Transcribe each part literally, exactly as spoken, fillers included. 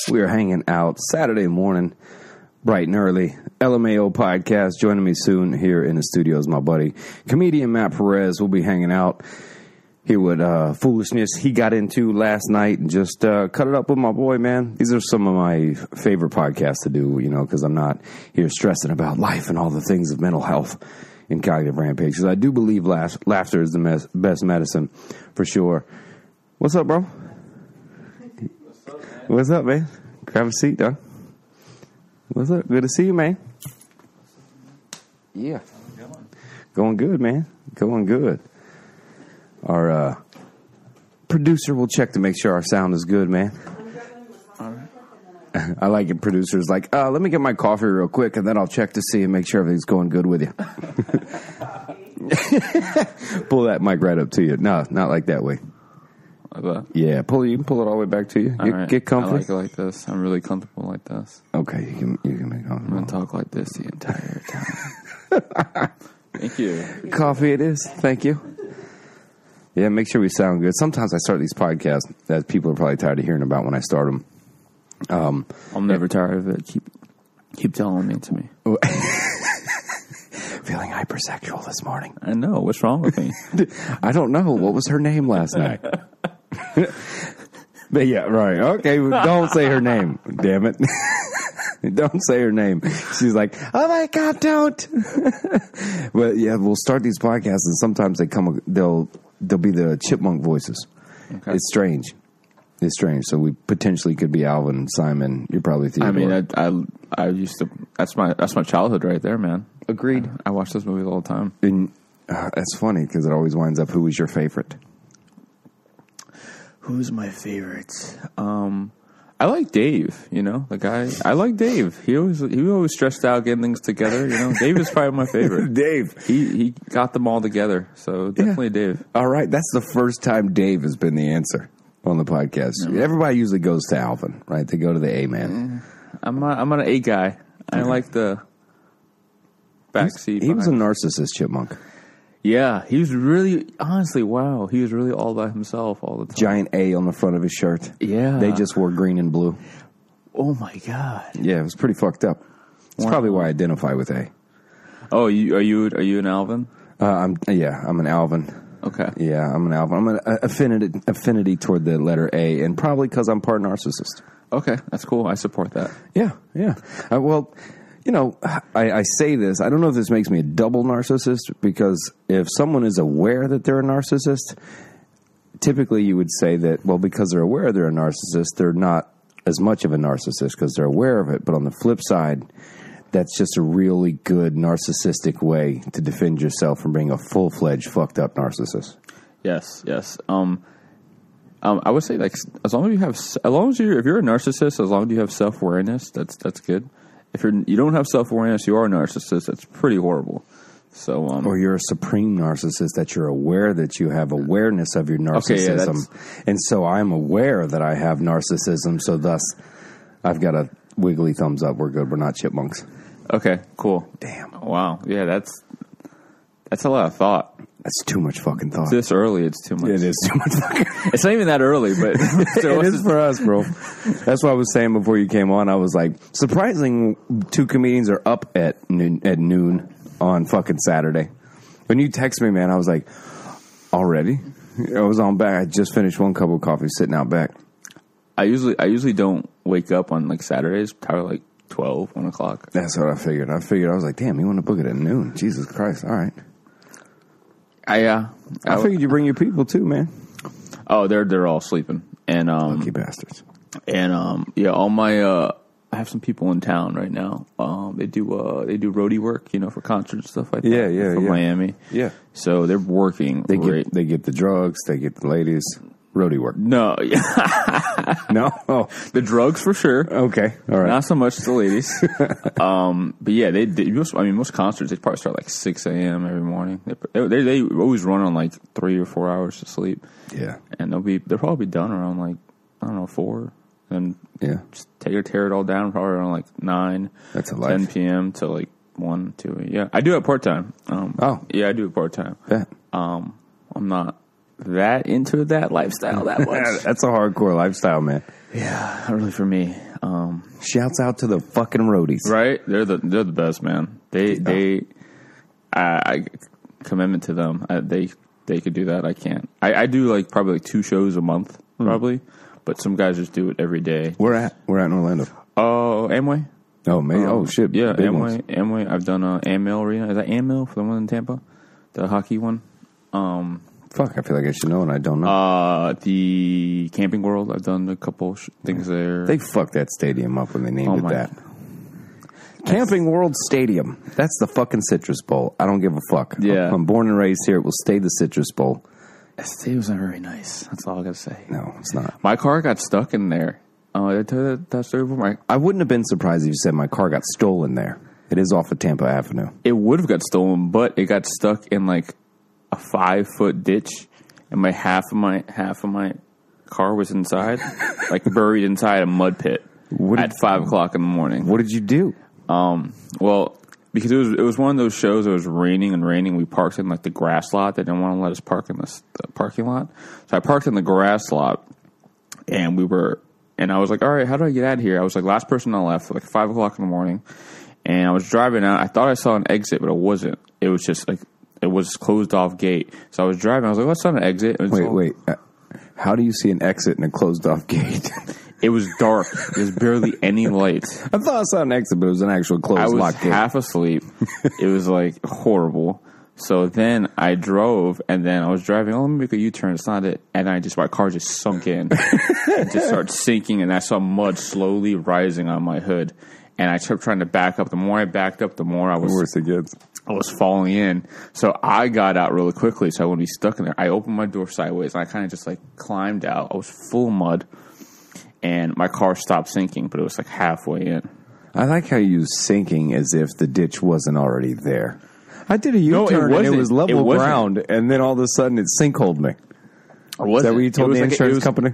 We are hanging out Saturday morning, bright and early. L M A O podcast. Joining me soon here in the studio is my buddy, comedian Matt Perez. We'll be hanging out here with uh, foolishness he got into last night and just uh, cut it up with my boy, man. These are some of my favorite podcasts to do, you know, because I'm not here stressing about life and all the things of mental health and cognitive rampage. Because I do believe laugh- laughter is the mes- best medicine for sure. What's up, bro? What's up, man? What's up, man? Grab a seat, dog. What's up? Good to see you, man. Yeah. Going? Going good, man. Going good. Our uh, producer will check to make sure our sound is good, man. All right. I like it. Producers like, uh, let me get my coffee real quick, and then I'll check to see and make sure everything's going good with you. Pull that mic right up to you. No, not like that way. Like that? Yeah, pull you can pull it all the way back to you. All Get, right. get comfy. I like it like this. I'm really comfortable like this. Okay, you can you can make I'm going to talk like this the entire time. Thank you. Coffee it is. Thank you. Yeah, make sure we sound good. Sometimes I start these podcasts that people are probably tired of hearing about when I start them. Um, I'm never tired of it. Keep keep telling it to me. Feeling hypersexual this morning. I know. What's wrong with me? I don't know. What was her name last night? But yeah, right. Okay, don't say her name. Damn it. Don't say her name. She's like, oh my God, don't. But yeah, we'll start these podcasts and sometimes they come, they'll, they'll be the chipmunk voices. Okay. It's strange. It's strange. So we potentially could be Alvin, Simon. You're probably Theodore. I mean, I, I I used to. That's my that's my childhood right there, man. Agreed. I watch those movies all the time. And uh, that's funny because it always winds up, who was your favorite? Who's my favorite? Um, I like Dave. You know, the guy. I like Dave. He always he was always stressed out getting things together. You know, Dave is probably my favorite. Dave. He he got them all together. So definitely Yeah. Dave. All right. That's the first time Dave has been the answer on the podcast. No. Everybody usually goes to Alvin, right? They go to the A man. I'm not, I'm not an A guy. I like the backseat. He was a narcissist chipmunk. Yeah, he was really, honestly, wow. He was really all by himself all the time. Giant A on the front of his shirt. Yeah. They just wore green and blue. Oh, my God. Yeah, it was pretty fucked up. That's wow. Probably why I identify with A. Oh, you are you are you an Alvin? Uh, I'm yeah, I'm an Alvin. Okay. Yeah, I'm an Alvin. I'm an affinity affinity toward the letter A, and probably because I'm part narcissist. Okay, that's cool. I support that. Yeah, yeah. Uh, well, you know, I, I say this. I don't know if this makes me a double narcissist, because if someone is aware that they're a narcissist, typically you would say that, well, because they're aware they're a narcissist, they're not as much of a narcissist because they're aware of it. But on the flip side, that's just a really good narcissistic way to defend yourself from being a full-fledged fucked up narcissist. Yes, yes. Um, um, I would say, like, as long as you have, as long as you're, if you're a narcissist, as long as you have self-awareness, that's that's good. If you're you don't have self-awareness, you are a narcissist. That's pretty horrible. So, um, or you're a supreme narcissist, that you're aware that you have awareness of your narcissism, okay, yeah, and so I'm aware that I have narcissism. So thus, I've got a wiggly thumbs up. We're good. We're not chipmunks. Okay, cool. Damn. Wow. Yeah, that's that's a lot of thought. That's too much fucking thought. This early, it's too much. It is too much fucking. It's not even that early, but it is for us, bro. That's what I was saying before you came on. I was like, surprising, two comedians are up at noon, at noon on fucking Saturday. When you text me, man, I was like, already? I was on back. I just finished one cup of coffee, sitting out back. I usually I usually don't wake up on like Saturdays, probably like twelve, one o'clock. That's what I figured. I figured, I was like, damn, you want to book it at noon? Jesus Christ. All right. I uh, I, I figured you bring your people too, man. Oh, they're they're all sleeping. And um lucky bastards. And um yeah, all my uh I have some people in town right now. Um they do uh they do roadie work, you know, for concerts and stuff like that. Yeah, yeah, from yeah. Miami. Yeah. So they're working. They great. get they get the drugs, they get the ladies. Roadie work. No. No? Oh. The drugs for sure. Okay. All right. Not so much the ladies. um, but yeah, they, they most, I mean, most concerts, they probably start like six a.m. every morning. They, they they always run on like three or four hours to sleep. Yeah. And they'll be, they'll probably be done around like, I don't know, four. And yeah, just tear, tear it all down probably around like nine. That's a life. ten p.m. to like one, two. Yeah. I do it part time. Um, oh. Yeah, I do it part time. Yeah. Um, I'm not that into that lifestyle that much. That's a hardcore lifestyle, man. Yeah, not really for me. Um, Shouts out to the fucking roadies. right? They're the they're the best, man. They Yeah. they, I, I commitment to them. I, they they could do that. I can't. I, I do like probably like two shows a month, probably. But some guys just do it every day. We're at we're at in Orlando. Oh, Amway. Oh, man. Um, oh, shit. Yeah, Big Amway. ones. Amway. I've done uh, Amway Arena. Is that Amway for the one in Tampa? The hockey one. Um, Fuck, I feel like I should know and I don't know. uh, the Camping World. I've done a couple sh- things there. They fucked that stadium up when they named Oh, it my- that. Camping World Stadium. That's the fucking Citrus Bowl. I don't give a fuck. Yeah. I'm born and raised here. It will stay the Citrus Bowl. That stadium's not very nice. That's all I gotta say. No, it's not. My car got stuck in there. Oh, did I tell you that, that story before? My, I wouldn't have been surprised if you said my car got stolen there. It is off of Tampa Avenue. it would have got stolen, but it got stuck in like a five foot ditch, and my half of my half of my car was inside, like buried inside a mud pit What at did- five o'clock in the morning. What did you do? Um, well, because it was it was one of those shows. It was raining and raining. We parked in like the grass lot. They didn't want to let us park in this the parking lot, so I parked in the grass lot, and we were. And I was like, all right, how do I get out of here? I was like, last person on the left, like five o'clock in the morning. And I was driving out. I thought I saw an exit, but it wasn't. It was just like, it was closed off gate. So I was driving. I was like, what's on an exit? It was Wait, all- wait. Uh, how do you see an exit in a closed off gate? It was dark. There's barely any lights. I thought I saw an exit, but it was an actual closed I was lock gate. half asleep. It was like horrible. So then I drove, and then I was driving. Oh, let me make a U-turn. It's not it. And I just, my car just sunk in. It just started sinking, and I saw mud slowly rising on my hood. And I kept trying to back up. The more I backed up, the more I The was worse it gets. I was falling in. So I got out really quickly, so I wouldn't be stuck in there. I opened my door sideways, and I kind of just like climbed out. I was full of mud, and my car stopped sinking, but it was like halfway in. I like how you use sinking as if the ditch wasn't already there. I did a No, it U-turn and it wasn't. was level It wasn't. ground, and then all of a sudden it sinkholed me. Is that what you told the insurance company?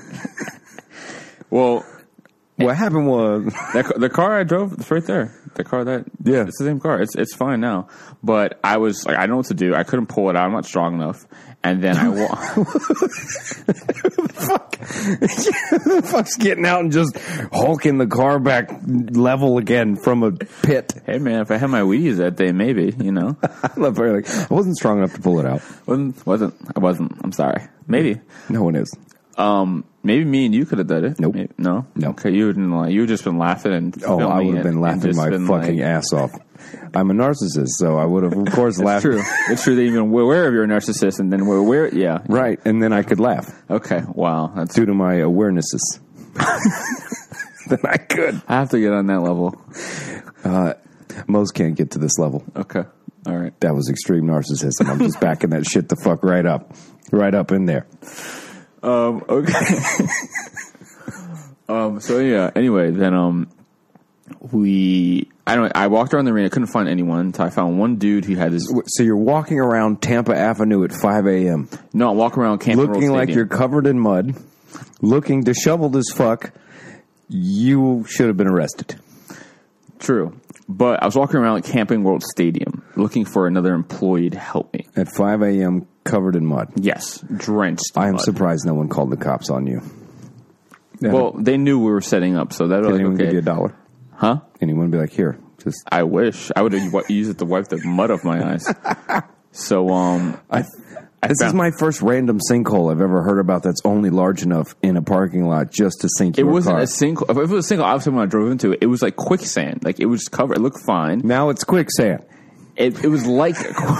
Well, What happened was that, ca- the car I drove, it's right there. The car that, Yeah. it's the same car. It's it's fine now. But I was like, I don't know what to do. I couldn't pull it out. I'm not strong enough. And then I wa- fuck. The fuck's getting out and just hulking the car back level again from a pit. Hey man, if I had my Wheaties that day, maybe you know, I love her. Like, I wasn't strong enough to pull it out. wasn't wasn't I wasn't. I'm sorry. Maybe. No one is. Um, maybe me and you could have done it. Nope. Maybe- no, No. Okay, you wouldn't like. You would just been laughing and Oh, I filming would have it been and laughing just my been fucking like, ass off. I'm a narcissist, so I would have, of course, It's laughed. true. It's true that even we're aware of you're a narcissist, and then we're aware. Yeah. Right, and then I could laugh Okay. Wow. That's. due to my awarenesses. Then I could. I have to get on that level. Uh, most can't get to this level. Okay. All right. That was extreme narcissism. I'm just backing that shit the fuck right up. Right up in there. Um. Okay. um. So yeah. Anyway, then um, we. I don't. I walked around the arena. Couldn't find anyone until I found one dude who had this. So you're walking around Tampa Avenue at five a.m. No, I walk around Camping World looking like Stadium. you're covered in mud, looking disheveled as fuck. You should have been arrested. True. But I was walking around Camping World Stadium looking for another employee to help me. At five a.m., covered in mud. Yes, drenched. I am mud. surprised no one called the cops on you. Yeah. Well, they knew we were setting up, so that was Can like, anyone okay. give you a dollar? Huh? Anyone be like, here, just... I wish. I would have w- used it to wipe the mud off my eyes. So, um... I, I this is found- my first random sinkhole I've ever heard about that's only large enough in a parking lot just to sink It your wasn't car. a single... If it was a single, obviously when I drove into it, it was like quicksand. Like, it was covered. It looked fine. Now it's quicksand. It, it was like...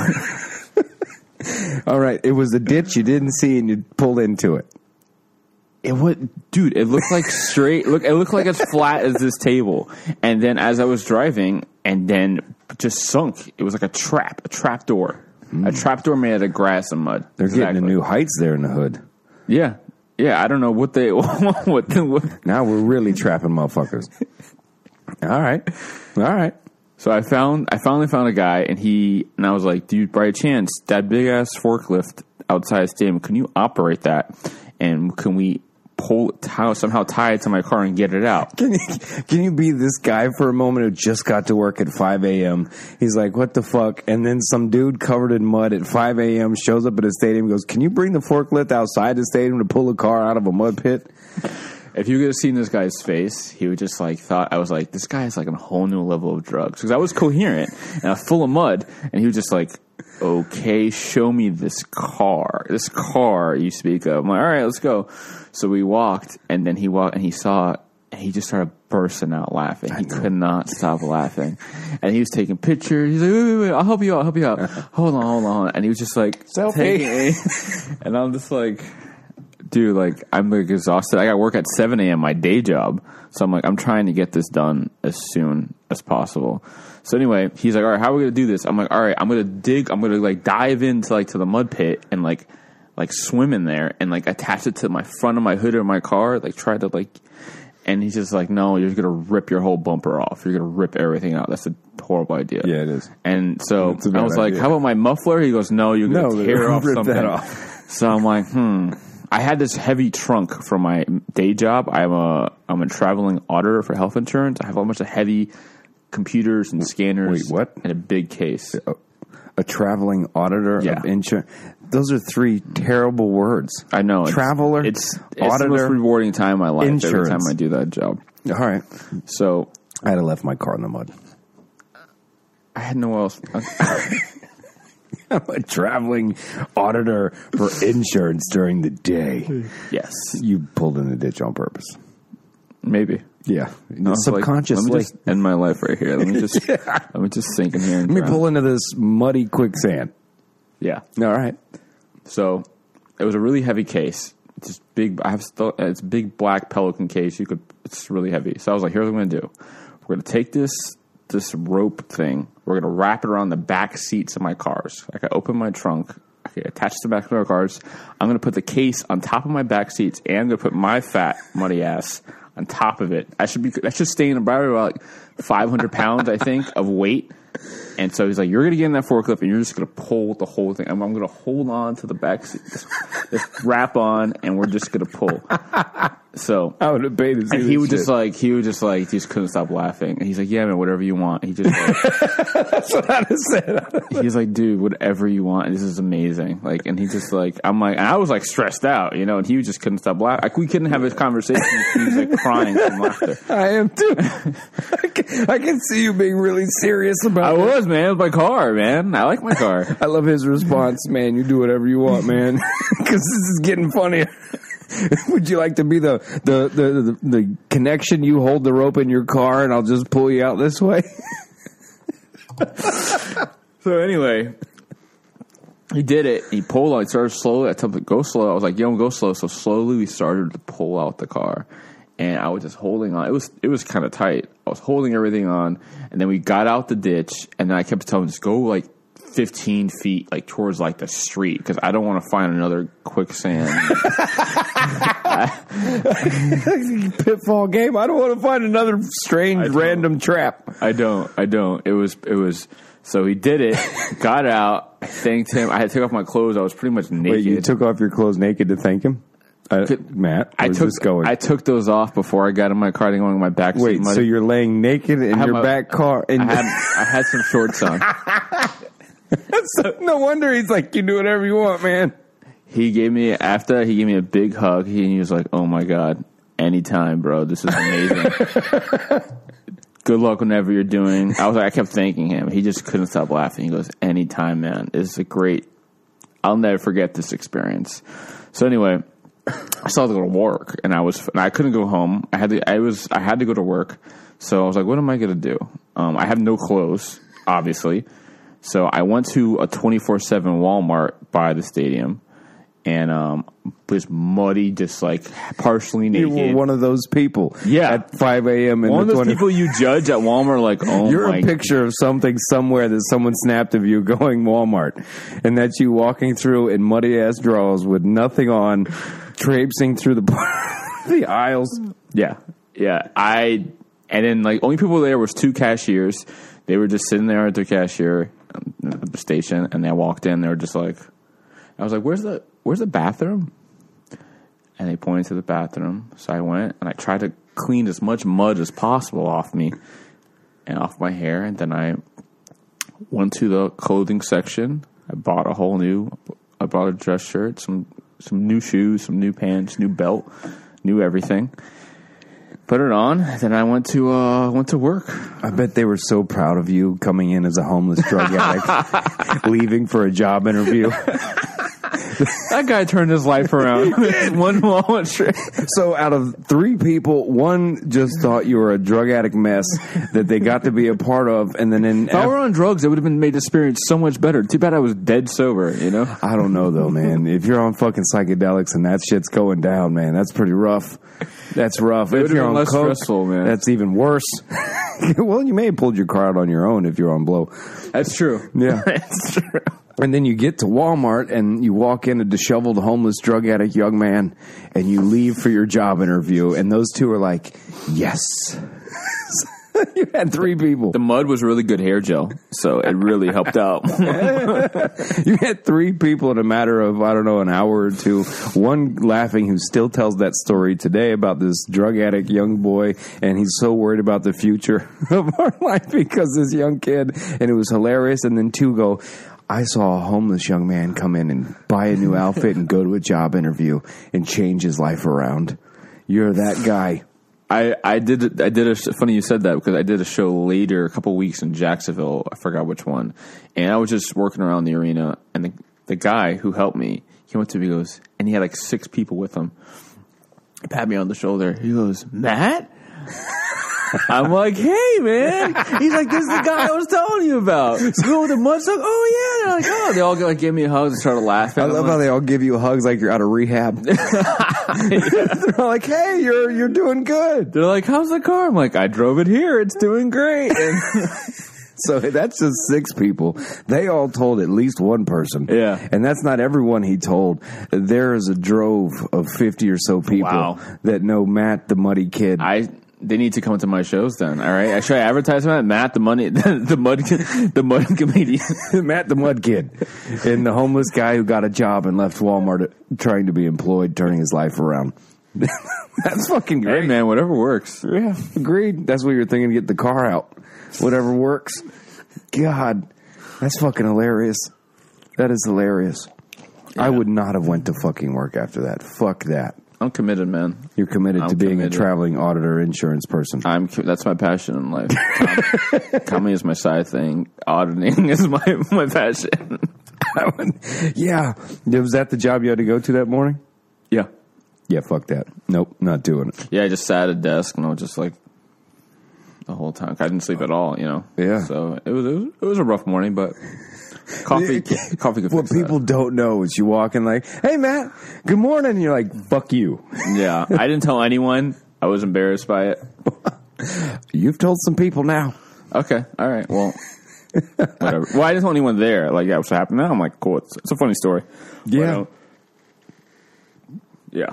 All right, it was a ditch you didn't see and you pulled into it. It would, dude. It looked like straight. Look, it looked like as flat as this table. And then as I was driving, and then just sunk. It was like a trap, a trap door, mm. a trap door made out of grass and mud. They're Exactly. getting to new heights there in the hood. Yeah, yeah. I don't know what they what the. What. Now we're really trapping motherfuckers. All right, all right. So I found, I finally found a guy, and he and I was like, dude, by chance, that big ass forklift outside the stadium, can you operate that? And can we pull tie, somehow tie it to my car and get it out? Can you, can you be this guy for a moment who just got to work at five a.m.? He's like, what the fuck? And then some dude covered in mud at five a.m. shows up at a stadium and goes, can you bring the forklift outside the stadium to pull a car out of a mud pit? If you could have seen this guy's face, he would just like thought I was like, this guy is like on a whole new level of drugs because I was coherent and I was full of mud, and he was just like, okay, show me this car, this car you speak of. I'm like, all right, let's go. So we walked, and then he walked, and he saw, and he just started bursting out laughing. He could not stop laughing, and he was taking pictures. He's like, wait, wait, wait, I'll help you out, I'll help you out. Hold on, hold on, and he was just like, selfie, and I'm just like, dude, like I'm like exhausted. I got work at seven a.m. my day job, so I'm like, I'm trying to get this done as soon as possible. So anyway, he's like, all right, how are we gonna do this? I'm like, all right, I'm gonna dig, I'm gonna like dive into like to the mud pit and like like swim in there and like attach it to my front of my hood of my car, like try to like. And he's just like, no, you're gonna rip your whole bumper off. You're gonna rip everything out. That's a horrible idea. Yeah, it is. And so I was like, idea. how about my muffler? He goes, no, you're gonna no, tear off rip something. That off. So I'm like, hmm. I had this heavy trunk from my day job. I'm a I'm a traveling auditor for health insurance. I have a bunch of heavy computers and scanners. Wait, what? And a big case. A, a traveling auditor Yeah. of insurance. Those are three terrible words. I know. Traveler, It's, it's, it's auditor, the most rewarding time of my life insurance. every time I do that job. All right. So I had left my car in the mud. I had no else. I'm a traveling auditor for insurance during the day. Yes. You pulled in the ditch on purpose. Maybe. Yeah. I was like, Subconsciously. let me just end my life right here. Let me just yeah. let me just sink in here and Let me drown. pull into this muddy quicksand. Yeah. All right. So it was a really heavy case. It's just big. I have still, it's a big black Pelican case. You could. It's really heavy. So I was like, here's what I'm going to do. We're going to take this this rope thing. We're going to wrap it around the back seats of my cars. I can open my trunk. I can attach the back of my cars. I'm going to put the case on top of my back seats, and I'm going to put my fat muddy ass on top of it. I should be. I should stay in about like five hundred pounds, I think, of weight. And so he's like, you're going to get in that forklift, and you're just going to pull the whole thing. I'm, I'm going to hold on to the back seat, just wrap on, and we're just going to pull. So I would have paid to see and this he would shit. just like, he would just like, he just couldn't stop laughing. And he's like, yeah, man, whatever you want. He just like, That's what I said. he's like, dude, whatever you want. This is amazing. Like, and he just like, I'm like, and I was like stressed out, you know, and he just couldn't stop laughing. Like, we couldn't have a conversation. He was like crying from laughter. I am too. I can, I can see you being really serious about I it. was, man. It was my car, man. I like my car. I love his response, man. You do whatever you want, man, because this is getting funnier. Would you like to be the the, the the the connection? You hold the rope in your car, and I'll just pull you out this way. So anyway, he did it. He pulled out. He started slowly. I told him to go slow. I was like, yo, go slow. So slowly we started to pull out the car. And I was just holding on. It was it was kind of tight. I was holding everything on. And then we got out the ditch. And then I kept telling him, just go like fifteen feet, like towards like the street. Because I don't want to find another quicksand. Pitfall game. I don't want to find another strange random trap. I don't. I don't. It was. It was. So he did it. Got out. I thanked him. I had to take off my clothes. I was pretty much naked. Wait, you took off your clothes naked to thank him? Uh, Could- Matt, I where's took this going? I took those off before I got in my car. I didn't want my back. seat Wait, muddy. so you're laying naked in had your my- back car? And I had I had some shorts on. no wonder he's like, you do whatever you want, man. He gave me after he gave me a big hug. He, he was like, "Oh my god, anytime, bro. This is amazing. Good luck whenever you're doing." I was like, I kept thanking him. He just couldn't stop laughing. He goes, "Anytime, man. It's a great. I'll never forget this experience." So anyway, I still had to go to work, and I was and I couldn't go home. I had to. I was. I had to go to work. So I was like, "What am I going to do?" Um, I have no clothes, obviously. So I went to a twenty-four seven Walmart by the stadium, and um, was muddy, just like partially You naked. were one of those people. Yeah. At five a.m. in One of the those twenty people you judge at Walmart, like, oh You're my a picture of something somewhere that someone snapped of you going Walmart. And that's you walking through in muddy ass drawers with nothing on, traipsing through the the aisles. Yeah, yeah. I and then like only people there was two cashiers. They were just sitting there at their cashier um, at the station, and they walked in. They were just like, I was like, "Where's the Where's the bathroom?" And they pointed to the bathroom. So I went and I tried to clean as much mud as possible off me and off my hair. And then I went to the clothing section. I bought a whole new. I bought a dress shirt, some some new shoes, some new pants, new belt. knew everything. Put it on, then I went to uh, went to work. I bet they were so proud of you coming in as a homeless drug addict, leaving for a job interview. That guy turned his life around. One moment straight. So out of three people, one just thought you were a drug addict mess that they got to be a part of, and then in if I were on drugs, it would have been made the experience so much better. Too bad I was dead sober, you know? I don't know though, man. If you're on fucking psychedelics and that shit's going down, man, that's pretty rough. That's rough. It if you're on less coke, stressful, man. That's even worse. Well, you may have pulled your car out on your own if you're on blow. That's true. Yeah. That's true. And then you get to Walmart and you walk in a disheveled homeless drug addict young man and you leave for your job interview and those two are like, yes. You had three people. The mud was really good hair gel, so it really helped out. You had three people in a matter of, I don't know, an hour or two. One laughing who still tells that story today about this drug addict young boy, and he's so worried about the future of our life because this young kid, and it was hilarious. And then two go, I saw a homeless young man come in and buy a new outfit and go to a job interview and change his life around. You're that guy. I, I did I did a funny you said that because I did a show later a couple weeks in Jacksonville. I forgot which one, and I was just working around the arena, and the the guy who helped me, he went to me, he goes, and he had like six people with him. He patted me on the shoulder. He goes, Matt. I'm like, hey man. He's like, this is the guy I was telling you about. Go with the mud stuff. Oh yeah. They're like, oh, they all like give me a hug and started laughing. I love how they all give you hugs like you're out of rehab. They're like, hey, you're you're doing good. They're like, how's the car? I'm like, I drove it here. It's doing great. And so that's just six people. They all told at least one person. Yeah. And that's not everyone he told. There is a drove of fifty or so people Wow. that know Matt the Muddy Kid. I they need to come to my shows then. All right, I should I advertise that Matt the money the mud the mud comedian. Matt the Mud Kid, and the homeless guy who got a job and left Walmart trying to be employed, turning his life around. That's fucking great, Hey man, whatever works. Yeah, agreed. That's what you're thinking. Get the car out. Whatever works. God, that's fucking hilarious. That is hilarious. Yeah. I would not have went to fucking work after that. Fuck that. I'm committed, man. You're committed I'm to being committed. a traveling auditor insurance person. I'm. That's my passion in life. Com- comedy is my side thing. Auditing is my my passion. Yeah. Was that the job you had to go to that morning? Yeah. Yeah, fuck that. Nope, not doing it. Yeah, I just sat at a desk and I was just like the whole time. I didn't sleep at all, you know. Yeah. So it was it was, it was a rough morning, but coffee coffee could What fix people that. don't know is you walk in like, hey, Matt, good morning. And you're like, fuck you. Yeah, I didn't tell anyone. I was embarrassed by it. You've told some people now. Okay, all right, well, whatever. Well, I didn't tell anyone there. Like, yeah, what's happening now? I'm like, cool. It's, it's a funny story. Yeah. But, uh, yeah.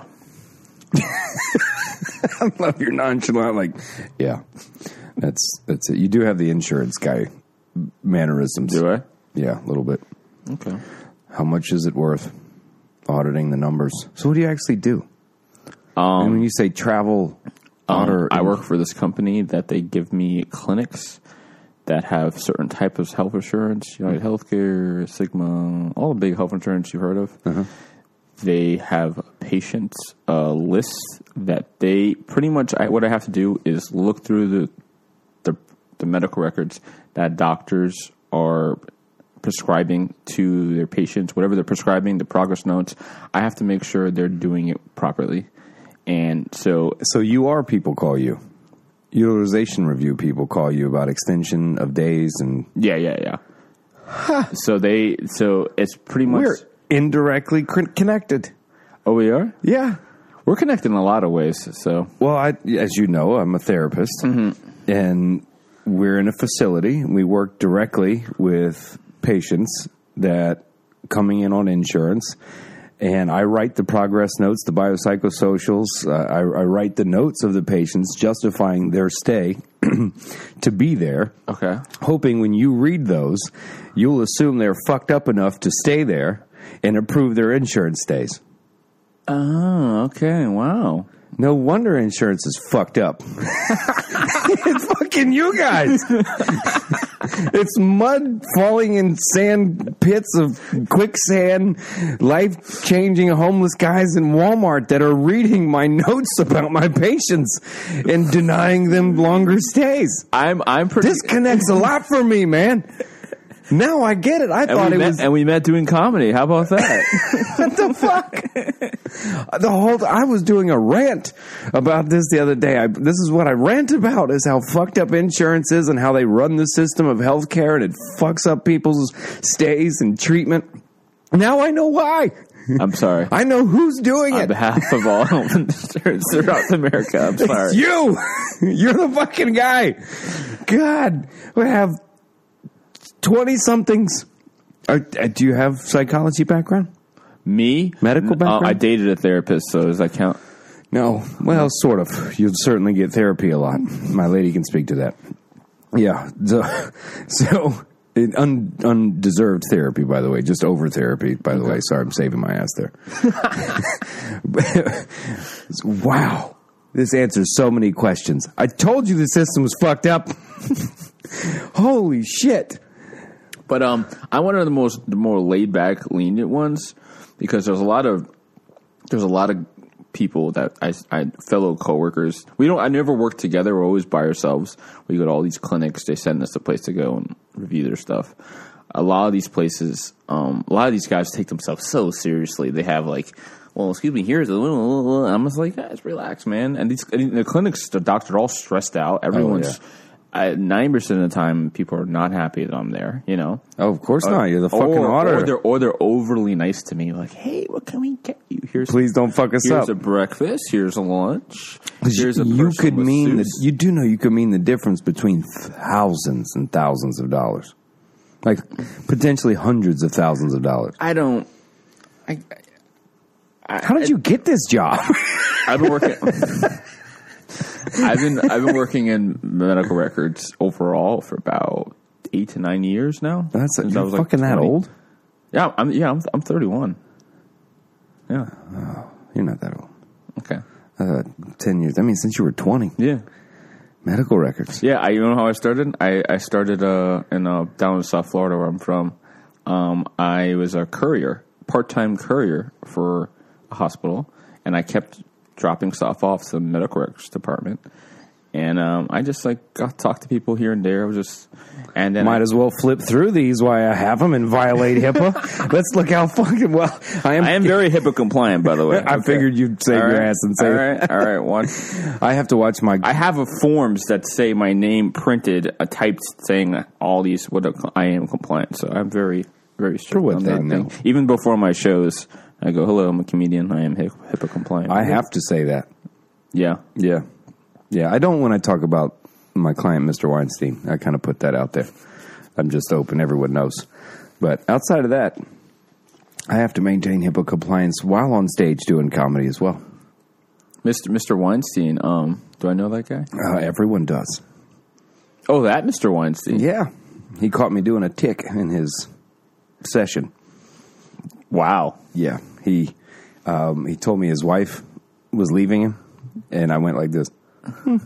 I love your nonchalant, like, yeah, that's that's it. You do have the insurance guy mannerisms. Do I? Yeah, a little bit. Okay. How much is it worth? Auditing the numbers. So what do you actually do? Um, and when you say travel, um, auditor, I work for this company that they give me clinics that have certain types of health insurance, United Healthcare, Sigma, all the big health insurance you've heard of. Uh-huh. They have patients uh, lists that they pretty much. I, what I have to do is look through the, the the medical records that doctors are prescribing to their patients, whatever they're prescribing, the progress notes. I have to make sure they're doing it properly, and so So you are people call you. Utilization review people call you about extension of days and yeah, yeah, yeah. Huh. So they, so it's pretty much. we're indirectly con- connected. Oh, we are? Yeah. We're connected in a lot of ways. So, Well, I, as you know, I'm a therapist, mm-hmm. and we're in a facility. We work directly with patients that coming in on insurance, and I write the progress notes, the biopsychosocials. Uh, I, I write the notes of the patients justifying their stay to be there. okay. Hoping when you read those, you'll assume they're fucked up enough to stay there and approve their insurance stays. Oh, okay. Wow. No wonder insurance is fucked up. It's fucking you guys. It's mud falling in sand pits of quicksand, life-changing homeless guys in Walmart that are reading my notes about my patients and denying them longer stays. I'm I'm pretty. This connects a lot for me, man. Now I get it. I and thought we it met, was. and we met doing comedy. How about that? What the fuck? The whole I was doing a rant about this the other day. I, this is what I rant about: is how fucked up insurance is and how they run the system of healthcare, and it fucks up people's stays and treatment. Now I know why. I'm sorry. I know who's doing On it. behalf of all health insurance throughout America, I'm sorry. It's you. You're the fucking guy. God, we have twenty-somethings. Are, uh, do you have psychology background? Me? Medical Uh, background? I dated a therapist, so does that count? No. Well, sort of. You'll certainly get therapy a lot. My lady can speak to that. Yeah. So, so it un, undeserved therapy, by the way. Just over therapy, by the way. Sorry, I'm saving my ass there. Wow. This answers so many questions. I told you the system was fucked up. Holy shit. But um, I'm one of the most the more laid back, lenient ones because there's a lot of there's a lot of people that I, I fellow coworkers. We don't. I never work together. We're always by ourselves. We go to all these clinics. They send us a place to go and review their stuff. A lot of these places, um, a lot of these guys take themselves so seriously. They have like, well, excuse me, here's a little. I'm just like, guys, relax, man. And these and the clinics, the doctors are all stressed out. Everyone's. Oh, yeah. Ninety percent of the time, people are not happy that I'm there. You know. Oh, of course not. You're the fucking or, auditor. Or they're, or they're overly nice to me, like, "Hey, what can we get you? Here's Please don't fuck us here's up. a breakfast. Here's a lunch. Here's a you could personal mean masseuse." the, you do know you could mean the difference between thousands and thousands of dollars, like potentially hundreds of thousands of dollars. I don't. I, I, How did you get this job? I've been working. I've been I've been working in medical records overall for about eight to nine years now. That's Since you're I was like fucking that twenty. old. Yeah, I'm yeah I'm I'm thirty-one. Yeah. You're not that old. Okay. Uh, Ten years. I mean, since you were twenty. Yeah. Medical records. Yeah, I, you know how I started? I, I started uh, in uh, down in South Florida, where I'm from. Um, I was a courier, part-time courier for a hospital, and I kept dropping stuff off to the medical records department. And um, I just like got to talk to people here and there. I was just, and then Might I, as well flip through these while I have them and violate HIPAA. Let's look how fucking well I am. I am very HIPAA compliant, by the way. I figured you'd save All your right. ass and say, all right, all right. One, I have to watch my. I have a forms that say my name printed, a typed saying all these. What a, I am compliant, so I'm very, very strict what on they that know. thing. Even before my shows, I go, "Hello, I'm a comedian. I am HIPAA compliant." I have to say that. Yeah. Yeah. Yeah. I don't when I talk about my client, Mister Weinstein. I kind of put that out there. I'm just open. Everyone knows. But outside of that, I have to maintain HIPAA compliance while on stage doing comedy as well. Mister Mister Weinstein, um, do I know that guy? Uh, everyone does. Oh, that Mister Weinstein. Yeah. He caught me doing a tick in his session. Wow. Yeah. He um, he told me his wife was leaving him, and I went like this. Hmm.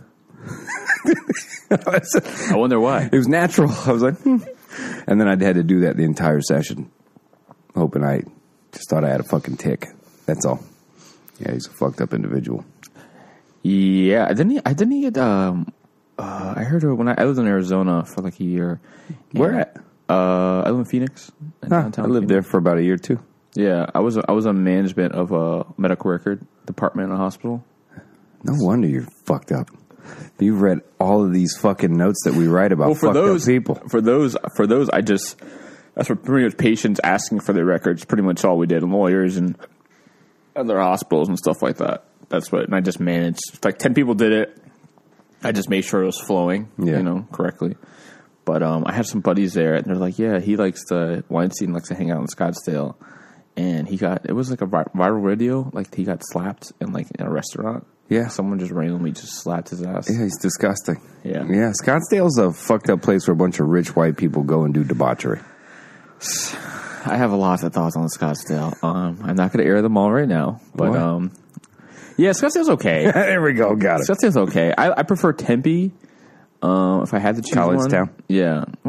I wonder why. It was natural. I was like, hmm. And then I had to do that the entire session, hoping I just thought I had a fucking tick. That's all. Yeah, he's a fucked up individual. Yeah, didn't he? I didn't he get. Um, uh, I heard when I, I lived in Arizona for like a year. Where And, at? Uh, I live in Phoenix. in Huh, downtown I lived Phoenix. there for about a year too. Yeah, I was. I was on management of a medical record department in a hospital. No wonder you're fucked up. You've read all of these fucking notes that we write about Well, for fucked those up people. for those, for those, I just that's what pretty much patients asking for their records. Pretty much all we did, and lawyers and other hospitals and stuff like that. That's what, and I just managed. Like ten people did it. I just made sure it was flowing, Yeah. you know, correctly. But um, I had some buddies there, and they're like, "Yeah, he likes to Weinstein likes to hang out in Scottsdale." And he got it was like a vi- viral video. Like he got slapped in like in a restaurant. Yeah. Someone just randomly just slapped his ass. Yeah, he's disgusting. Yeah. Yeah, Scottsdale's a fucked up place where a bunch of rich white people go and do debauchery. I have a lot of thoughts on Scottsdale. Um, I'm not going to air them all right now, but What? um, yeah, Scottsdale's okay. There we go. Got it. Scottsdale's okay. I, I prefer Tempe. Um, if I had to choose College one. town? Yeah.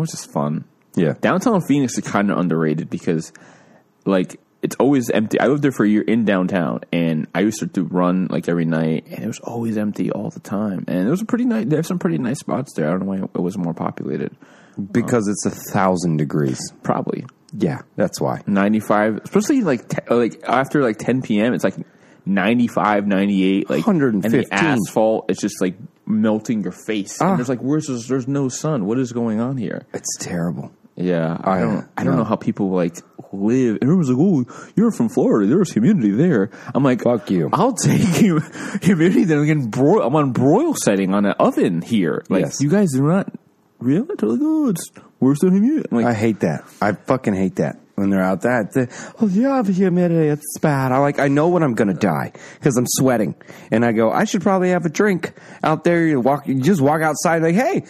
was just fun. Yeah. Downtown Phoenix is kind of underrated because, like, it's always empty. I lived there for a year in downtown, and I used to do run like every night, and it was always empty all the time. And it was a pretty nice. They have some pretty nice spots there. I don't know why it was more populated. Because um, it's a thousand degrees. Probably. Yeah, that's why. ninety-five, especially like te- like after like ten p.m. It's like ninety-five, ninety-eight, like one hundred fifteen. And the asphalt, it's just like melting your face. Ah. And there's like, where's this, there's no sun. What is going on here? It's terrible. Yeah, I don't. I don't no. know how people like live. And everyone's like, "Oh, you're from Florida. There's humidity there." I'm like, "Fuck you." I'll take humidity. Then again, broil. I'm on broil setting on an oven here. Like, yes. You guys do not really. They're like, "Oh, it's where's the humidity?" I'm like, I hate that. I fucking hate that when they're out there. The, oh, yeah, the humidity. It's bad. I like. I know when I'm gonna die because I'm sweating, and I go. I should probably have a drink out there. You walk. You just walk outside. Like, hey.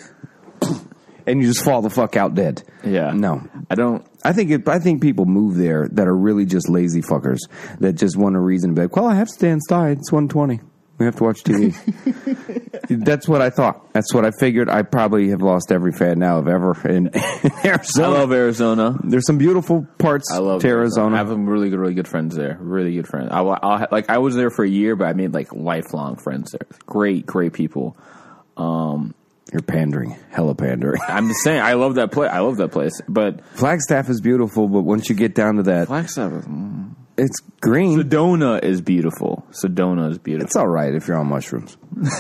And you just fall the fuck out dead. Yeah. No. I don't. I think it, I think people move there that are really just lazy fuckers that just want a reason to be like, well, I have to stay inside. It's one twenty. We have to watch T V. That's what I thought. That's what I figured. I probably have lost every fan now of ever in, in Arizona. I love Arizona. There's some beautiful parts I love to Arizona. Arizona. I have some really good, really good friends there. Really good friends. I, I'll, like I was there for a year, but I made like lifelong friends there. Great, great people. Um, You're pandering, hella pandering. I'm just saying, I love that place. I love that place, but Flagstaff is beautiful. But once you get down to that, Flagstaff, is, mm. it's green. Sedona is beautiful. Sedona is beautiful. It's all right if you're on mushrooms.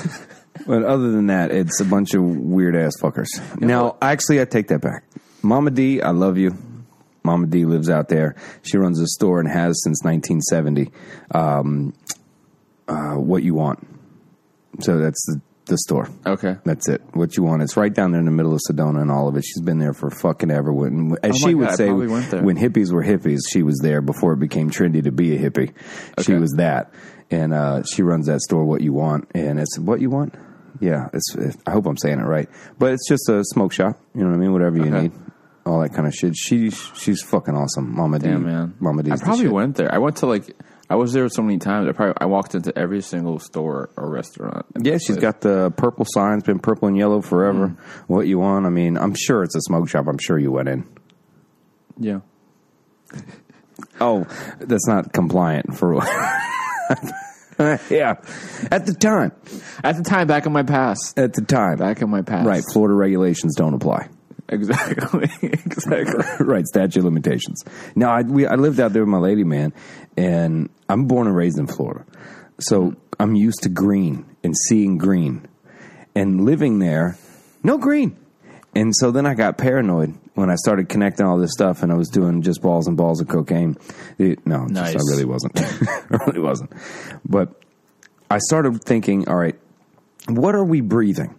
But other than that, it's a bunch of weird ass fuckers. Yeah, now, actually, I take that back. Mama D, I love you. Mama D lives out there. She runs a store and has since nineteen seventy. Um, uh, what you want? So that's the. The store. Okay. That's it. What you want. It's right down there in the middle of Sedona and all of it. She's been there for fucking ever. When, as oh she would God, say, when hippies were hippies, she was there before it became trendy to be a hippie. Okay. She was that. And uh, she runs that store, What You Want. And it's What You Want? Yeah. It's. It, I hope I'm saying it right. But it's just a smoke shop. You know what I mean? Whatever you okay. need. All that kind of shit. She, she's fucking awesome. Mama D. Damn, man. Mama D. I probably went there. I went to like... I was there so many times. I probably I walked into every single store or restaurant. Yeah, she's got the purple sign. It's been purple and yellow forever. Mm. What you want? I mean, I'm sure it's a smoke shop. I'm sure you went in. Yeah. Oh, that's not compliant for what? Yeah. At the time. At the time, back in my past. At the time. Back in my past. Right. Florida regulations don't apply. Exactly. Exactly. Right. Statute of limitations. No, I, we, I lived out there with my lady, man, and I'm born and raised in Florida. So I'm used to green and seeing green and living there, no green. And so then I got paranoid when I started connecting all this stuff and I was doing just balls and balls of cocaine. It, no, nice. just, I really wasn't. I really wasn't. But I started thinking, all right, what are we breathing?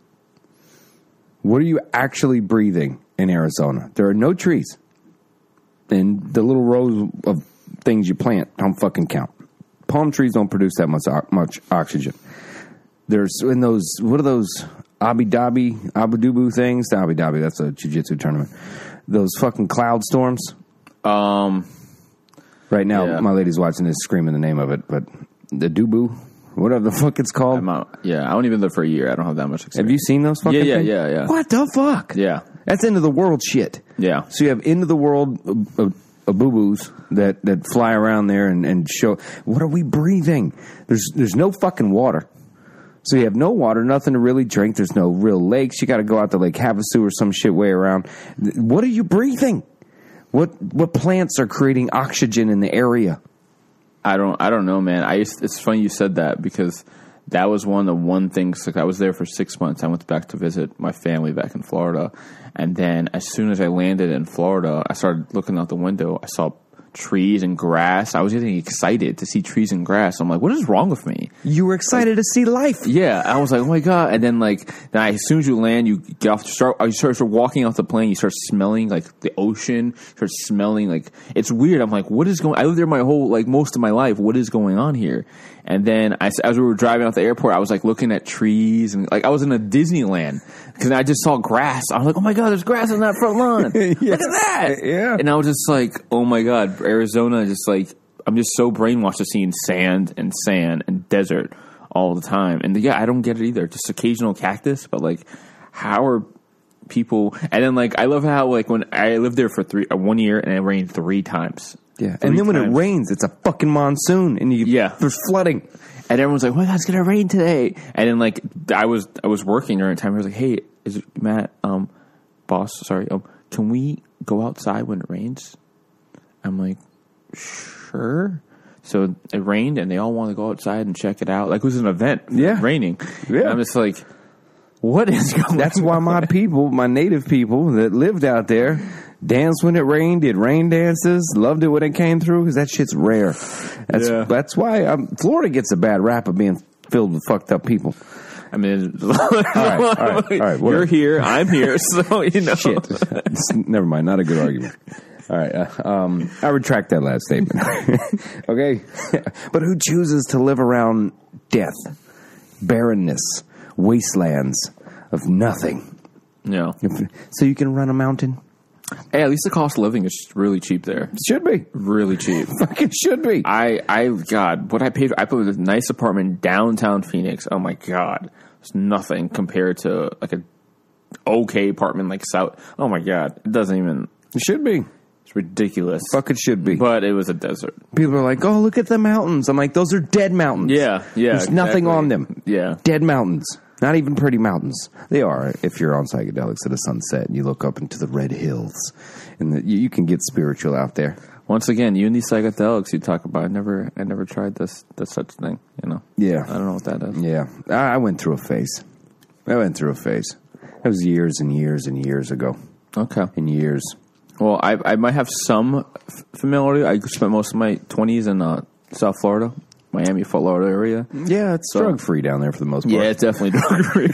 What are you actually breathing in Arizona? There are no trees. And the little rows of things you plant don't fucking count. Palm trees don't produce that much much oxygen. There's in those, what are those Abu Dhabi, Abu Dhabi things? The Abu Dhabi, that's a jiu-jitsu tournament. Those fucking cloud storms. Um, right now, yeah. my lady's watching this screaming the name of it, but the Dubu, whatever the fuck it's called. I'm out. Yeah, I only been there for a year. I don't have that much experience. Have you seen those fucking yeah, yeah, things? Yeah, yeah, yeah. What the fuck? Yeah. That's end of the world shit. Yeah. So you have end of the world uh, uh, boo-boos that, that fly around there and, and show, what are we breathing? There's there's no fucking water. So you have no water, nothing to really drink. There's no real lakes. You got to go out to Lake Havasu or some shit way around. What are you breathing? What what plants are creating oxygen in the area? I don't I don't know, man. I used, it's funny you said that because that was one of the one things. Like I was there for six months. I went back to visit my family back in Florida, and then as soon as I landed in Florida, I started looking out the window. I saw trees and grass. I was getting excited to see trees and grass. I'm like, what is wrong with me? You were excited like, to see life. Yeah. I was like, oh my God. And then like, then I, as soon as you land, you get off, start, you start, start walking off the plane, you start smelling like the ocean, start smelling like, it's weird. I'm like, what is going, I lived there my whole, like most of my life. What is going on here? And then I, as we were driving out the airport, I was like looking at trees and like I was in a Disneyland because I just saw grass. I was like, oh my God, there's grass on that front lawn. Yeah. Look at that. Yeah. And I was just like, oh my God, Arizona, just like, I'm just so brainwashed to seeing sand and sand and desert all the time. And yeah, I don't get it either. Just occasional cactus, but like, how are, people, and then like I love how like when I lived there for three uh, one year and it rained three times. Yeah, three and then when times. it rains, it's a fucking monsoon, and you Yeah. there's flooding. And everyone's like, "Well, it's gonna rain today." And then like I was I was working during the time. I was like, "Hey, is it Matt, um, boss? Sorry, um, can we go outside when it rains?" I'm like, "Sure." So it rained, and they all want to go outside and check it out. Like it was an event. Yeah. Raining. Yeah. And I'm just like, what is going? That's why my people, my native people that lived out there, danced when it rained, did rain dances, loved it when it came through, because that shit's rare. That's Yeah. that's why um, Florida gets a bad rap of being filled with fucked up people. I mean, all right, all right, all right. You're Whatever. here, I'm here, so you know. Shit. Never mind. Not a good argument. All right. Uh, um, I retract that last statement. Okay. But who chooses to live around death, barrenness, wastelands of nothing? Yeah. So you can run a mountain? Hey, at least the cost of living is really cheap there. Should be. Really cheap. Fucking should be. I, I, God, what I paid for, I put a nice apartment downtown Phoenix. Oh my God. It's nothing compared to like a okay apartment like South. Oh my God. It doesn't even, It should be. it's ridiculous. Fuck, it should be. But it was a desert. People are like, oh, look at the mountains. I'm like, those are dead mountains. Yeah, yeah. There's nothing exactly. on them. Yeah. Dead mountains. Not even pretty mountains. They are if you're on psychedelics at a sunset and you look up into the red hills. And the, you, you can get spiritual out there. Once again, you and these psychedelics you talk about, I never, I never tried this, this such thing, you know? Yeah. I don't know what that is. Yeah. I, I went through a phase. I went through a phase. That was years and years and years ago. Okay. And years. Well, I I might have some f- familiarity. I spent most of my twenties in uh, South Florida, Miami, Fort Lauderdale area. Yeah, it's So- drug free down there for the most part. Yeah, it's definitely drug free.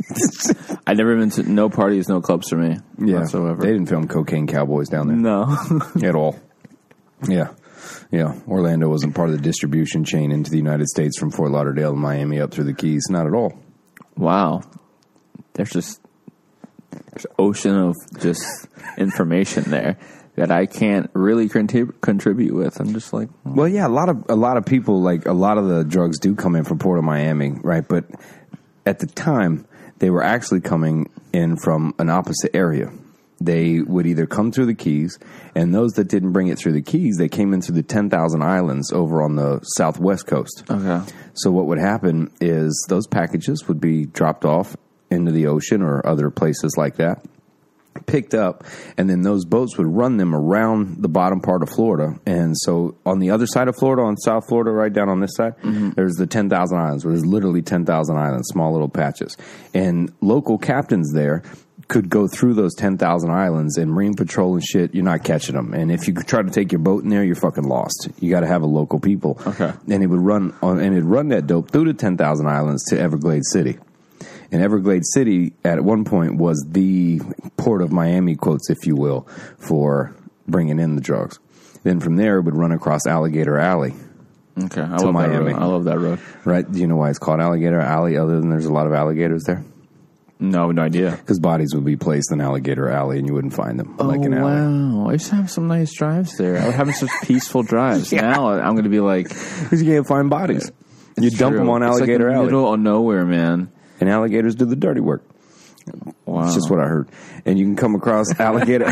I never been to no parties, no clubs for me yeah. whatsoever. They didn't film Cocaine Cowboys down there. No. At all. Yeah. Yeah. Orlando wasn't part of the distribution chain into the United States from Fort Lauderdale and Miami up through the Keys. Not at all. Wow. There's just there's an ocean of just information there that I can't really contrib- contribute with. I'm just like, hmm. Well, yeah, a lot of a lot of people, like a lot of the drugs do come in from Port of Miami, right? But at the time, they were actually coming in from an opposite area. They would either come through the Keys, and those that didn't bring it through the Keys, they came in through the ten thousand Islands over on the southwest coast. Okay. So what would happen is those packages would be dropped off into the ocean or other places like that, picked up, and then those boats would run them around the bottom part of Florida. And so on the other side of Florida, on South Florida, right down on this side, mm-hmm. there's the ten thousand Islands, where there's literally ten thousand islands, small little patches. And local captains there could go through those ten thousand islands, and Marine Patrol and shit, you're not catching them. And if you try to take your boat in there, you're fucking lost. You got to have a local people. Okay. And it would run on, and it'd run that dope through the ten thousand islands to Everglades City. And Everglades City, at one point, was the port of Miami, quotes, if you will, for bringing in the drugs. Then from there, it would run across Alligator Alley. Okay. I To love Miami. that road. I love that road. Right? Do you know why it's called Alligator Alley, other than there's a lot of alligators there? No, no idea. Because bodies would be placed in Alligator Alley, and you wouldn't find them like an alley. Wow. I used to have some nice drives there. I was having such peaceful drives. Yeah. Now I'm going to be like, Because you can't find bodies. You it's dump true. them on It's Alligator like the Alley. middle of nowhere, man. And alligators do the dirty work. Wow. It's just what I heard. And you can come across Alligator.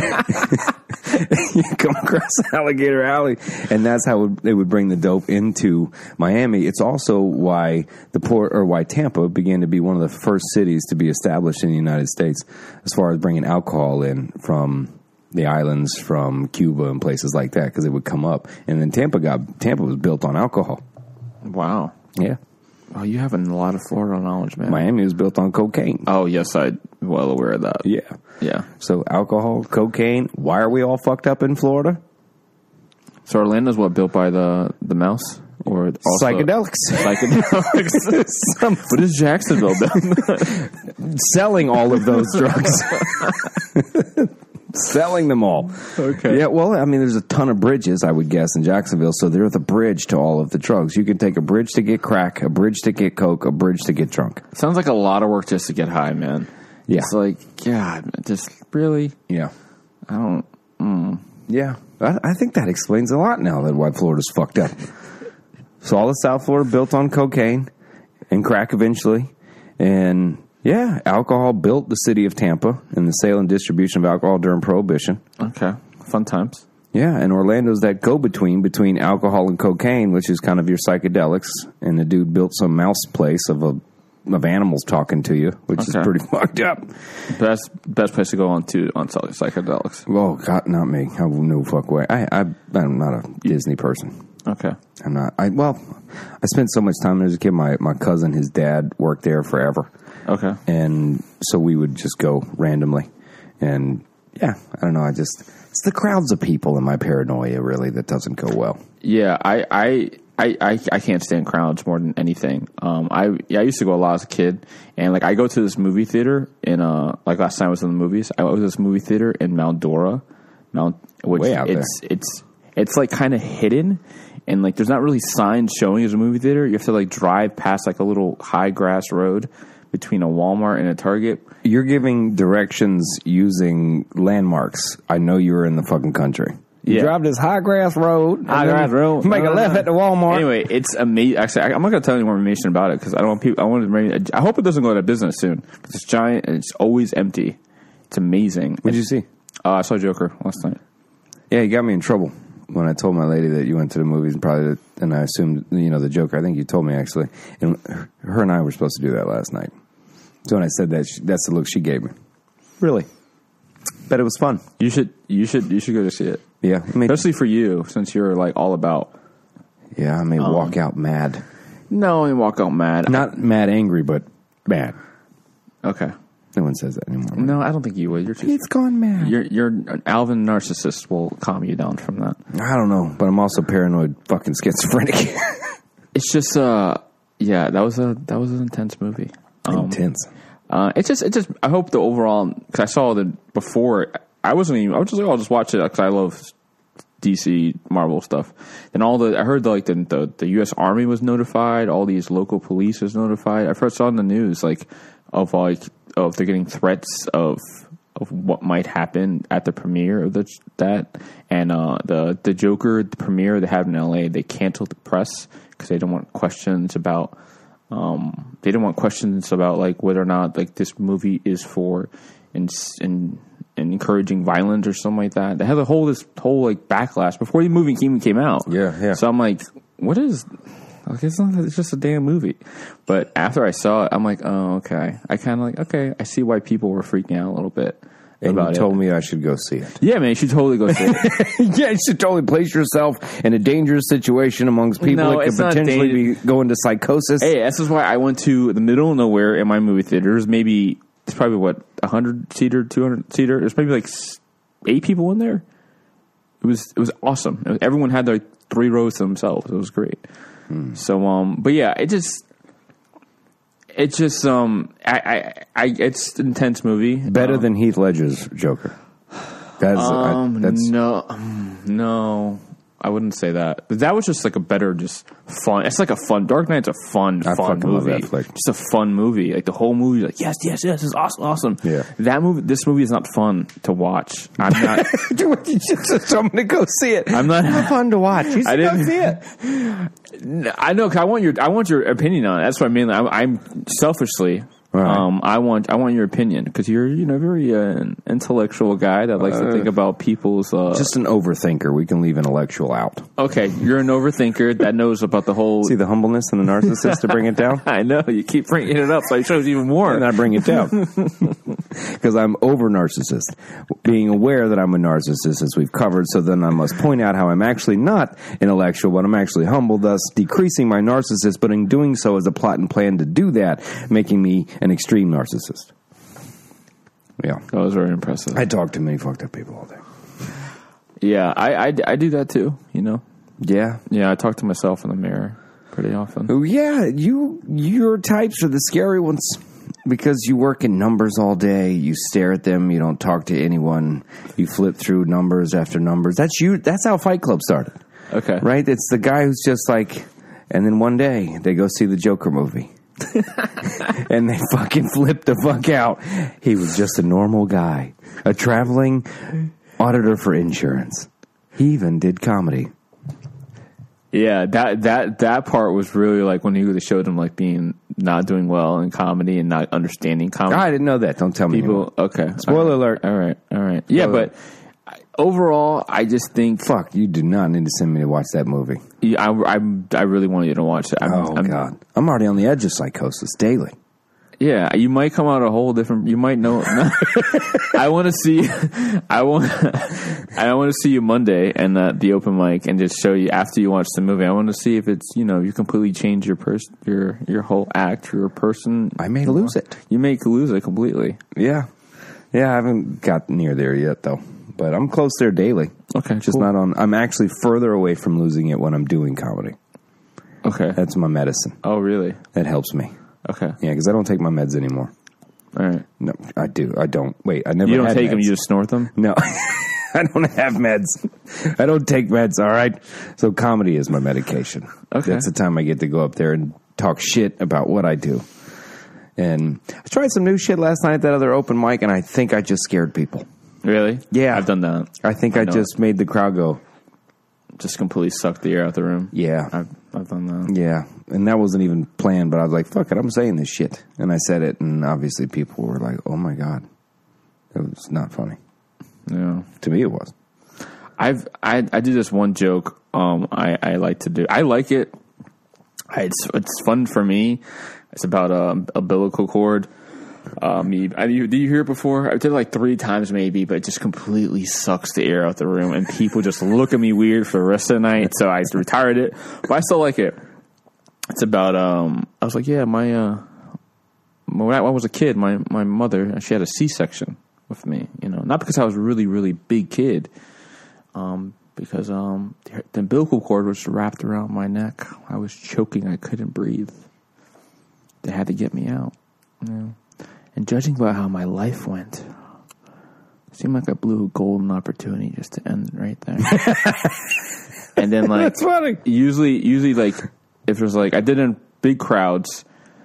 You can come across Alligator Alley, and that's how they would bring the dope into Miami. It's also why the port, or why Tampa began to be one of the first cities to be established in the United States as far as bringing alcohol in from the islands, from Cuba and places like that, because it would come up. And then Tampa got Tampa was built on alcohol. Wow. Yeah, Oh, you have a lot of Florida knowledge, man. Miami was built on cocaine. Oh, yes, I'm well aware of that. Yeah. Yeah. So alcohol, cocaine. Why are we all fucked up in Florida? So Orlando's what, built by the, the mouse? Or also Psychedelics. Psychedelics. Some- What is Jacksonville done? selling all of those drugs. Selling them all. Okay. Yeah, well, I mean, there's a ton of bridges, I would guess, in Jacksonville, so they're the bridge to all of the drugs. You can take a bridge to get crack, a bridge to get coke, a bridge to get drunk. Sounds like a lot of work just to get high, man. Yeah. It's like, God, man, just really, Yeah. I don't, mm. Yeah. I, I think that explains a lot now, that why Florida's fucked up. So all of South Florida built on cocaine and crack eventually, and Yeah, alcohol built the city of Tampa and the sale and distribution of alcohol during Prohibition. Okay, fun times. Yeah, and Orlando's that go-between between alcohol and cocaine, which is kind of your psychedelics. And the dude built some mouse place of a of animals talking to you, which Okay. is pretty fucked up. Best best place to go on to on psychedelics. Oh, God, not me. I will no fuck way. I, I, I'm not a Disney person. Okay. I'm not. I Well, I spent so much time there as a kid. My, my cousin, his dad, worked there forever. Okay. And so we would just go randomly. And, yeah, I don't know. I just... It's the crowds of people and my paranoia, really, that doesn't go well. Yeah, I I, I, I I can't stand crowds more than anything. Um, I yeah, I used to go a lot as a kid, and like I go to this movie theater in uh like last time I was in the movies. I was at this movie theater in Mount Dora, Mount which Way out it's it's it's like kind of hidden, and like there's not really signs showing as a movie theater. You have to like drive past like a little high grass road between a Walmart and a Target. You're giving directions using landmarks. I know you're in the fucking country. You Yeah. drive this high grass road. High and then grass road. Make a left at the Walmart. Anyway, it's amazing. Actually, I, I'm not going to tell any more information about it because I don't want people. I want to. I hope it doesn't go out of business soon because it's giant and it's always empty. It's amazing. What'd you see? Uh, I saw Joker last night. Yeah, you got me in trouble when I told my lady that you went to the movies and probably, and I assumed, you know, the Joker. I think you told me actually. And her and I were supposed to do that last night. So when I said that, she, that's the look she gave me. Really? Bet it was fun. You should. You should. You should go to see it. Yeah. I may, Especially for you, since you're like all about. yeah, I may Um, walk out mad. No, and walk out mad. Not mad angry, but mad. Okay. No one says that anymore. No, I don't think you would. You're too. It's gone mad. You're. You're an Alvin narcissist. Will calm you down from that. I don't know, but I'm also paranoid fucking schizophrenic. It's just. Uh. Yeah. That was a. That was an intense movie. Um, Intense. Uh, it's just, it just. I hope the overall, because I saw the before. I wasn't even. I was just like, I'll just watch it because I love D C Marvel stuff. And all the, I heard the, like the, the the U S Army was notified. All these local police was notified. I first saw in the news like of like of they're getting threats of of what might happen at the premiere of the, that and uh, the the Joker the premiere they had in L A. They canceled the press because they don't want questions about. Um, they didn't want questions about like whether or not like this movie is for in, in, in encouraging violence or something like that. They had a whole this whole like backlash before the movie even came out. Yeah, yeah. So I'm like, what is? Like, it's not. It's just a damn movie. But after I saw it, I'm like, oh, okay. I kind of like, okay. I see why people were freaking out a little bit. And about you told it. me I should go see it. Yeah, man, you should totally go see it. Yeah, you should totally place yourself in a dangerous situation amongst people No, that could it's not potentially danger- be going to psychosis. Hey, this is why I went to the middle of nowhere in my movie theaters. Maybe it's probably what a hundred seater, two hundred seater. There's maybe like s- eight people in there. It was it was awesome. It was- everyone had their three rows to themselves. It was great. Hmm. So um, but yeah, it just it just um, I I, I it's an intense movie. Better um, than Heath Ledger's Joker. That's, um, I, that's no um, no. I wouldn't say that. That was just like a better, just fun. It's like a fun. Dark Knight's a fun, I fun fucking love movie. that flick. Just a fun movie. Like the whole movie, like yes, yes, yes, it's awesome, awesome. Yeah. That movie, this movie is not fun to watch. I'm not. you just told me to go see it. I'm not It's fun to watch. You I should go didn't- see it. I know. Cause I want your. I want your opinion on it. That's what I mean. I'm, I'm selfishly. Right. Um, I want. I want your opinion because you're, you know, very uh, an intellectual guy that likes to think about people's. Uh, Just an overthinker. We can leave intellectual out. okay, you're an overthinker that knows about the whole. See the humbleness and the narcissist to bring it down? I know you keep bringing it up, so it shows even more. And I bring it down. Because I'm over narcissist. Being aware that I'm a narcissist, as we've covered, so then I must point out how I'm actually not intellectual, but I'm actually humble, thus decreasing my narcissist, but in doing so as a plot and plan to do that, making me an extreme narcissist. Yeah. That was very impressive. I talk to many fucked up people all day. yeah, I, I, I do that too. You know. Yeah. Yeah, I talk to myself in the mirror pretty often. Oh, yeah, you your types are the scary ones because you work in numbers all day. You stare at them. You don't talk to anyone. You flip through numbers after numbers. That's you. That's how Fight Club started, Okay. right? It's the guy who's just like, and then one day they go see the Joker movie. And they fucking flip the fuck out. He was just a normal guy, a traveling auditor for insurance. He even did comedy. Yeah, that that that part was really like when he showed him like being not doing well in comedy and not understanding comedy. I didn't know that. Don't tell me People, anymore. okay. Spoiler all right. alert. All right, all right. Yeah, Spoiler. but overall, I just think Fuck, you do not need to send me to watch that movie. I, I, I really want you to watch it. I'm, Oh, I'm, God. I'm already on the edge of psychosis daily. Yeah, you might come out a whole different. You might know. I want to see. I want. I want to see you Monday and uh, the open mic, and just show you after you watch the movie. I want to see if it's you know you completely change your person, your your whole act, your person. I may lose it. You may lose it completely. Yeah. Yeah, I haven't got near there yet, though. But I'm close there daily. Okay, Just cool. not on. I'm actually further away from losing it when I'm doing comedy. Okay. That's my medicine. Oh, really? That helps me. Okay. Yeah, because I don't take my meds anymore. All right. No, I do. I don't. Wait, I never You don't had take meds. them. You just snort them. No, I don't have meds. I don't take meds, all right? So comedy is my medication. Okay. That's the time I get to go up there and talk shit about what I do. And I tried some new shit last night at that other open mic, and I think I just scared people. Really? Yeah. I've done that. I think I, I know just made the crowd go, Just completely sucked the air out the room. yeah. I've I've done that. Yeah, and that wasn't even planned, but I was like, fuck it, I'm saying this shit. And I said it, and obviously people were like, oh my God. It was not funny. Yeah. To me, it was. I've I I do this one joke. Um, I I like to do. I like it. I, it's it's fun for me. It's about a um, umbilical cord. Uh, me, I, you, did you hear it before? I did it like three times maybe, but it just completely sucks the air out the room, and people just look at me weird for the rest of the night. So I retired it, but I still like it. It's about um. I was like, yeah, my uh, when I was a kid, my my mother, she had a C-section with me. You know, not because I was a really really big kid, um, because um the, the umbilical cord was wrapped around my neck. I was choking. I couldn't breathe. They had to get me out. Yeah. And judging by how my life went, it seemed like I blew a golden opportunity just to end right there. And then, like, That's funny. usually, usually, like, if there's like, I did it in big crowds.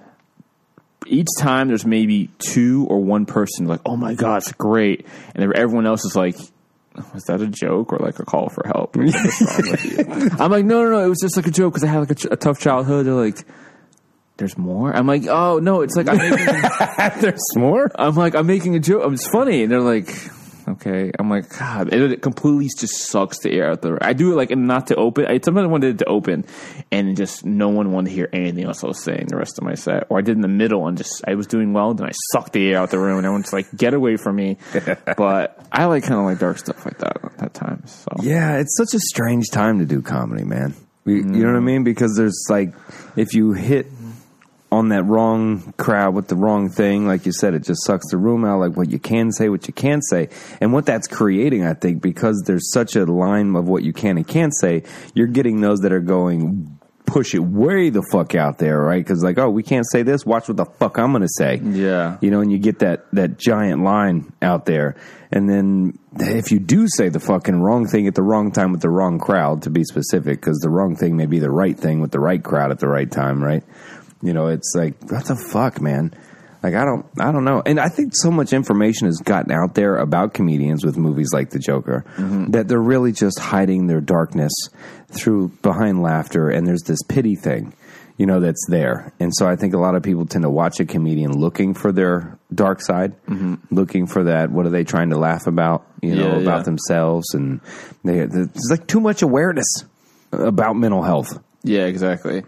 Each time, there's maybe two or one person like, "Oh my God, it's great," and then everyone else is like, "Was that a joke or like a call for help?" What's wrong with you? I'm like, "No, no, no, it was just like a joke because I had like a, ch- a tough childhood." They're like, "There's more." I'm like, "Oh no, it's like I'm making, There's more? I'm like I'm making a joke. It's funny." And they're like, "Okay." I'm like, "God," it, it completely just sucks the air out the. I do it like not to open. I sometimes wanted it to open, and just no one wanted to hear anything else I was saying the rest of my set. Or I did in the middle and just I was doing well, then I sucked the air out the room, and everyone's like, "Get away from me!" But I like kind of like dark stuff like that at times. So Yeah, it's such a strange time to do comedy, man. We, mm. You know what I mean? Because there's like, if you hit on that wrong crowd with the wrong thing, like you said, it just sucks the room out, like what you can say, what you can't say. And what that's creating, I think, because there's such a line of what you can and can't say, you're getting those that are going, push it way the fuck out there, right? Because like, oh, we can't say this, watch what the fuck I'm going to say. Yeah. You know, and you get that, that giant line out there. And then if you do say the fucking wrong thing at the wrong time with the wrong crowd, to be specific, because the wrong thing may be the right thing with the right crowd at the right time, right? You know, it's like, what the fuck, man? Like, I don't, I don't know. And I think so much information has gotten out there about comedians with movies like The Joker mm-hmm. that they're really just hiding their darkness through behind laughter. And there's this pity thing, you know, that's there. And so I think a lot of people tend to watch a comedian looking for their dark side, mm-hmm. looking for that. What are they trying to laugh about, you know, yeah, about yeah. themselves? And they, there's like too much awareness about mental health. Yeah, exactly.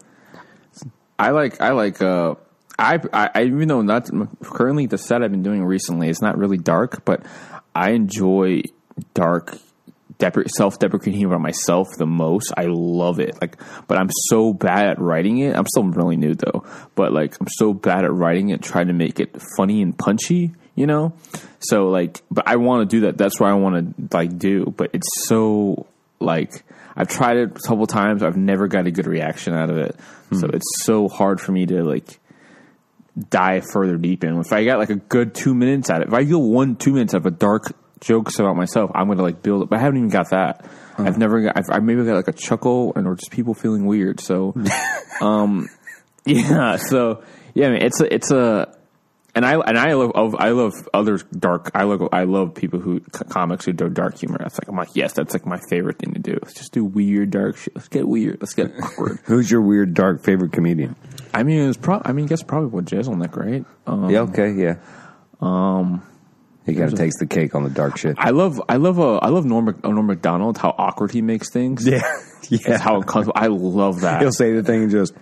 I like, I like, uh, I, I, even though not currently the set I've been doing recently is not really dark, but I enjoy dark, depre- self-deprecating humor about myself the most. I love it. Like, but I'm so bad at writing it. I'm still really new though, but like, I'm so bad at writing it, trying to make it funny and punchy, you know? So like, but I want to do that. That's what I want to like do, but it's so like, I've tried it a couple times. I've never got a good reaction out of it. Hmm. So it's so hard for me to like dive further deep in. If I got like a good two minutes at it, if I get one, two minutes of a dark jokes about myself, I'm going to like build it. But I haven't even got that. Uh-huh. I've never got, I've, I've maybe got like a chuckle and or just people feeling weird. So, um, yeah. So yeah, I mean, it's a, it's a, And I and I love I love other dark. I love I love people who comics who do dark humor. That's like I'm like yes, that's like my favorite thing to do. Let's just do weird dark shit. Let's get weird. Let's get awkward. Who's your weird dark favorite comedian? I mean, it's pro- I mean, I guess probably with Jeselnik, right? Um, Yeah. Okay. Yeah. Um, He kind of takes the cake on the dark shit. I love I love uh, I love Norm Mac- Norm Macdonald. How awkward he makes things. Yeah. Yeah. It's how uncomfortable. I love that. He'll say the thing and just.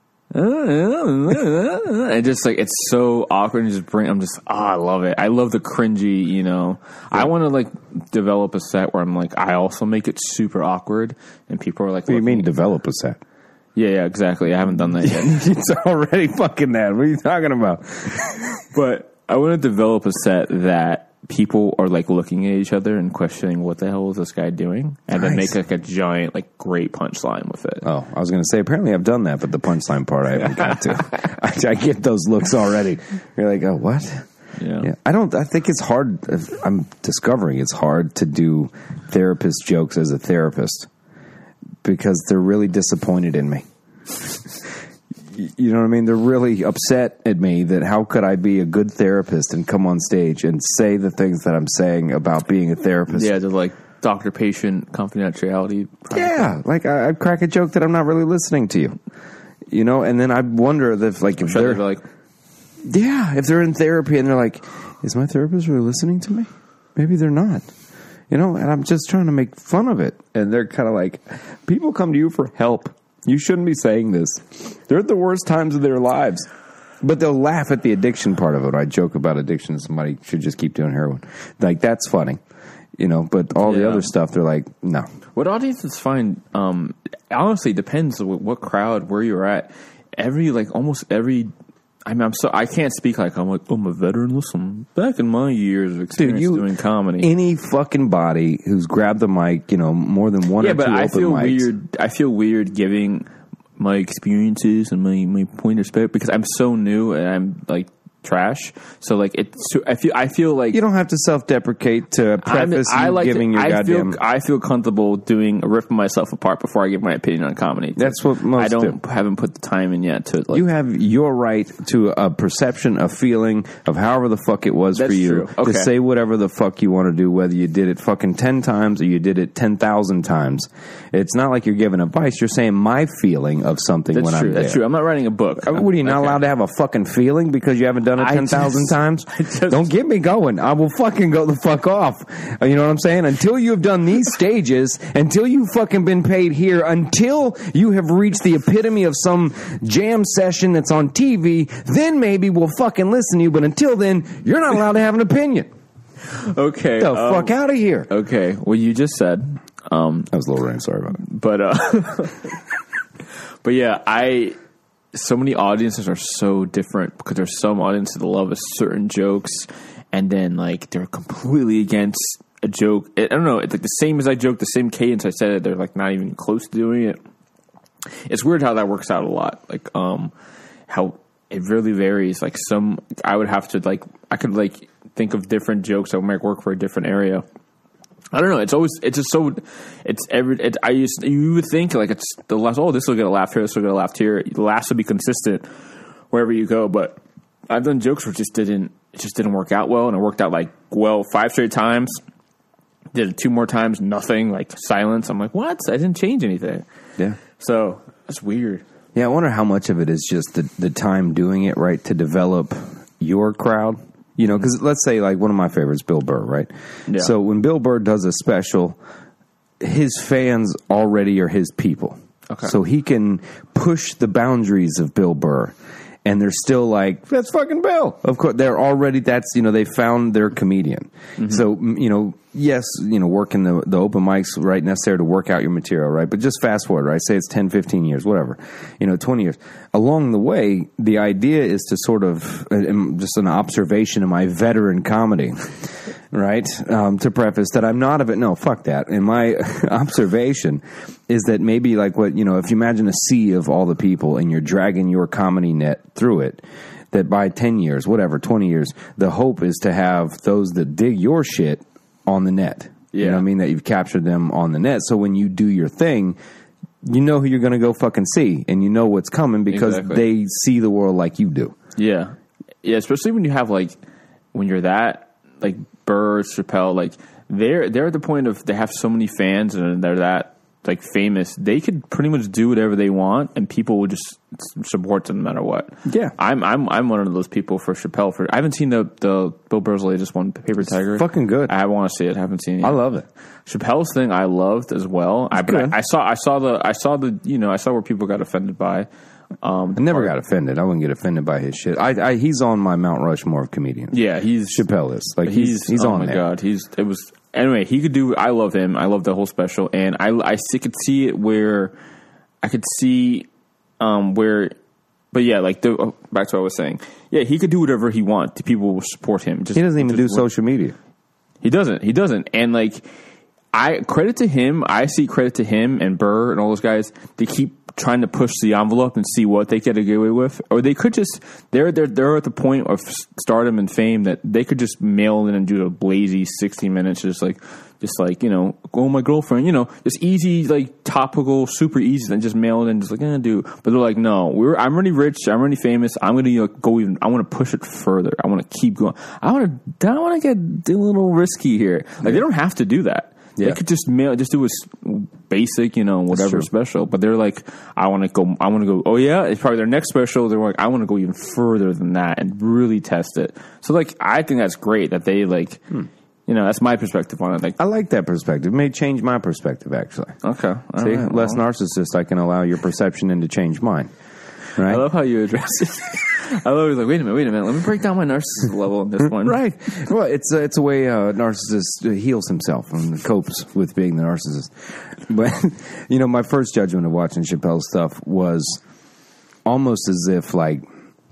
and just like it's so awkward and just bring I'm just oh I love it. I love the cringy, you know. Yeah. I want to like develop a set where I'm like I also make it super awkward and people are like What do you mean develop a set? Yeah, yeah, exactly. I haven't done that yet. It's already fucking that. What are you talking about? But I want to develop a set that people are like looking at each other and questioning what the hell is this guy doing, and nice. Then make like a giant like great punchline with it. Oh, I was going to say apparently I've done that, but the punchline part I haven't got to. I, I get those looks already. You're like, oh, what? Yeah. yeah. I don't. I think it's hard. I'm discovering it's hard to do therapist jokes as a therapist because they're really disappointed in me. You know what I mean? They're really upset at me that how could I be a good therapist and come on stage and say the things that I'm saying about being a therapist? Yeah, they're like doctor-patient confidentiality. Yeah, like I, I crack a joke that I'm not really listening to you. You know, and then I wonder if like if they're, they're like, yeah, if they're in therapy and they're like, is my therapist really listening to me? Maybe they're not. You know, and I'm just trying to make fun of it, and they're kind of like, people come to you for help. You shouldn't be saying this. They're at the worst times of their lives. But they'll laugh at the addiction part of it. I joke about addiction. Somebody should just keep doing heroin. Like, that's funny. You know, but all yeah. the other stuff, they're like, no. What audiences find, um, honestly, depends on what crowd, where you're at. Every, like, almost every... I mean, I'm so I can't speak like I'm like I'm a veteran. Listen, back in my years of experience Dude, you, doing comedy, any fucking body who's grabbed the mic, you know, more than one yeah, or two but I open feel mics. weird. I feel weird giving my experiences and my my point of respect because I'm so new and I'm like trash. So like it's I feel I feel like you don't have to self-deprecate to preface I you like giving to, your I goddamn. Feel, I feel comfortable doing ripping myself apart before I give my opinion on comedy. That's what most I don't do. haven't put the time in yet to. Like, you have your right to a perception, a feeling of however the fuck it was That's for you true. Okay. to say whatever the fuck you want to do, whether you did it fucking ten times or you did it ten thousand times. It's not like you're giving advice. You're saying my feeling of something That's when true. I'm That's there. true. I'm not writing a book. I mean, what are you not okay. allowed to have a fucking feeling because you haven't done it ten thousand times? Just, don't get me going. I will fucking go the fuck off. You know what I'm saying? Until you have done these stages, until you've fucking been paid here, until you have reached the epitome of some jam session that's on T V, then maybe we'll fucking listen to you. But until then, you're not allowed to have an opinion. Okay. Get the um, fuck out of here. Okay. Well, you just said. Um, that was a little rain. Sorry about it. But, uh, but yeah, I... So many audiences are so different because there's some audiences that love a certain jokes, and then like they're completely against a joke. I don't know. It's like the same as I joke, the same cadence I said it. They're like not even close to doing it. It's weird how that works out a lot. Like um, how it really varies. Like some, I would have to like I could like think of different jokes that might work for a different area. I don't know. It's always, it's just so, it's every, it, I used, you would think like it's the last, oh, this will get a laugh here, this will get a laugh here. The laughs will be consistent wherever you go. But I've done jokes where it just didn't, it just didn't work out well. And it worked out like, well, five straight times. Did it two more times, nothing, like silence. I'm like, what? I didn't change anything. Yeah. So that's weird. Yeah. I wonder how much of it is just the, the time doing it, right? To develop your crowd. You know, because let's say like one of my favorites, Bill Burr, right? Yeah. So when Bill Burr does a special, his fans already are his people. Okay. So he can push the boundaries of Bill Burr. And they're still like, that's fucking Bill. Of course, they're already, that's, you know, they found their comedian. Mm-hmm. So, you know, yes, you know, working the, the open mics, right, necessary to work out your material, right? But just fast forward, right? Say it's ten, fifteen years, whatever, you know, twenty years. Along the way, the idea is to sort of, uh, just an observation of my veteran comedy, right? Um, to preface that I'm not of it. No, fuck that. And my observation is that maybe like what, you know, if you imagine a sea of all the people and you're dragging your comedy net through it, that by ten years, whatever, twenty years, the hope is to have those that dig your shit on the net. Yeah. You know what I mean? That you've captured them on the net. So when you do your thing, you know who you're going to go fucking see and you know what's coming because exactly. they see the world like you do. Yeah. yeah, especially when you have like when you're that like Burr, Chappelle, like they're they're at the point of they have so many fans and they're that like famous, they could pretty much do whatever they want and people will just support them no matter what. Yeah. I'm I'm I'm one of those people for Chappelle. For I haven't seen the the Bill Burr's latest one, Paper Tiger. Fucking good. I want to see it. I haven't seen it yet. I love it. Chappelle's thing I loved as well. I, but I, I saw I saw the I saw the you know I saw where people got offended by. Um, I never got offended. I wouldn't get offended by his shit. I, I he's on my Mount Rushmore of comedians. Yeah, he's Chappelle is like he's he's, he's oh on my there. God, he's it was anyway. He could do. I love him. I love the whole special, and I I see, could see it where I could see um where, but yeah, like the oh, back to what I was saying. Yeah, he could do whatever he wants. People will support him. Just, He doesn't even do just, social media. He doesn't. He doesn't. And like, I credit to him. I see credit to him and Burr and all those guys. They keep trying to push the envelope and see what they get to get away with, or they could just they're they're they're at the point of stardom and fame that they could just mail in and do a blazy sixty minutes, just like just like you know, oh my girlfriend, you know, just easy like topical, super easy, and just mail it in, just like eh, do. But they're like, no, we're I'm already rich, I'm already famous, I'm gonna you know, go even. I want to push it further. I want to keep going. I want to I want to get a little risky here. Like yeah. They don't have to do that. Yeah. They could just mail, just do a basic, you know, whatever special. But they're like, I want to go. I want to go. Oh yeah, it's probably their next special. They're like, I want to go even further than that and really test it. So like, I think that's great that they like, hmm. you know, that's my perspective on it. Like, I like that perspective. It may change my perspective actually. Okay, all see, right, less well. narcissist. I can allow your perception and to change mine. Right? I love how you address it. I love like, wait a minute, wait a minute. Let me break down my narcissist level on this one. Right. Well, it's a, it's a way a narcissist heals himself and copes with being the narcissist. But, you know, my first judgment of watching Chappelle's stuff was almost as if, like,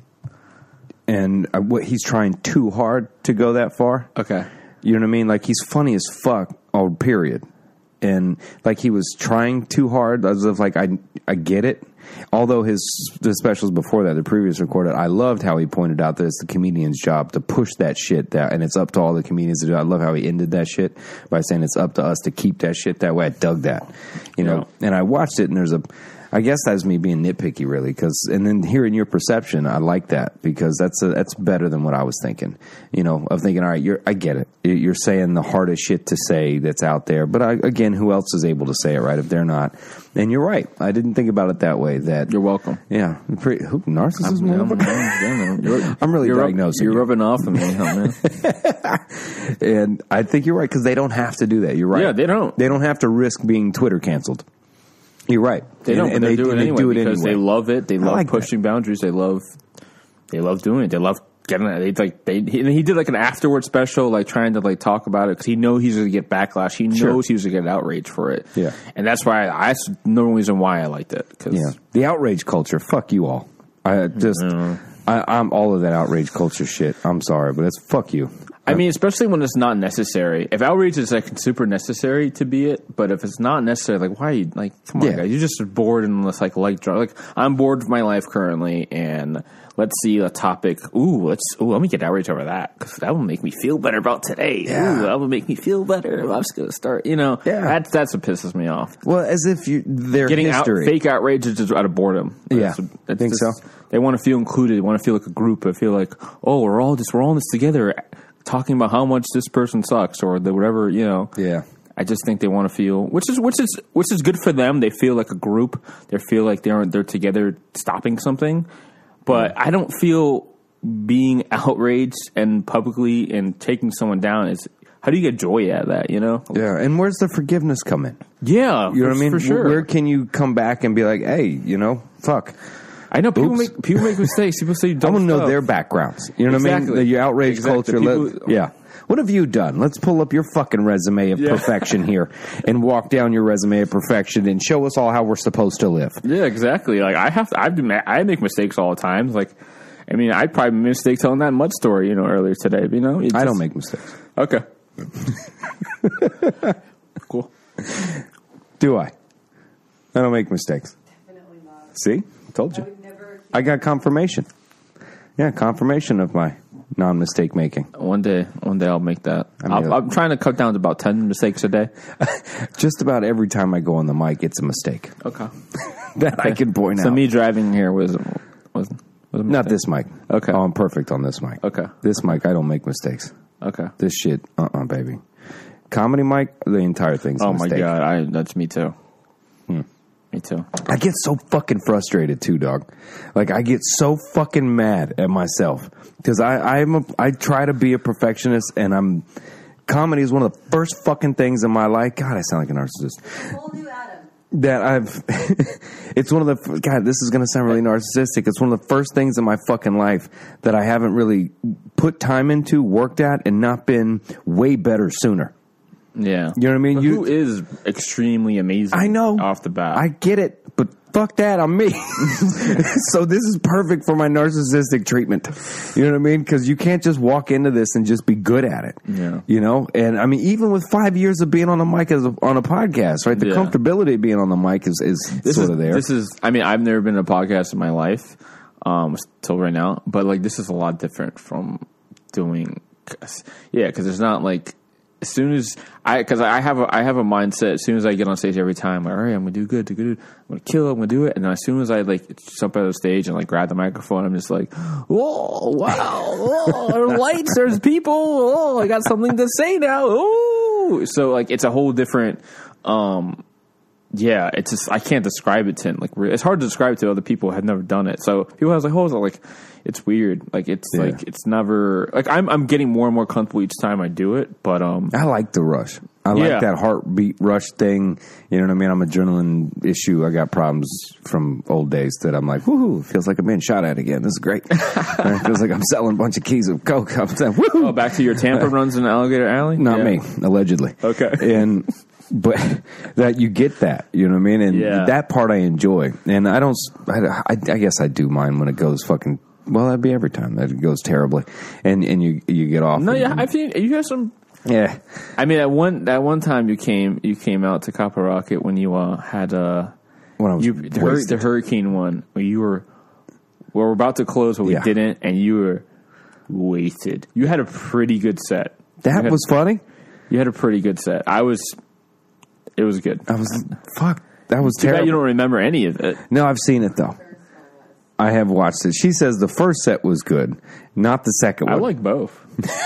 and what he's trying too hard to go that far. Okay. You know what I mean? Like, he's funny as fuck, oh, period. And, like, he was trying too hard, as if, like, I, I get it. Although his the specials before that, the previous recorded, I loved how he pointed out that it's the comedian's job to push that shit that, and it's up to all the comedians to do. I love how he ended that shit by saying it's up to us to keep that shit that way. I dug that, you know. Yeah. And I watched it, and there's a, I guess that's me being nitpicky, really, because and then hearing your perception, I like that because that's a, that's better than what I was thinking. You know, of thinking, all right, you're, I get it. You're saying the hardest shit to say that's out there, but I, again, who else is able to say it, right? If they're not, and you're right. I didn't think about it that way. That you're welcome. Yeah, pretty, who, narcissism. I'm, I'm, I'm, I'm really you're diagnosing. You're you. rubbing off on me, huh, man? And I think you're right because they don't have to do that. You're right. Yeah, they don't. They don't have to risk being Twitter canceled. You're right. They don't, and, and they do it anyway do it because anyway. they love it. They love like pushing that. boundaries. They love, they love doing it. They love getting it. They like they. He, he did like an afterward special, like trying to like talk about it because he knows he's going to get backlash. He sure. knows he was going to get outrage for it. Yeah, and that's why I. That's no reason why I liked it. Cause yeah, the outrage culture. Fuck you all. I just, mm. I, I'm all of that outrage culture shit. I'm sorry, but it's fuck you. I mean, especially when it's not necessary. If outrage is like super necessary to be it, but if it's not necessary, like why are you like? Come on, yeah. guys, you're just bored and this like like like I'm bored with my life currently, and let's see a topic. Ooh, let's ooh, let me get outraged over that because that will make me feel better about today. Yeah. Ooh, that will make me feel better. I'm just gonna start. You know, yeah. that's that's what pisses me off. Well, as if you their getting history. Out, fake outrage is just out of boredom. Yeah, it's, it's I think just, so. They want to feel included. They want to feel like a group. They feel like oh, we're all just we're all in this together. Talking about how much this person sucks or the whatever, you know. Yeah. I just think they want to feel, which is which is which is good for them. They feel like a group. They feel like they're they're together stopping something. But yeah. I don't feel being outraged and publicly and taking someone down is. How do you get joy out of that? You know. Yeah. And where's the forgiveness come in? Yeah. You know for, what I mean? For sure. Where can you come back and be like, hey, you know, fuck. I know people Oops. make people make mistakes. People say dumb I want to know stuff. their backgrounds. You know exactly. what I mean? Your outrage exactly. culture. People, let, yeah. What have you done? Let's pull up your fucking resume of yeah. perfection here and walk down your resume of perfection and show us all how we're supposed to live. Yeah, exactly. Like I have, to, I do, I make mistakes all the time. Like, I mean, I probably made a mistake telling that mud story, you know, earlier today. But, you know, just, I don't make mistakes. Okay. Cool. Do I? I don't make mistakes. Definitely not. See? Told you. I would never. I got confirmation. Yeah, confirmation of my non-mistake making. One day, one day I'll make that. I mean, I'll, I'm trying to cut down to about ten mistakes a day. Just about every time I go on the mic, it's a mistake. Okay. that okay. I can point so out. So me driving here was was Was it Not mistake? this mic. Okay. Oh, I'm perfect on this mic. Okay. This mic, I don't make mistakes. Okay. This shit, uh-uh, baby. Comedy mic, the entire thing's a Oh my mistake. god, I that's me too. Hmm. Me too. I get so fucking frustrated too, dog. Like I get so fucking mad at myself because I I'm a, I try to be a perfectionist, and I'm comedy is one of the first fucking things in my life. God, I sound like a narcissist. Whole new Adam. That I've, it's one of the, God, this is going to sound really narcissistic. It's one of the first things in my fucking life that I haven't really put time into, worked at, and not been way better sooner. Yeah. You know what I mean? But You- who is extremely amazing I know. off the bat. I get it, but fuck that, I'm me. So this is perfect for my narcissistic treatment. You know what I mean? Because you can't just walk into this and just be good at it. Yeah. You know? And I mean, even with five years of being on the mic as a, on a podcast, right? The Yeah. comfortability of being on the mic is, is this sort is, of there. This is, I mean, I've never been in a podcast in my life, um, till right now, but like this is a lot different from doing, yeah, because there's not like, as soon as I, because I have a, I have a mindset. As soon as I get on stage, every time, like, all right, I'm gonna do good, do good. I'm gonna kill it. I'm gonna do it. And then as soon as I like jump out of the stage and like grab the microphone, I'm just like, whoa, wow, whoa, there's lights, there's people. Oh, I got something to say now. Oh, so like it's a whole different. um Yeah, it's just I can't describe it to like it's hard to describe it to other people who have never done it. So people have like, oh, so like it's weird. Like it's Yeah. like it's never like I'm I'm getting more and more comfortable each time I do it. But um, I like the rush. I like Yeah. that heartbeat rush thing. You know what I mean? I'm adrenaline issue. I got problems from old days that I'm like, woohoo, feels like I'm being shot at again. This is great. It feels like I'm selling a bunch of keys of coke. I'm saying, woohoo. oh, back to your Tampa runs in Alligator Alley. Not Yeah. me, allegedly. Okay. And but that you get that, you know what I mean? And Yeah. that part I enjoy. And I don't, I, I, I guess I do mind when it goes fucking, well, that'd be every time that it goes terribly. And and you you get off. No, and- yeah, I think you have some. yeah. I mean, at one that one time you came you came out to Copper Rocket when you uh, had uh When I was you the, hur- wasted. the hurricane one where you were well, we're about to close, but we Yeah. didn't, and you were wasted. You had a pretty good set. That You had- was funny. You had a pretty good set. I was. It was good. I was, fuck, that was Too bad terrible. you don't remember any of it. No, I've seen it though. I have watched it. She says the first set was good, not the second I one. like both.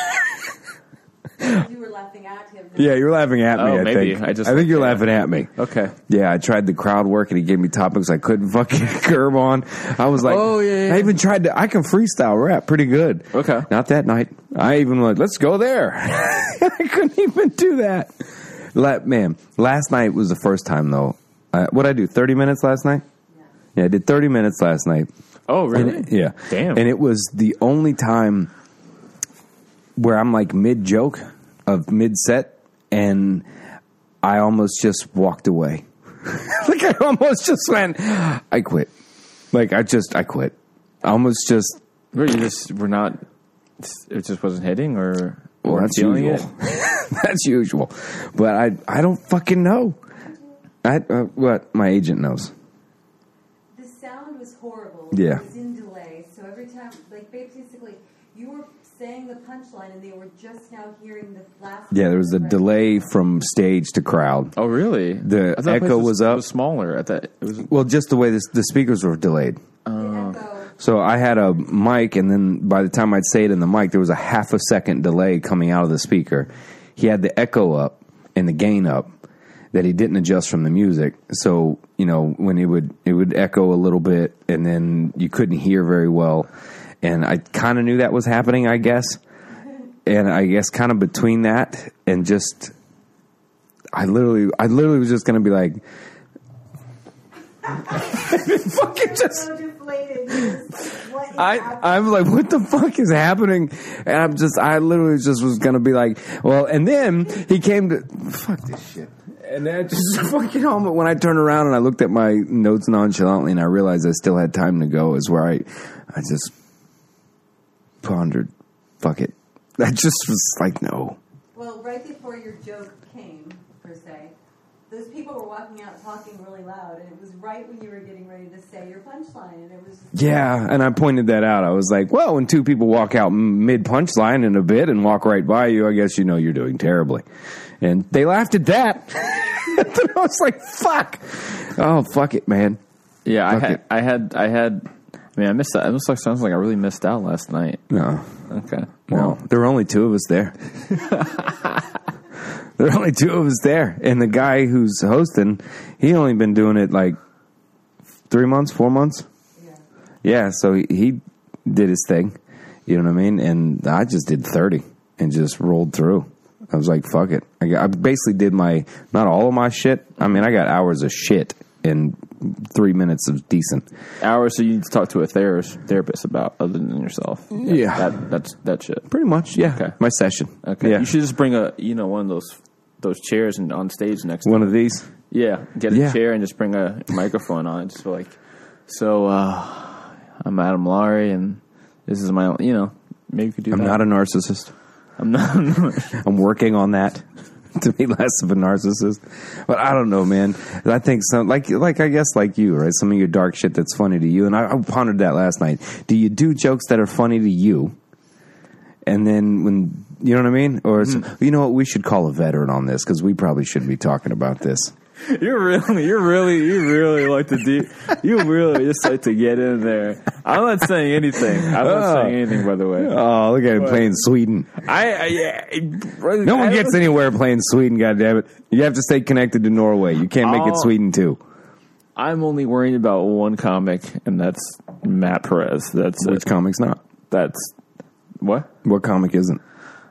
You were laughing at him. Yeah, you're laughing at me. Oh, I maybe. think. I just I think you're like laughing at me. Okay. Yeah, I tried the crowd work and he gave me topics I couldn't fucking curb on. I was like, Oh, yeah, yeah. I even tried to. I can freestyle rap pretty good. Okay. Not that night. I even went, let's go there. I couldn't even do that. La- Man, last night was the first time though. Uh, what I do? Thirty minutes last night. Yeah, I did thirty minutes last night. Oh, really? And it- yeah. Damn. And it was the only time where I'm like mid joke of mid set and I almost just walked away. Like I almost just went, I quit. Like I just, I quit. I almost just, Were you just were not? It just wasn't hitting, or well, or that's feeling usual. it. That's usual. But I, I don't fucking know. I, uh, what? My agent knows. The sound was horrible. Yeah. It was in delay. So every time, like basically, you were saying the punchline and they were just now hearing the last. Yeah, there was a word. delay from stage to crowd. Oh, really? The I thought echo place was up. Was smaller at that. It was. Well, just the way this, the speakers were delayed. The echo. So I had a mic, and then by the time I'd say it in the mic, there was a half a second delay coming out of the speaker. He had the echo up and the gain up that he didn't adjust from the music. So, you know, when it would it would echo a little bit, and then you couldn't hear very well. And I kind of knew that was happening, I guess. And I guess kind of between that and just, I literally, I literally was just going to be like, fucking just. So deflated. Just, what is I, happening? I'm like, what the fuck is happening? And I'm just, I literally just was going to be like, well, and then he came to, fuck this shit. And then just fucking home, when I turned around and I looked at my notes nonchalantly and I realized I still had time to go, is where I, I just pondered, fuck it. I just was like, no. Well, right before your joke came, per se, those people were walking out talking really loud, and it was right when you were getting ready to say your punchline, and it was just, Yeah, and I pointed that out. I was like, well, when two people walk out mid punchline in a bit and walk right by you, I guess you know you're doing terribly. And they laughed at that. I was like, fuck. Oh, fuck it, man. Yeah, I Fuck had, it. I had, I had, I mean, I missed that. It looks like sounds like I really missed out last night. No. Okay. Well, there were only two of us there. There were only two of us there. And the guy who's hosting, he only been doing it like three months, four months. Yeah. Yeah, so he, he did his thing. You know what I mean? And I just did thirty and just rolled through. I was like, fuck it. I, got, I basically did my, not all of my shit. I mean, I got hours of shit and three minutes of decent. Hours so you need to talk to a therapist, therapist about other than yourself. Yeah. That, that's that shit. Pretty much, yeah. Okay. My session. Okay. Yeah. You should just bring a, you know, one of those those chairs and on stage next to One of these? Yeah. Get a Yeah. chair and just bring a microphone on. Just be like, so uh, I'm Adam Laurie and this is my, you know, maybe you could do I'm that. not a narcissist. I'm not. I'm working on that to be less of a narcissist. But I don't know, man. I think some, like, like I guess like you, right? Some of your dark shit that's funny to you. And I, I pondered that last night. Do you do jokes that are funny to you? And then when, you know what I mean? Or, it's, Mm. you know what? We should call a veteran on this because we probably shouldn't be talking about this. You're really, you're really, you really like to do. You really just like to get in there. I'm not saying anything. I'm not Oh. saying anything, by the way. Oh, look at him playing Sweden. I, I yeah. No one gets anywhere playing Sweden, goddammit. You have to stay connected to Norway. You can't make it Oh. Sweden too. I'm only worrying about one comic, and that's Matt Perez. That's Which it. comic's not? That's what? What comic isn't?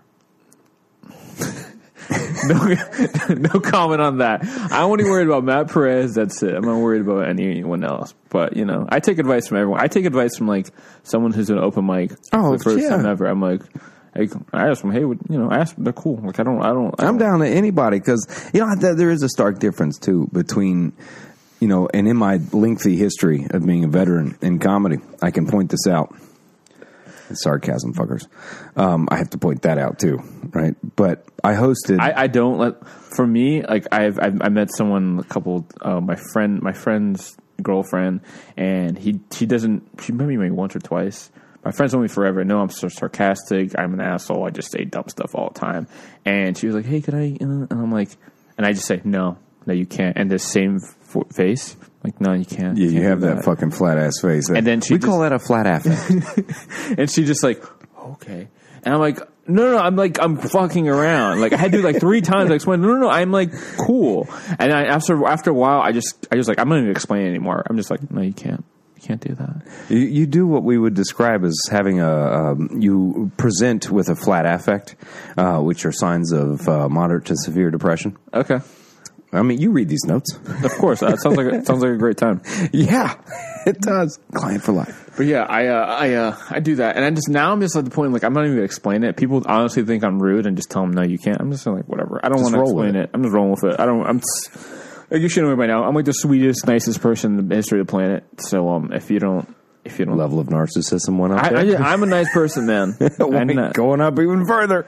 No, no comment on that. I'm only worried about Matt Perez. That's it. I'm not worried about anyone else. But you know, I take advice from everyone. I take advice from like someone who's an open mic Oh, for the first yeah. time ever. I'm like, hey, I ask them, hey, what- you know, I ask them, they're cool. Like I don't, I don't. I I'm don't- down to anybody because, you know, th- there is a stark difference, too, between, you know, and in my lengthy history of being a veteran in comedy, I can point this out. Sarcasm, fuckers. Um, I have to point that out, too, right? But I hosted. I, I don't let. For me, like I've, I've I met someone, a couple, uh, my friend, my friend's girlfriend, and he she doesn't. She met me maybe once or twice. My friends know me forever. No, I'm so sarcastic. I'm an asshole. I just say dumb stuff all the time. And she was like, "Hey, could I?" And I'm like, and I just say, "No, no, you can't." And the same f- face, like, "No, you can't." yeah, you can't have do that, fucking flat ass face. And then she we just- call that a flat affect. And she just like, okay. And I'm like, no, no, I'm like, I'm fucking around. Like I had to do like three times. I explained, no, no, no, I'm like cool. And I, after after a while, I just, I just like, I'm not even explaining anymore. I'm just like, no, you can't, you can't do that. You, you do what we would describe as having a, um, you present with a flat affect, uh, which are signs of uh, moderate to severe depression. Okay, I mean, you read these notes. of course, that sounds like a, sounds like a great time. Yeah, it does. Client for life. But yeah, I uh, I uh, I do that, and I just now I'm just at the point like I'm not even gonna explain it. People honestly think I'm rude, and just tell them no, you can't. I'm just like whatever. I don't Just want to roll with explain it. it. I'm just rolling with it. I don't. I'm. Just, like you should know me by now. I'm like the sweetest, nicest person in the history of the planet. So um, if you don't, if you don't, Level of narcissism went up. I, I, there. I'm a nice person, man. I'm not- Going up even further.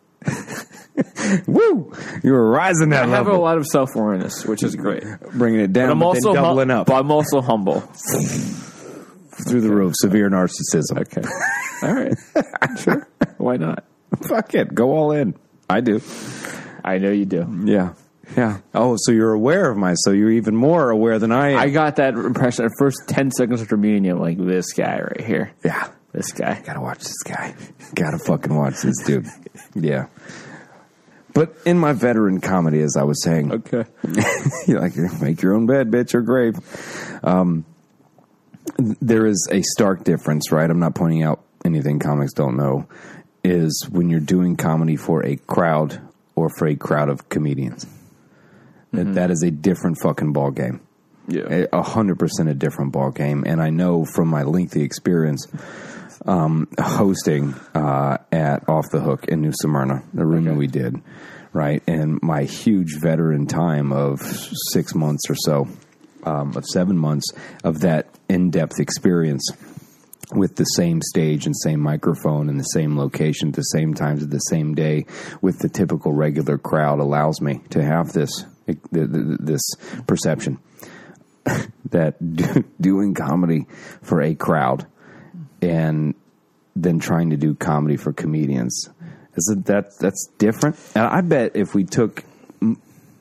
Woo! You were rising that I have a level, lot of self awareness, which is great. bringing it But down, I'm but also then hum- doubling up But I'm also humble. through the roof. Severe narcissism. Okay. All right. Sure. Why not? Fuck it. Go all in. I do. I know you do. Yeah. Yeah. Oh, so you're aware of my, so you're even more aware than I am. I got that impression at first ten seconds after meeting you. I'm like, this guy right here. yeah. This guy. Gotta watch this guy. Gotta fucking watch this dude. Yeah. But in my veteran comedy, as I was saying, Okay. you like make your own bed, bitch, or grave. Um, there is a stark difference, right? I'm not pointing out anything comics don't know. Is when you're doing comedy for a crowd or for a crowd of comedians. That that is a different fucking ball game. Yeah. A hundred percent a different ball game. And I know from my lengthy experience um, hosting uh, at Off the Hook in New Smyrna, the room Okay. we did, right? And my huge veteran time of six months or so, um, of seven months of that in-depth experience with the same stage and same microphone and the same location at the same times at the same day with the typical regular crowd allows me to have this this perception that doing comedy for a crowd and then trying to do comedy for comedians is it that that's different. And I bet if we took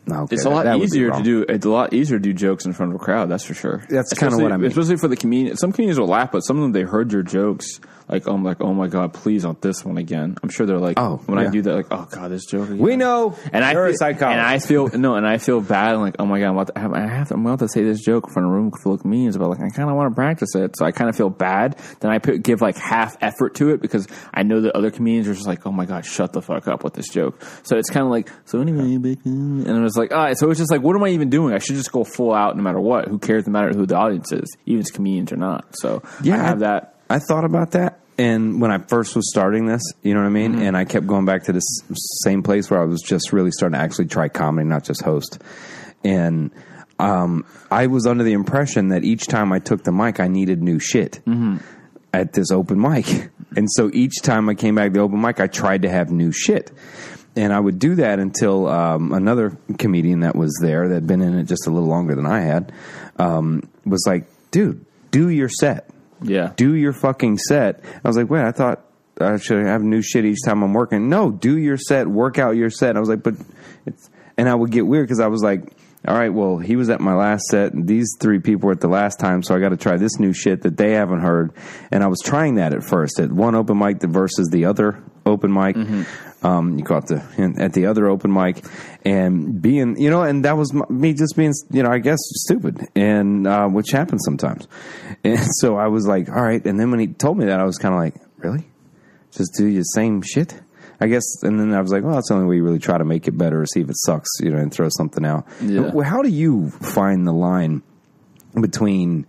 Okay, it's a lot that would be easier to wrong. do. It's a lot easier to do jokes in front of a crowd. That's for sure. That's kinda Especially- what I mean. Especially for the comedian. Some comedians will laugh, but some of them they heard your jokes. Like I'm like, oh my god, please not this one again. I'm sure they're like, Oh, when yeah. I do that, like, oh god, this joke again. We know. And I You're a feel, psychologist. and I feel no, and I feel bad. Like, oh my god, I'm about to, I have to, I'm about to say this joke in front of a room full of comedians, but like, I kind of want to practice it, so I kind of feel bad. Then I put, give like half effort to it because I know that other comedians are just like, oh my god, shut the fuck up with this joke. So it's kind of like, so anyway, and I was like, ah, so it's just like, what am I even doing? I should just go full out no matter what. Who cares? No matter who the audience is, even if it's comedians or not. So Yeah, I have that. I thought about that, and when I first was starting this, you know what I mean? Mm-hmm. And I kept going back to this same place where I was just really starting to actually try comedy, not just host. And um, I was under the impression that each time I took the mic, I needed new shit Mm-hmm. at this open mic. And so each time I came back to the open mic, I tried to have new shit. And I would do that until um, another comedian that was there, that had been in it just a little longer than I had, um, was like, dude, do your set. Yeah. Do your fucking set. I was like, wait, I thought I should have new shit each time I'm working. No, do your set, work out your set. I was like, but it's, and I would get weird because I was like, all right, well, he was at my last set, and these three people were at the last time, so I got to try this new shit that they haven't heard. And I was trying that at first, at one open mic versus the other open mic. Mm-hmm. Um, you call it the, at the other open mic, and being, you know, and that was my, me just being, you know, I guess stupid, and uh, which happens sometimes. And so I was like, all right. And then when he told me that, I was kind of like, really? Just do your same shit? I guess, and then I was like, well, that's the only way you really try to make it better, or see if it sucks, you know, and throw something out. Yeah. Well, how do you find the line between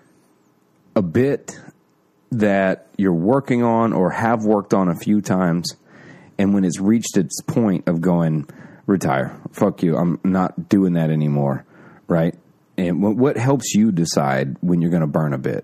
a bit that you're working on or have worked on a few times, and when it's reached its point of going, retire, fuck you, I'm not doing that anymore, right? And what, what helps you decide when you're going to burn a bit?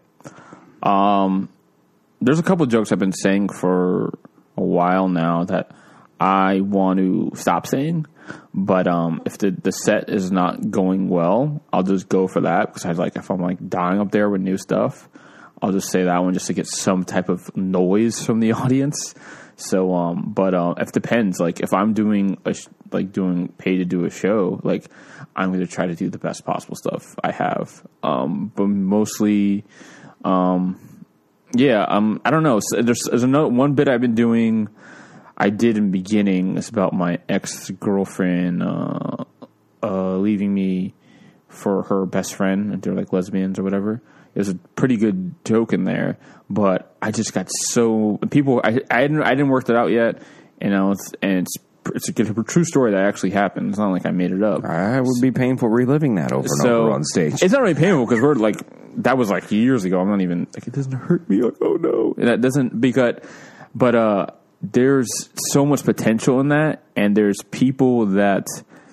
Um, there's a couple of jokes I've been saying for a while now that I want to stop saying, but um, if the, the set is not going well, I'll just go for that, because I like, if I'm like dying up there with new stuff, I'll just say that one just to get some type of noise from the audience. So, um, but uh, it depends. Like, if I'm doing a sh- like doing pay to do a show, like, I'm going to try to do the best possible stuff I have. Um, but mostly, um, yeah, um, I don't know. So there's there's another one bit I've been doing. I did in the beginning. It's about my ex girlfriend uh, uh, leaving me for her best friend, and they're like lesbians or whatever. It was a pretty good joke in there, but I just got so people. I I didn't I didn't work that out yet, you know. It's, and it's it's a, a true story that actually happened. It's not like I made it up. I would be painful reliving that over and So over on stage. it's not really painful because we're like that was like years ago. I'm not even like, it doesn't hurt me. Like, oh no, and that doesn't because but uh, there's so much potential in that, and there's people that.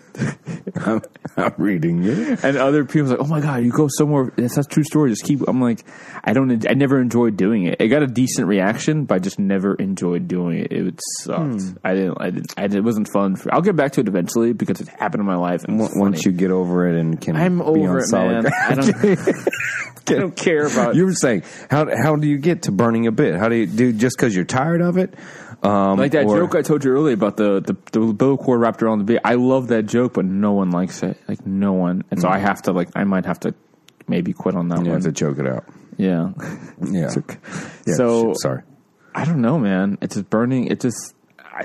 I'm, I'm reading it. And other people's like, oh my god, you go somewhere. That's a true story. Just keep. I'm like, I don't. I never enjoyed doing it. It got a decent reaction, but I just never enjoyed doing it. It sucked. Hmm. I didn't. I didn't. I, it wasn't fun. For, I'll get back to it eventually because it happened in my life. And it's Once funny. you get over it and can I'm be over on it, solid man. I ground. don't. I don't care about. You were saying how how do you get to burning a bit? How do you do just because you're tired of it? Um, Like that or- joke I told you earlier about the, the, the bill cord wrapped around the bit. I love that joke, but no one likes it. Like, no one. And so I have to, like, I might have to maybe quit on that You one. have to choke it out. Yeah. Yeah. Yeah, So- shit, sorry. I don't know, man. It's just burning. It just, I,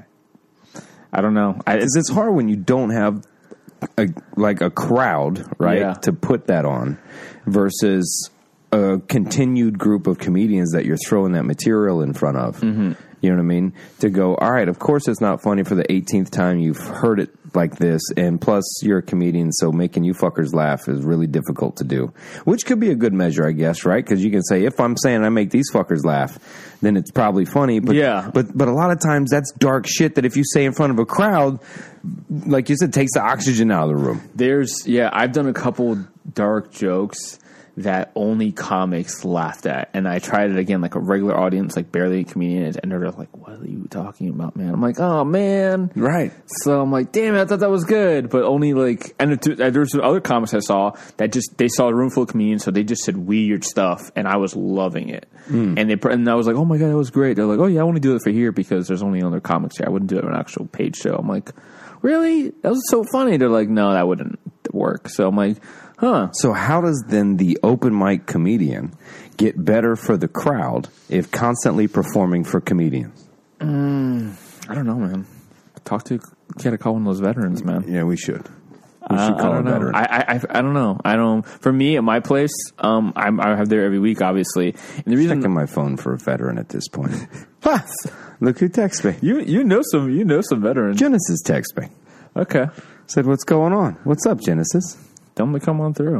I don't know. I, Because it's hard when you don't have a, like a crowd, right, Yeah. to put that on versus a continued group of comedians that you're throwing that material in front of. Mm-hmm. You know what I mean? To go, all right, of course it's not funny for the eighteenth time you've heard it like this, and plus you're a comedian, so making you fuckers laugh is really difficult to do. Which could be a good measure, I guess, right? Because you can say, if I'm saying I make these fuckers laugh, then it's probably funny. But, Yeah. But, but a lot of times that's dark shit that if you say in front of a crowd, like you said, takes the oxygen out of the room. There's, yeah, I've done a couple dark jokes that only comics laughed at. And I tried it again, like a regular audience, like barely a comedian, and they're like, what are you talking about, man? I'm like, oh, man. Right. So I'm like, damn it, I thought that was good. But only like, and it, there's some other comics I saw that just, they saw a room full of comedians, so they just said weird stuff, and I was loving it. Mm. And they and I was like, oh my God, that was great. They're like, oh yeah, I want to do it for here because there's only other comics here. I wouldn't do it on an actual paid show. I'm like, really? That was so funny. They're like, no, that wouldn't work. So I'm like, huh. So how does then the open mic comedian get better for the crowd if constantly performing for comedians? Mm, I don't know, man. Talk to, you gotta call one of those veterans, man. Yeah, we should. We should Uh, call I a don't know. veteran. I, I, I, I don't know. I don't. For me, at my place, um, I'm, I have there every week, obviously. And the reason Checking my phone for a veteran at this point. Look who texted me. you you know some you know some veterans. Genesis texted me. Okay, Said, what's going on? What's up, Genesis? tell them to come on through.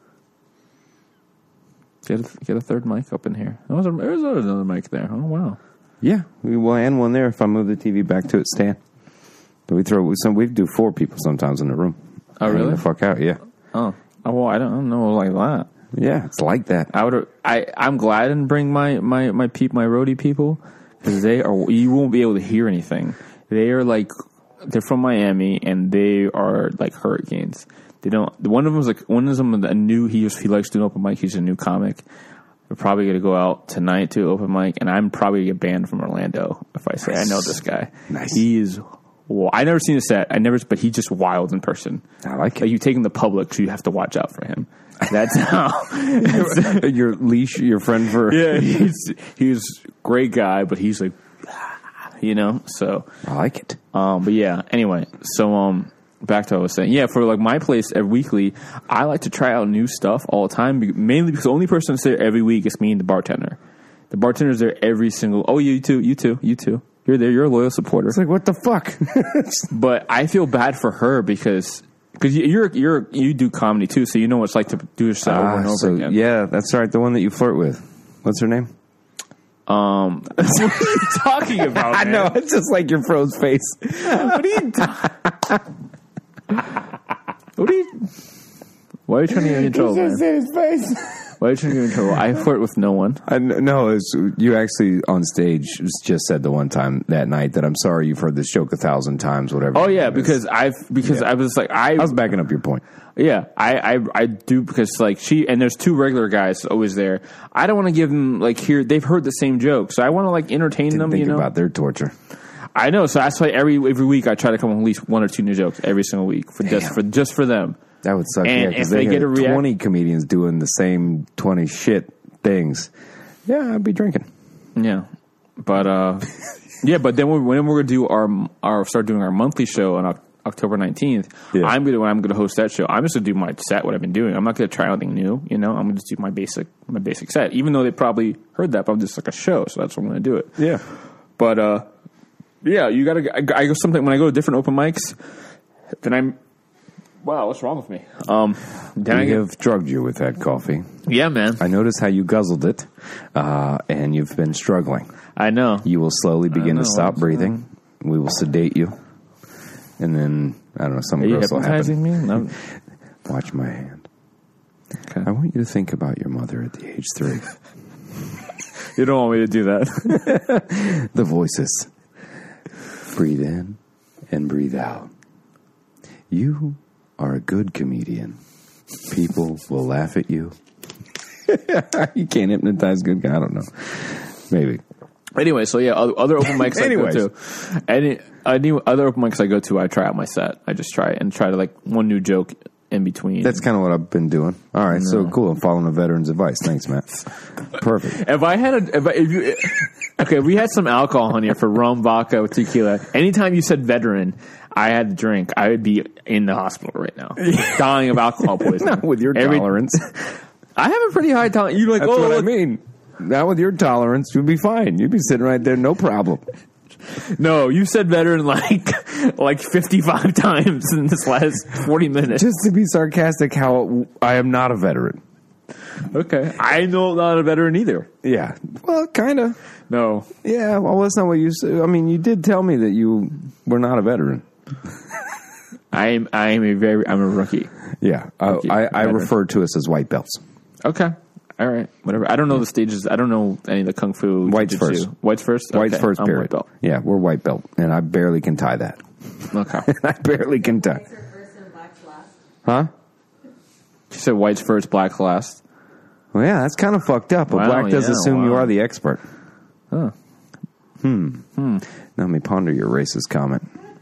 Get a, get a third mic up in here. There was, a, there was another mic there. Oh wow. Yeah, we will end one there if I move the T V back to its stand. But we throw some. We do four people sometimes in the room. Oh, Hang really? the fuck out, yeah. Oh, oh well, I don't, I don't know like that. Yeah, it's like that. I would. I I'm glad I didn't bring my my my peep my roadie people because they are. You won't be able to hear anything. They are like they're from Miami and they are like hurricanes. They don't. One of them is like one of them a new. He he likes doing open mic. He's a new comic. We're probably going to go out tonight to open mic, and I'm probably going to get banned from Orlando if I say Nice. I know this guy. Nice. He is. Well, I never seen a set. I never, but he's just wild in person. I like it. Like you take him to public, so you have to watch out for him. That's how. that's- Your leash, your friend for... yeah, he's he's a great guy, but he's like, you know. So, I like it. um, but yeah. Anyway, so um, back to what I was saying. Yeah, for like my place every weekly, I like to try out new stuff all the time. be- Mainly because the only person that's there every week is me and the bartender. The bartender's there every single. Oh, you too, you too, you too. You're there. You're a loyal supporter. It's like, what the fuck? But I feel bad for her because because you're you're you do comedy too, so you know what it's like to do a set over Ah, and over so, again. yeah, that's right. The one that you flirt with. What's her name? Um, what are you talking about? I man? know. It's just like your froze face. What are you? ta- what are you? Why are you trying to get me in trouble, man? his face. Why are you trying to get me in trouble? I flirt with no one. I, no, it's, you actually on stage just said the one time that night that I'm sorry you've heard this joke a thousand times, whatever. Oh yeah, it is. because I've because Yeah. I was like I I was backing up your point. Yeah, I, I I do because like she and there's two regular guys always there. I don't want to give them like here they've heard the same joke, so I want to like entertain Didn't them. think You know, about their torture. I know. So that's why every every week I try to come up with at least one or two new jokes every single week for just Damn. for just for them. That would suck. And yeah, if because they they get get a react- twenty comedians doing the same twenty shit things. Yeah, I'd be drinking. Yeah, but uh, yeah, but then when when we're gonna do our our start doing our monthly show on Oc- October nineteenth, Yeah. I'm gonna when I'm gonna host that show. I'm just gonna do my set, what I've been doing. I'm not gonna try anything new. You know, I'm gonna just do my basic my basic set. Even though they probably heard that, but I'm just like a show, so that's what I'm gonna do it. Yeah. But uh, yeah, you gotta. I, I go something when I go to different open mics. Then I'm. Wow, what's wrong with me? Um, then I We get, have drugged you with that coffee. yeah, man. I noticed how you guzzled it, uh, and you've been struggling. I know. You will slowly begin know to stop what's breathing. We will sedate you. And then, I don't know, something Are you gross will hypnotizing happen. me? No. Watch my hand. Okay. I want you to think about your mother at the age three. You don't want me to do that. The voices. Breathe in and breathe out. You are a good comedian. People will laugh at you. You can't hypnotize good guy. I don't know. Maybe. Anyway, so yeah, other, other open mics I Anyways. go to. Any, any other open mics I go to, I try out my set. I just try it and try to like one new joke in between. That's kind of what I've been doing. All right, so cool. I'm following a veteran's advice. Thanks, Matt. Perfect. If I had a, if, I, if you, okay, if we had some alcohol on here for rum, vodka, with tequila. Anytime you said veteran, I had to drink. I would be in the hospital right now, dying of alcohol poisoning. Not with your Every- tolerance. I have a pretty high tolerance. You're like, That's oh, what I look- mean. Not with your tolerance. You'd be fine. You'd be sitting right there, no problem. no, you said veteran like like fifty-five times in this last forty minutes. Just to be sarcastic, how I am not a veteran. Okay, I know I'm not a veteran either. Yeah. Well, kind of. No, Yeah. Well, that's not what you said. I mean, you did tell me that you were not a veteran. I'm I'm a very I'm a rookie. Yeah. I, Okay, I, I veteran. refer to us as white belts. Okay, all right, whatever. I don't know the stages. I don't know any of the kung fu. White's jiu-jitsu. first. White's first. White's Okay, first I'm period. white belt. Yeah, we're white belt, and I barely can tie that. Okay. I barely can tie. Whites are first and blacks last. Huh? She said white's first, black last. Well, yeah, that's kind of fucked up. But Wow, black does yeah, assume you wow. are the expert. Huh. Now let me ponder your racist comment.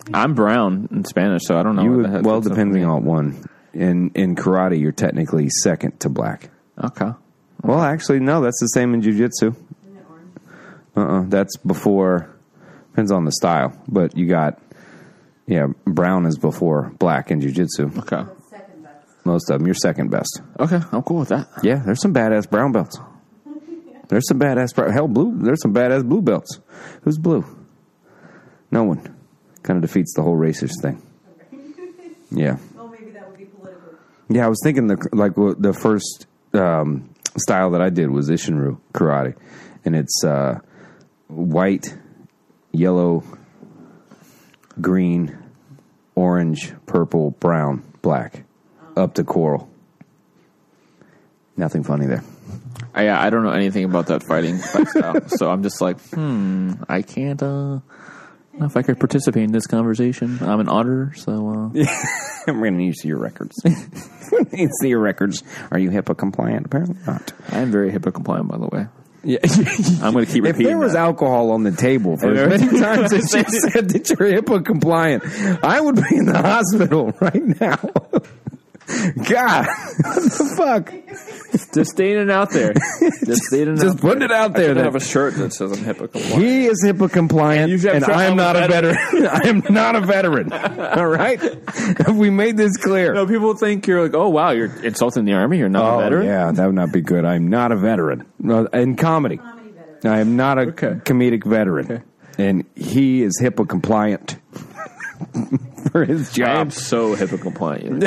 I'm brown in Spanish, so I don't know. You what would, the heck well, that's depending up on one. In in karate, you're technically second to black. Okay. Well, actually, no, that's the same in jiu-jitsu. Isn't it orange? Uh-uh, that's before, depends on the style, but you got, yeah, brown is before black in jiu-jitsu. Okay. So it's second best. Most of them, you're second best. Okay, I'm cool with that. Yeah, there's some badass brown belts. There's some badass, brown, hell, blue, there's some badass blue belts. Who's blue? No one. Kind of defeats the whole racist thing. Yeah. Well, maybe that would be political. Yeah, I was thinking the like the first um, style that I did was Isshinryu karate, and it's uh, white, yellow, green, orange, purple, brown, black, up to coral. Nothing funny there. I, yeah, I don't know anything about that fighting style, so I'm just like, hmm, I can't. Uh, I don't know if I could participate in this conversation. I'm an auditor, so. Uh, I'm going to need to see your records. I'm going to need to see your records. Are you HIPAA compliant? Apparently not. I am very HIPAA compliant, by the way. Yeah. I'm going to keep If repeating there was that. alcohol on the table for as many times as you said that you're HIPAA compliant, I would be in the hospital right now. God, what the fuck? Just stating it out there. Just stating it Just out putting there. it out I there. should that have a shirt that says I'm HIPAA compliant. He is HIPAA compliant, And you should have and tried- I am I'm not a a veteran. I am not a veteran. All right? Have we made this clear? No, people think you're like, oh, wow, you're insulting the Army. You're not Oh, a veteran. yeah, that would not be good. I'm not a veteran. No, in comedy. Comedy veteran. I am not a Okay. comedic veteran. Okay. And he is HIPAA compliant for his I job. am so HIPAA compliant.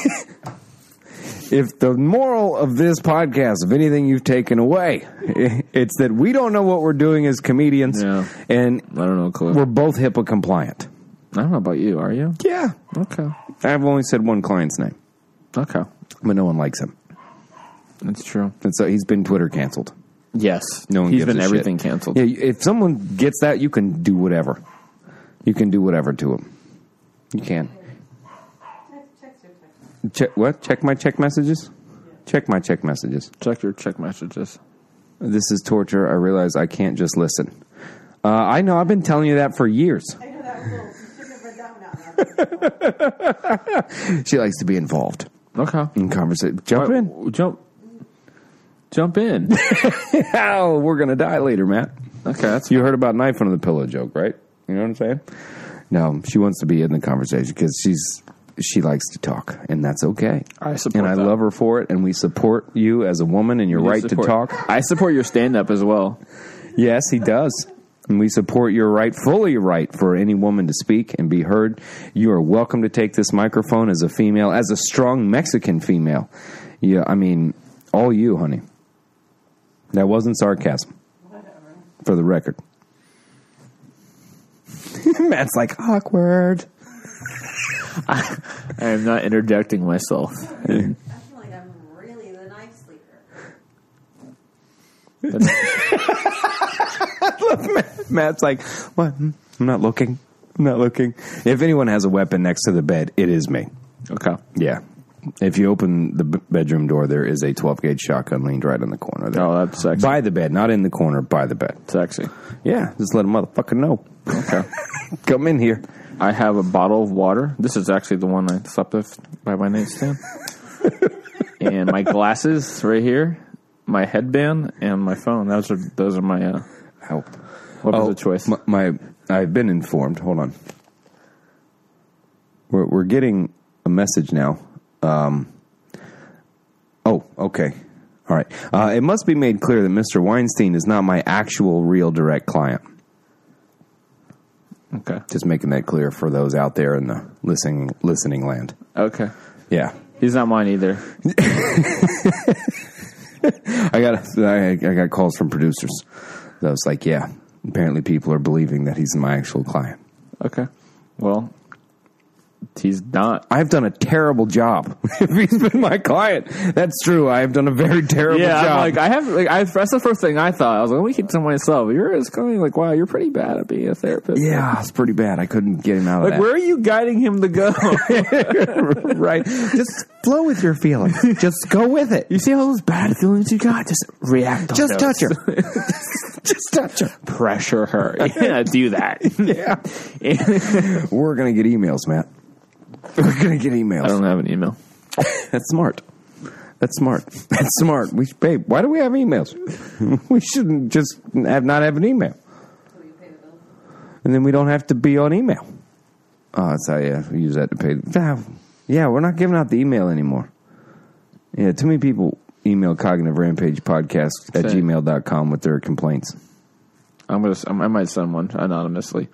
If the moral of this podcast, if anything you've taken away, it's that we don't know what we're doing as comedians, Yeah. and I don't know, clue. we're both HIPAA compliant. I don't know about you. Are you? Yeah. Okay. I've only said one client's name, Okay. but no one likes him. That's true. And so he's been Twitter canceled. Yes. No one He's gives been a everything shit. canceled. Yeah, if someone gets that, you can do whatever. You can do whatever to him. You can. Text, text your text. Check what? Check my check messages? Check my check messages. Check your check messages. This is torture. I realize I can't just listen. Uh, I know. I've been telling you that for years. I know that was a little. You shouldn't have read that one out. She likes to be involved Okay. in conversation. Jump in. What- Jump. Jump in. How we're gonna die later, Matt. Okay, that's You heard about knife under the pillow joke, right? You know what I'm saying? No, she wants to be in the conversation because she's she likes to talk, and that's okay. I support and I that. love her for it, and we support you as a woman and your You right support- to talk. I support your stand-up as well. Yes, he does. And we support your right, fully right, for any woman to speak and be heard. You are welcome to take this microphone as a female, as a strong Mexican female. Yeah, I mean, all you, honey. That wasn't sarcasm, Whatever. for the record. Matt's like, awkward. I am not interjecting myself. I feel like I'm really the knife sleeper. Matt's like, what? I'm not looking. I'm not looking. If anyone has a weapon next to the bed, it is me. Okay. Yeah. If you open the b- bedroom door, there is a twelve gauge shotgun leaned right in the corner there. Oh, that's sexy. By the bed, not in the corner, by the bed. Sexy. Yeah, just let a motherfucker know. Okay. Come in here. I have a bottle of water. This is actually the one I slept with by my nightstand. And my glasses right here, my headband, and my phone. Those are those are my uh, Help. what was Oh, the choice? My, my, I've been informed. Hold on. We're we're getting a message now. Um. Oh, okay. All right. Uh, it must be made clear that Mister Weinstein is not my actual real direct client. Okay. Just making that clear for those out there in the listening listening land. Okay. Yeah. He's not mine either. I got I, I got calls from producers. I was like, yeah, apparently people are believing that he's my actual client. Okay. Well, he's not. I've done a terrible job. If he's been my client, that's true. I have done a very terrible Yeah, job. I'm like I have. Like, I, that's the first thing I thought. I was like, let me keep to myself. You're just going like, wow, you're pretty bad at being a therapist. yeah, it's pretty bad. I couldn't get him out of Like, where are you guiding him to go? that. Right. Just flow with your feelings. Just go with it. You see all those bad feelings you got? Just react on Just those. touch her. Just touch her. Pressure her. Yeah, do that. Yeah. We're going to get emails, Matt. We're going to get emails. I don't have an email. That's smart. That's smart. That's smart. We, babe, why do we have emails? We shouldn't just have not have an email. So you pay the bill. And then we don't have to be on email. Oh, that's how, yeah, we use that to pay. Yeah, we're not giving out the email anymore. Yeah, too many people email Cognitive Rampage Podcast at Same. gmail dot com with their complaints. I'm gonna. I might send one anonymously.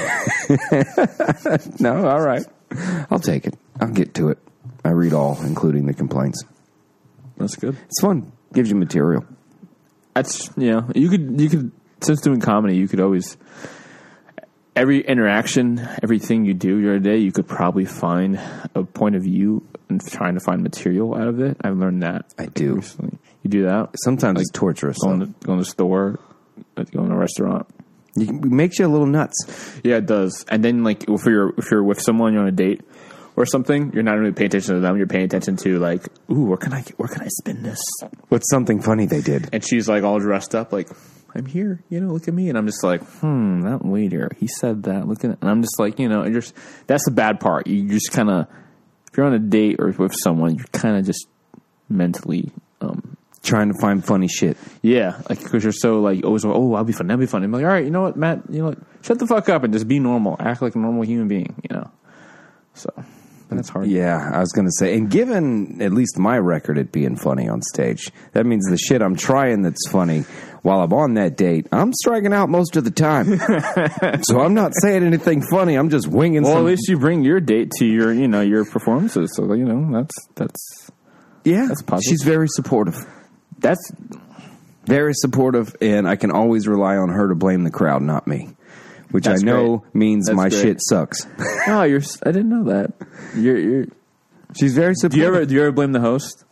No, all right. I'll take it. I'll get to it. I read all, including the complaints. That's good. It's fun. Gives you material. That's you know you could you could since doing comedy you could always every interaction everything you do your day you could probably find a point of view and trying to find material out of it. I've learned that. I do. Recently. You do that Sometimes it's torturous. going though. to go to the store, go to a restaurant. You, it makes you a little nuts. Yeah, it does. And then like if you're if you're with someone you're on a date or something, you're not really paying attention to them. You're paying attention to like, ooh, where can I where can I spin this? What's something funny they did? And she's like all dressed up, like, I'm here, you know, look at me. And I'm just like, hmm, that waiter, he said that. Look at it. And I'm just like, you know, and just that's the bad part. You just kind of, if you're on a date or with someone, you're kind of just mentally, um, Trying to find funny shit. yeah, like because you're so like always, oh, I'll be fun, that'll be fun. I'm like, all right, you know what, Matt, you know what, shut the fuck up and just be normal, act like a normal human being, you know. So that's hard. Yeah, I was going to say, and given at least my record at being funny on stage, that means the shit I'm trying that's funny while I'm on that date, I'm striking out most of the time. So I'm not saying anything funny. I'm just winging Well, some. at least you bring your date to your, you know, your performances. So you know that's that's yeah, that's positive. she's very supportive. that's Very supportive, and I can always rely on her to blame the crowd, not me. Which That's I know great. means That's my great. shit sucks. oh, you're. I didn't know that. You're. you're She's very do supportive. you ever do you ever blame the host?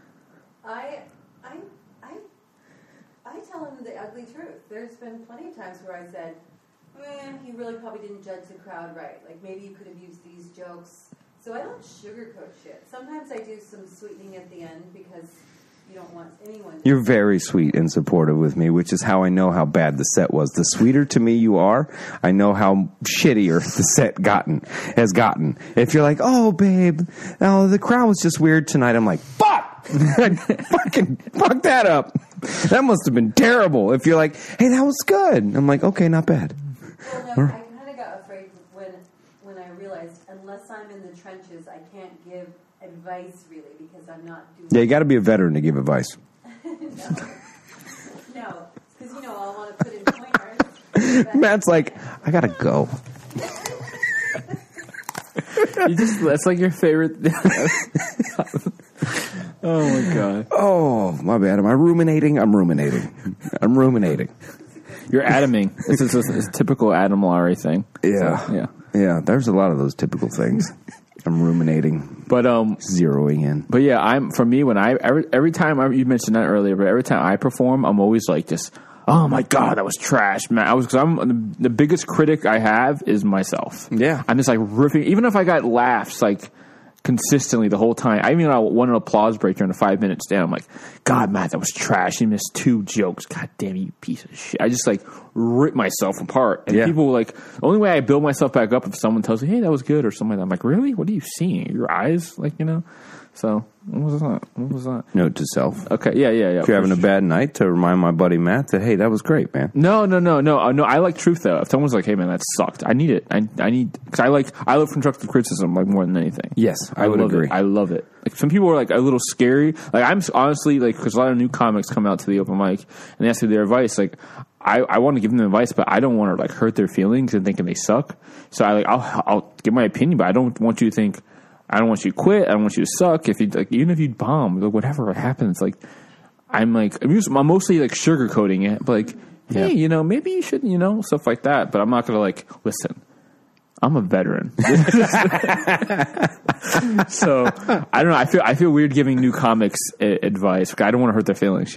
I, I, I, I tell him the ugly truth. There's been plenty of times where I said, eh, you really probably didn't judge the crowd right. Like, maybe you could have used these jokes. So I don't sugarcoat shit. Sometimes I do some sweetening at the end because you don't want anyone to... You're very sweet and supportive with me, which is how I know how bad the set was. The sweeter to me you are, I know how shittier the set gotten has gotten. If you're like, oh, babe, oh, the crowd was just weird tonight, I'm like, fuck! Fucking fuck that up. That must have been terrible. If you're like, hey, that was good. I'm like, okay, not bad. Well, no, I kind of got afraid when when I realized unless I'm in the trenches, I can't give advice really because I'm not doing... Yeah, you got to be a veteran to give advice. No, no, because you know I'll want to put in pointers. But Matt's like, I got to go. You just that's like your favorite. Oh my god! Oh, my bad. Am I ruminating? I'm ruminating. I'm ruminating. You're Adaming. This is a, it's a typical Adam Laurie thing. Yeah. So, yeah. Yeah, there's a lot of those typical things. I'm ruminating, But um, zeroing in. but yeah, I'm for me when I every every time I, you mentioned that earlier, but every time I perform, I'm always like just, oh my god, that was trash, man. I was because I'm the, the biggest critic I have is myself. Yeah. I'm just like riffing, even if I got laughs like consistently the whole time. I even want an applause break during the five minutes stand. I'm like, God, Matt, that was trash. You missed two jokes. God damn you, piece of shit. I just like rip myself apart. And Yeah. people like the only way I build myself back up if someone tells me, hey, that was good or something like that. I'm like, really? What are you seeing? Your eyes, like you know. So what was that? What was that? Note to self. Okay, yeah, yeah, yeah. If you're having a bad night, to remind my buddy Matt that, hey, that was great, man. No, no, no, no, uh, no. I like truth though. If someone's like, "Hey, man, that sucked," I need it. I, I need because I like I love constructive criticism like more than anything. Yes, I, would love agree. It. I love it. Like some people are like a little scary. Like I'm honestly like because a lot of new comics come out to the open mic and they ask me their advice. Like I, I want to give them advice, but I don't want to like hurt their feelings and thinking they suck. So I like I'll I'll give my opinion, but I don't want you to think. I don't want you to quit. I don't want you to suck. If you like, even if you bomb, like, whatever happens, like I'm like I'm, used, I'm mostly like sugarcoating it, but like, hey, Yeah. you know, maybe you should, you know, stuff like that. But I'm not gonna like listen. I'm a veteran, so I don't know. I feel I feel weird giving new comics a- advice. I don't want to hurt their feelings, you know.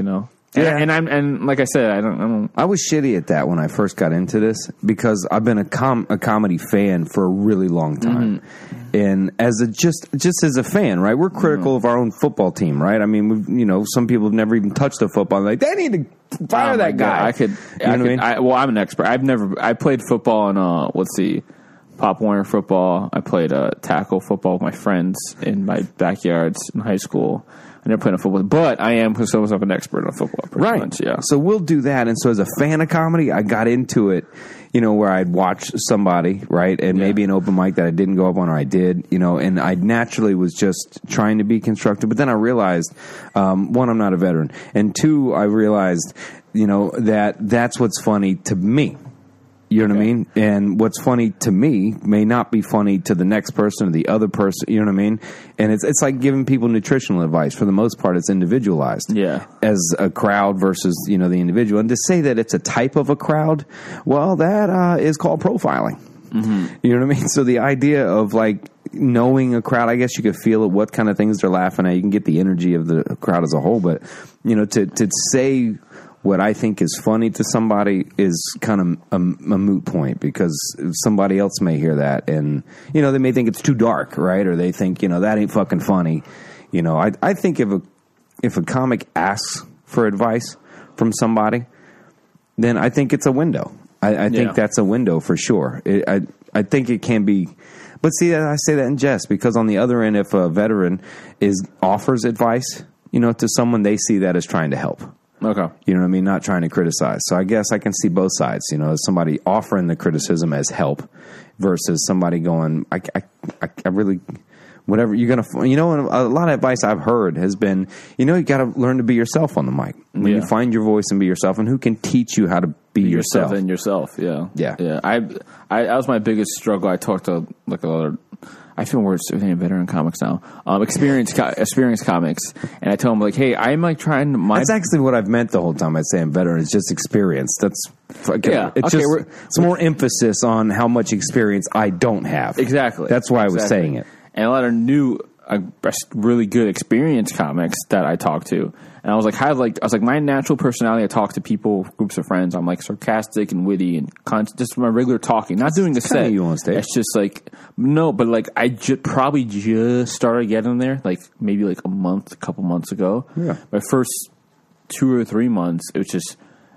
And, Yeah. and I'm and like I said, I don't. I don't I was shitty at that when I first got into this because I've been a com- a comedy fan for a really long time, Mm-hmm. and as a just just as a fan, right? We're critical Mm-hmm. of our own football team, right? I mean, we've, you know, some people have never even touched a football. Like they need to fire oh my that guy. God, I could. You I know could what I mean? I, well, I'm an expert. I've never. I played football in uh, let's see, Pop Warner football. I played uh, tackle football with my friends in my backyards in high school. I never played on football, but I am consider myself an expert on football. Pretty Right. much, yeah. So we'll do that. And so as a fan of comedy, I got into it, you know, where I'd watch somebody, right? And Yeah. maybe an open mic that I didn't go up on or I did, you know, and I naturally was just trying to be constructive. But then I realized, um, one, I'm not a veteran. And two, I realized, you know, that that's what's funny to me. You know what I Okay. mean? And what's funny to me may not be funny to the next person or the other person. You know what I mean? And it's it's like giving people nutritional advice. For the most part, it's individualized. Yeah. As a crowd versus, you know, the individual. And to say that it's a type of a crowd, well, that uh, is called profiling. Mm-hmm. You know what I mean? So the idea of like knowing a crowd, I guess you could feel it, what kind of things they're laughing at. You can get the energy of the crowd as a whole. But, you know, to, to say what I think is funny to somebody is kind of a, a moot point because somebody else may hear that and, you know, they may think it's too dark, right? Or they think, you know, that ain't fucking funny. You know, I, I think if a, if a comic asks for advice from somebody, then I think it's a window. I, I think Yeah. that's a window for sure. It, I, I think it can be, but see, I say that in jest because on the other end, if a veteran is offers advice, you know, to someone, they see that as trying to help. Okay. You know what I mean? Not trying to criticize. So I guess I can see both sides. You know, somebody offering the criticism as help versus somebody going, I, I, I, I really, whatever you're going to, you know, a lot of advice I've heard has been, you know, you got to learn to be yourself on the mic. When Yeah. you find your voice and be yourself, and who can teach you how to be, yourself? and yourself. Yeah. Yeah. Yeah. I, I, that was my biggest struggle. I talked to like a lot of, I feel worse than veteran comics now. Um, experienced, co- experienced comics. And I tell them like, hey, I'm like trying to, my, That's actually what I've meant the whole time I say I'm veteran. It's just experience. That's fucking, Yeah, it's okay, just we're- it's more emphasis on how much experience I don't have. exactly. That's why I was Exactly. saying it. And a lot of new, uh, really good experienced comics that I talk to. And I was like, how like I was like, my natural personality. I talk to people, groups of friends. I'm like sarcastic and witty and con- just my regular talking, not doing a It's kinda set. you on stage. It's just like no, but like I ju- probably just started getting there, like maybe like a month, a couple months ago. Yeah. My first two or three months, it was just.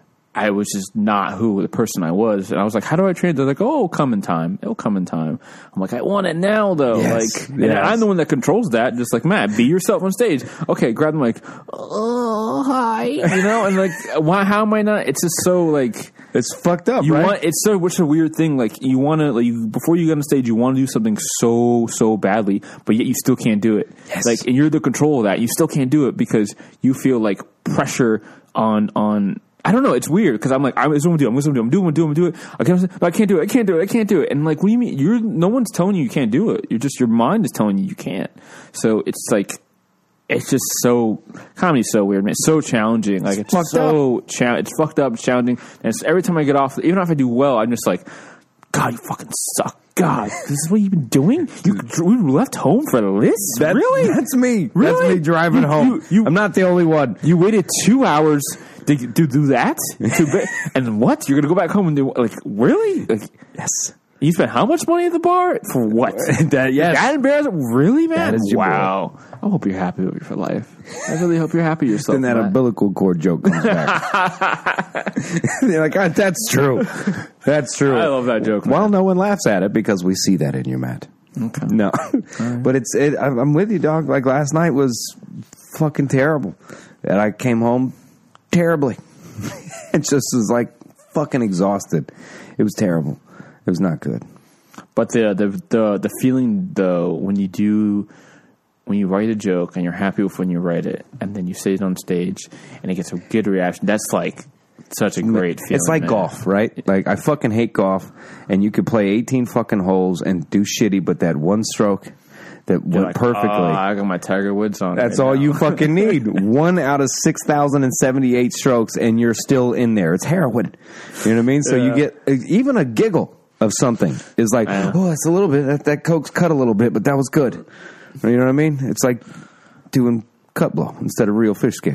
I was just not who the person I was. And I was like, how do I train? They're like, oh, it'll come in time. It'll come in time. I'm like, I want it now, though. Yes, Like, and yes. I'm the one that controls that. Just like, Matt, be yourself on stage. Okay, grab the mic. Oh, hi. You know, and like, why, how am I not? It's just so like, It's fucked up, you right? want, it's so, which is a weird thing. Like, you want to, like, you, before you get on stage, you want to do something so, so badly, but yet you still can't do it. Yes. Like, and you're the control of that. You still can't do it because you feel like pressure on, on, I don't know. It's weird because I'm like, I'm just going to do it. I'm going to do it. I'm doing, doing, doing it. I can't, but I can't do it. I can't do it. I can't do it. And like, what do you mean? You're no one's telling you you can't do it. You're just your mind is telling you you can't. So it's like, it's just so comedy's so weird, man. It's so challenging. Like it's fucked so cha- it's fucked up, it's challenging. And it's, every time I get off, even if I do well, I'm just like, God, you fucking suck. God, this is what you've been doing. You, you left home for this? That- really? That's me. Really? That's me driving You- home. you- you- I'm not the only one. You waited two hours to, to do that, to be, and what? You're gonna go back home and do like really? Like, Yes. you spent how much money at the bar for what? That- yes. That embarrassing? Really, man? That is your Wow. I hope you're happy with your life. I really hope you're happy with yourself. Then that Matt. umbilical cord joke comes back. They're like, "God, that's true. That's true. I love that joke, man. Well, no one laughs at it because we see that in you, Matt. Okay. No, but it's. It, I'm I'm with you, dog. Like last night was fucking terrible, and I came home terribly. It just was like fucking exhausted. It was terrible. It was not good. But the the the the feeling though when you do when you write a joke and you're happy with when you write it and then you say it on stage and it gets a good reaction, that's like such a great feeling. It's like man. golf, right? Like I fucking hate golf, and you could play eighteen fucking holes and do shitty, but that one stroke that You're went like, perfectly. "Oh, I got my Tiger Woods on. That's right all now." you fucking need. One out of six thousand and seventy-eight strokes, and you're still in there. It's heroin. You know what I mean? So you Yeah. get even a giggle of something is like, Yeah. oh, it's a little bit. That, that Coke's cut a little bit, but that was good. You know what I mean? It's like doing cut blow instead of real fish scale.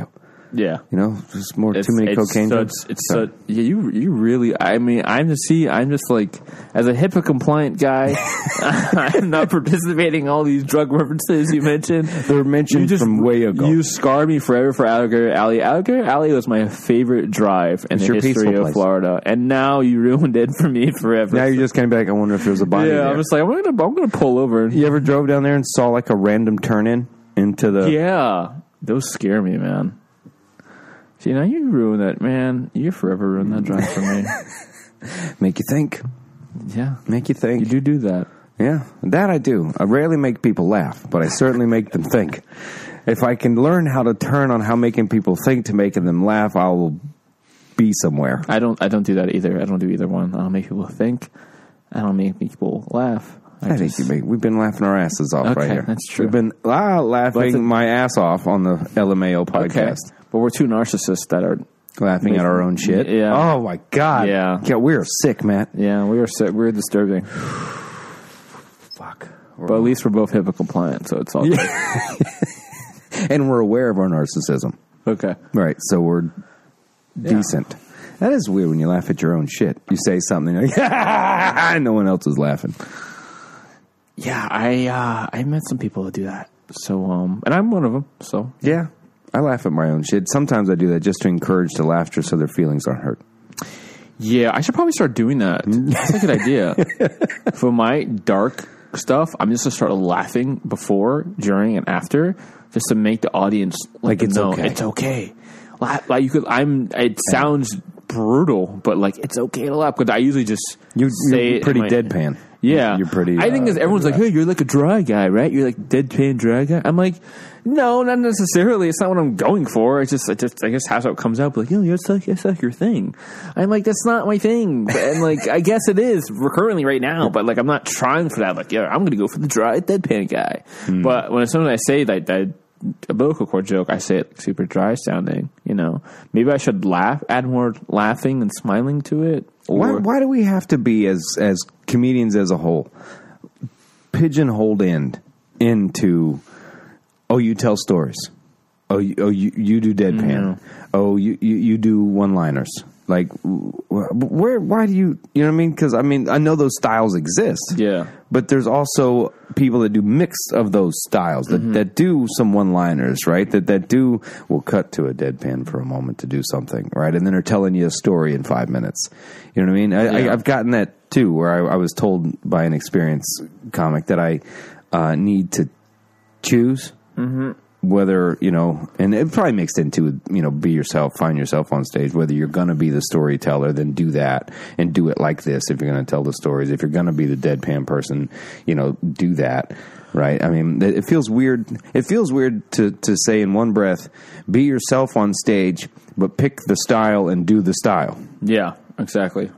Yeah. You know, just more It's, too many it's cocaine such, drugs. It's so, yeah, you you really. I mean, I'm just see. I'm just like as a HIPAA compliant guy. I'm not participating in all these drug references you mentioned. They're mentioned You from way ago. You scarred me forever for Alligator Alley. Alligator Alley was my favorite drive in It's the your history peaceful of place. Florida, and now you ruined it for me forever. Now you're just coming back. I wonder if there's a body yeah, there. I'm just like I'm gonna I'm gonna pull over. And, You ever drove down there and saw like a random turn in into the? yeah, those scare me, man. See, now you ruined that, man. You forever ruined that drive for me. Make you think. Yeah, Make you think. you do do that. Yeah, that I do. I rarely make people laugh, but I certainly make them think. If I can learn how to turn on how making people think to making them laugh, I will be somewhere. I don't. I don't do that either. I don't do either one. I don't make people think. I don't make people laugh. I, think just- you make, we've been laughing our asses off Okay, right here. that's true. We've been ah, laughing But the- my ass off on the L M A O podcast. Okay. But we're two narcissists that are. Laughing at our own shit. Yeah. Oh my god. Yeah. Yeah, we're sick, Matt. Yeah, we are sick. We're disturbing. Fuck. But at least we're both HIPAA compliant, so it's all good. And we're aware of our narcissism. Okay. Right, so we're decent. That is weird when you laugh at your own shit. You say something like, no one else is laughing. Yeah, I uh, I met some people that do that. So um, and I'm one of them. So Yeah, I laugh at my own shit. Sometimes I do that just to encourage the laughter so their feelings aren't hurt. yeah, I should probably start doing that. That's a good idea. For my dark stuff, I'm just gonna start laughing before, during, and after, just to make the audience Like it's know okay. It's okay. La- Like you could. I'm. It sounds brutal, but like it's okay to laugh because I usually just You, say you're it pretty in my- deadpan. Yeah, You're pretty. I think uh, because everyone's like, "Hey, you're like a dry guy, right? You're like deadpan dry guy." I'm like, no, not necessarily. It's not what I'm going for. It's just, it just, I guess, how it comes out. Like, oh, yeah, it's like, it's like your thing. I'm like, that's not my thing, and like, I guess it is currently right now, but like, I'm not trying for that. Like, yeah, I'm going to go for the dry deadpan guy. Hmm. But when sometimes I say that, that umbilical cord joke, I say it super dry sounding. You know, maybe I should laugh, add more laughing and smiling to it. Or Why, why do we have to be, as as comedians as a whole, pigeonholed in into, oh, you tell stories. Oh, you, oh, you, you do deadpan. Oh, you, you, you do one-liners. Like, wh- where? Why do you? You know what I mean? Because I mean, I know those styles exist. Yeah. But there's also people that do mix of those styles that, Mm-hmm. that do some one-liners, right? That that do. We'll cut to a deadpan for a moment to do something, right? And then they're telling you a story in five minutes. You know what I mean? I, I, Yeah. I've gotten that too, where I, I was told by an experienced comic that I uh, need to choose. Mm-hmm. Whether, you know, and it probably mixed into, you know, be yourself, find yourself on stage. Whether you're going to be the storyteller, then do that and do it like this if you're going to tell the stories. If you're going to be the deadpan person, you know, do that, right? I mean, it feels weird. It feels weird to, to say in one breath, be yourself on stage, but pick the style and do the style. Yeah, exactly.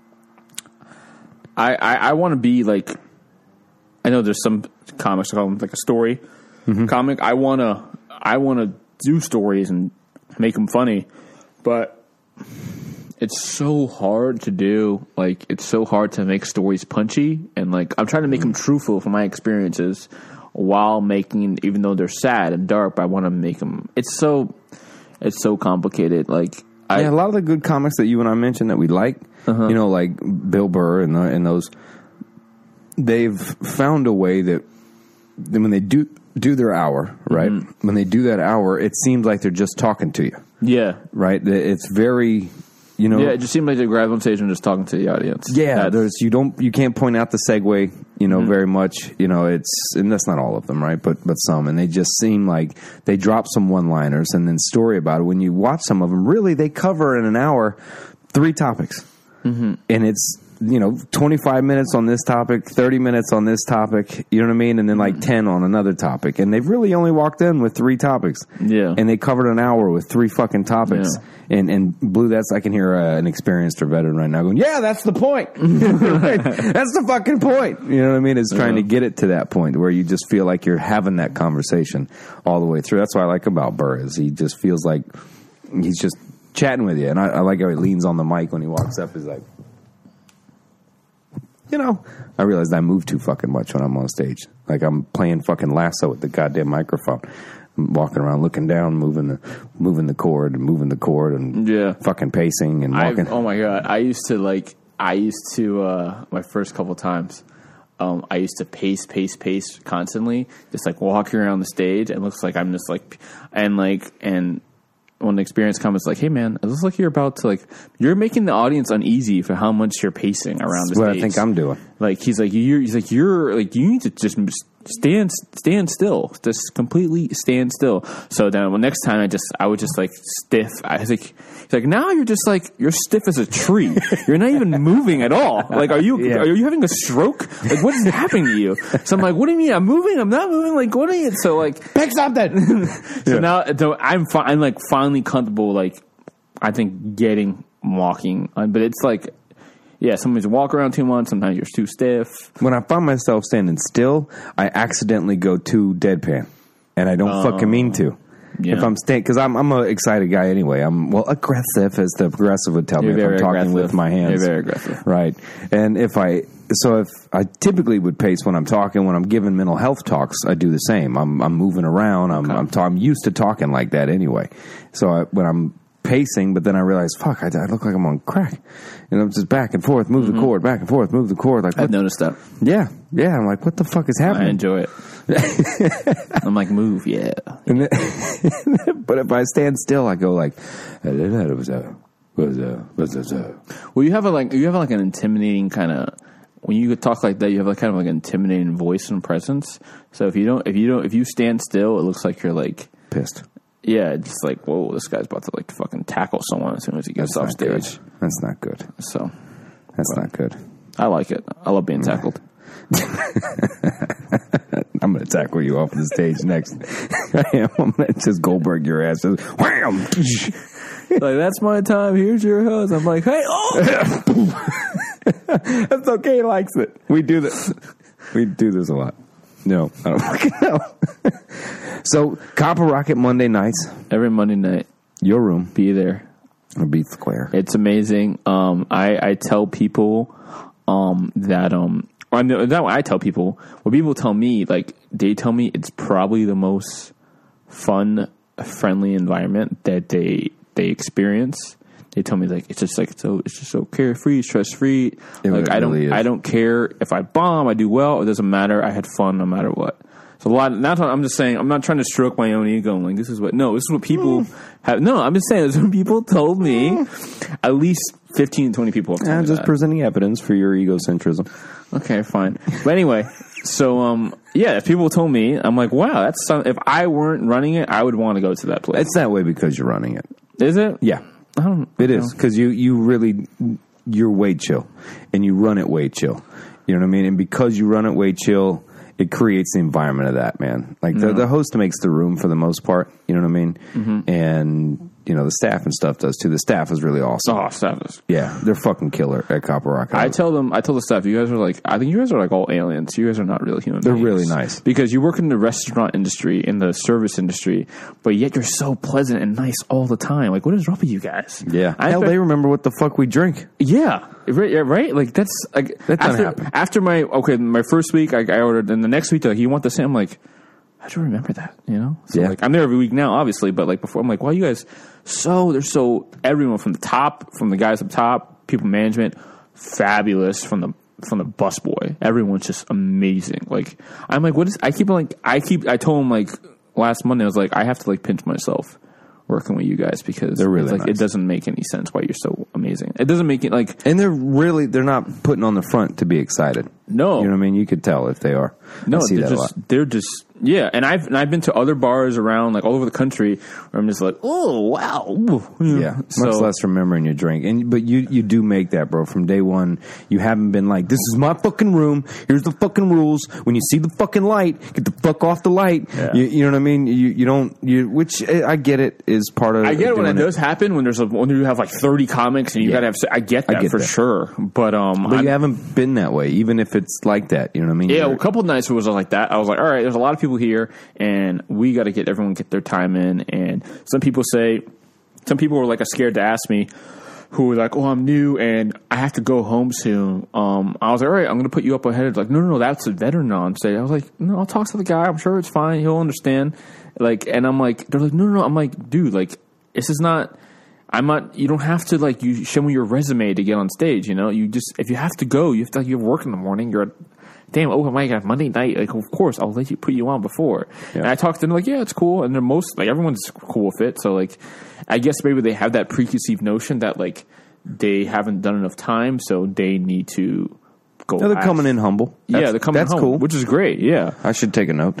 I I, I want to be like, I know there's some comics that call them like a story Mm-hmm. comic. I wanna I wanna do stories and make them funny, but it's so hard to do. Like, it's so hard to make stories punchy, and like I'm trying to make them truthful from my experiences while making, even though they're sad and dark, but I want to make them. It's so it's so complicated. Like. I, Yeah, a lot of the good comics that you and I mentioned that we like, Uh-huh. you know, like Bill Burr and, the, and those, they've found a way that when they do do their hour, right? Mm-hmm. When they do that hour, it seems like they're just talking to you, yeah. right? It's very, you know, Yeah, it just seemed like they grabbed on stage and just talking to the audience. yeah. That's- There's you don't you can't point out the segue, you know, very much. You know, it's and that's not all of them, right? But but some, and they just seem like they drop some one liners and then story about it. When you watch some of them, really they cover in an hour three topics, mm-hmm. and it's. You know, twenty-five minutes on this topic, thirty minutes on this topic, you know what I mean? And then like ten on another topic. And they've really only walked in with three topics. Yeah. And they covered an hour with three fucking topics. Yeah. And, and Blue, that's, I can hear uh, an experienced or veteran right now going, yeah, that's the point. Right? That's the fucking point. You know what I mean? It's trying Yeah. to get it to that point where you just feel like you're having that conversation all the way through. That's what I like about Burr is he just feels like he's just chatting with you. And I, I like how he leans on the mic when he walks up. He's like, you know, I realized I move too fucking much when I'm on stage. Like I'm playing fucking lasso with the goddamn microphone. walking around, looking down, moving the moving the cord, and moving the cord, and Yeah. fucking pacing and I, walking. oh my god! I used to like. I used to uh, my first couple times. Um, I used to pace, pace, pace constantly, just like walking around the stage. And it looks like I'm just like, and like, and when the experience comes, it's like, hey man, it looks like you're about to like, you're making the audience uneasy for how much you're pacing around the That's what stage. I think I'm doing. Like he's like you're he's like you're like you need to just stand stand still, just completely stand still. So then well, next time I just I would just like stiff. I was like he's like now you're just like you're stiff as a tree. You're not even moving at all. Like are you Yeah. are you having a stroke? Like what is happening to you? So I'm like what do you mean I'm moving? I'm not moving. Like what are you? So like Pick something. so now so I'm fi- I'm like finally comfortable. Like I think getting walking, on, but it's like. Yeah, sometimes you walk around too much. Sometimes you're too stiff. When I find myself standing still, I accidentally go too deadpan, and I don't fucking mean to. Yeah. If I'm staying, because I'm I'm an excited guy anyway. I'm well aggressive, as the progressive would tell You're me if very I'm talking aggressive. with my hands. You're very aggressive. Right? And if I so if I typically would pace when I'm talking, when I'm giving mental health talks, I do the same. I'm I'm moving around. I'm Okay. I'm, ta- I'm used to talking like that anyway. So I, when I'm pacing, but then I realize, fuck, I, I look like I'm on crack, and I'm just back and forth, move Mm-hmm. the cord, back and forth, move the cord, like I've what? noticed that. Yeah, yeah. I'm like, what the fuck is I happening? enjoy it. I'm like, move, yeah. And then- but if I stand still, I go like, what's up? What's up? What's up? Well, you have a like, you have like an intimidating kind of. When you talk like that, you have like kind of like an intimidating voice and presence. So if you don't, if you don't, if you stand still, it looks like you're like, Pissed. yeah, just like, whoa, this guy's about to like fucking tackle someone as soon as he gets off Not stage. good. That's not good. So That's not good. I like it. I love being tackled. I'm going to tackle you off the stage next. I am. I'm going to just Goldberg your ass. Just wham! Like that's my time. Here's your host. I'm like, hey, oh, That's okay. He likes it. We do this. We do this a lot. No, I don't fucking know. So, Copper Rocket Monday nights, every Monday night, your room, be there. or Beat Square. It's amazing. Um, I, I tell people um, that um, I know that I tell people what people tell me. Like they tell me it's probably the most fun, friendly environment that they they experience. They tell me like it's just like so it's just so carefree, stress free. It Like I don't really is. I don't care if I bomb, I do well. It doesn't matter. I had fun no matter what. So a lot. Not I'm just saying. I'm not trying to stroke my own ego. I'm like this is what. No, this is what people have. No, I'm just saying. This is what people told me. At least fifteen, twenty people have told I'm me just that. presenting evidence for your egocentrism. Okay, fine. But anyway, so um, yeah, if people told me, I'm like, wow, that's some, if I weren't running it, I would want to go to that place. It's that way because you're running it. Is it? Yeah, I don't. it is because you you really you're way chill, and you run it way chill. You know what I mean? And because you run it way chill, it creates the environment of that, man. Like the, the host makes the room for the most part. You know what I mean? Mm-hmm. And you know the staff and stuff does too. The staff is really awesome. Oh, staff is. Yeah, they're fucking killer at Copper Rock. I tell them, I tell the staff, you guys are like, I think you guys are like all aliens. You guys are not real human They're beings. really nice. Because you work in the restaurant industry, in the service industry, but yet you're so pleasant and nice all the time. Like, what is wrong with you guys? yeah, I hell, expect- they remember what the fuck we drink. Yeah, right. Yeah, right. Like that's like That doesn't after, happen. after my okay, my first week I, I ordered, and the next week they're like, you want the same? I'm like, how do you remember that? You know? So Yeah. like I'm there every week now, obviously, but like before, I'm like, wow, you guys so they're so everyone from the top, from the guys up top, people management, fabulous from the from the busboy. Everyone's just amazing. Like I'm like, what is? I keep like I keep I told him like last Monday I was like I have to like pinch myself working with you guys because They're really it's like nice. it doesn't make any sense why you're so amazing. It doesn't make it like And they're really, they're not putting on the front to be excited. no, You know what I mean? You could tell if they are. no, I see they're that a just lot. they're just yeah. And I've and I've been to other bars around like all over the country where I'm just like, oh wow, ooh. Yeah, So much less remembering your drink. And but you you do make that, bro. From day one, you haven't been like, this is my fucking room. Here's the fucking rules. When you see the fucking light, get the fuck off the light. Yeah. You, you know what I mean? You you don't you which eh, I get it is part of. I get it when it doing does happen when there's a, when you have like thirty comics and you Yeah. gotta have. I get that get for that. sure. But um, But I'm- you haven't been that way, even if it's like that. You know what I mean? yeah, You're- well, a couple of nights it was like that. I was like, all right, there's a lot of people here, and we got to get everyone get their time in. And some people say, some people were like scared to ask me, who were like, "Oh, I'm new and I have to go home soon." Um, I was like, "All right, I'm going to put you up ahead." Like, no, no, no, that's a veteran on stage. I was like, "No, I'll talk to the guy. I'm sure it's fine. He'll understand." Like, and I'm like, they're like, "No, no, no." I'm like, "Dude, like, this is not." I'm not. You don't have to like you show me your resume to get on stage. You know, you just if you have to go, you have to. Like, you have work in the morning. You're. At, Damn, oh my God, Monday night. Like, of course, I'll let you put you on before. Yeah. And I talked to them like, yeah, it's cool. And they're most, like, everyone's cool with it. So, like, I guess maybe they have that preconceived notion that, like, they haven't done enough time, so they need to go. No, they're ask. coming in humble. That's, yeah, they're coming that's in humble, cool. which is great. Yeah. I should take a note.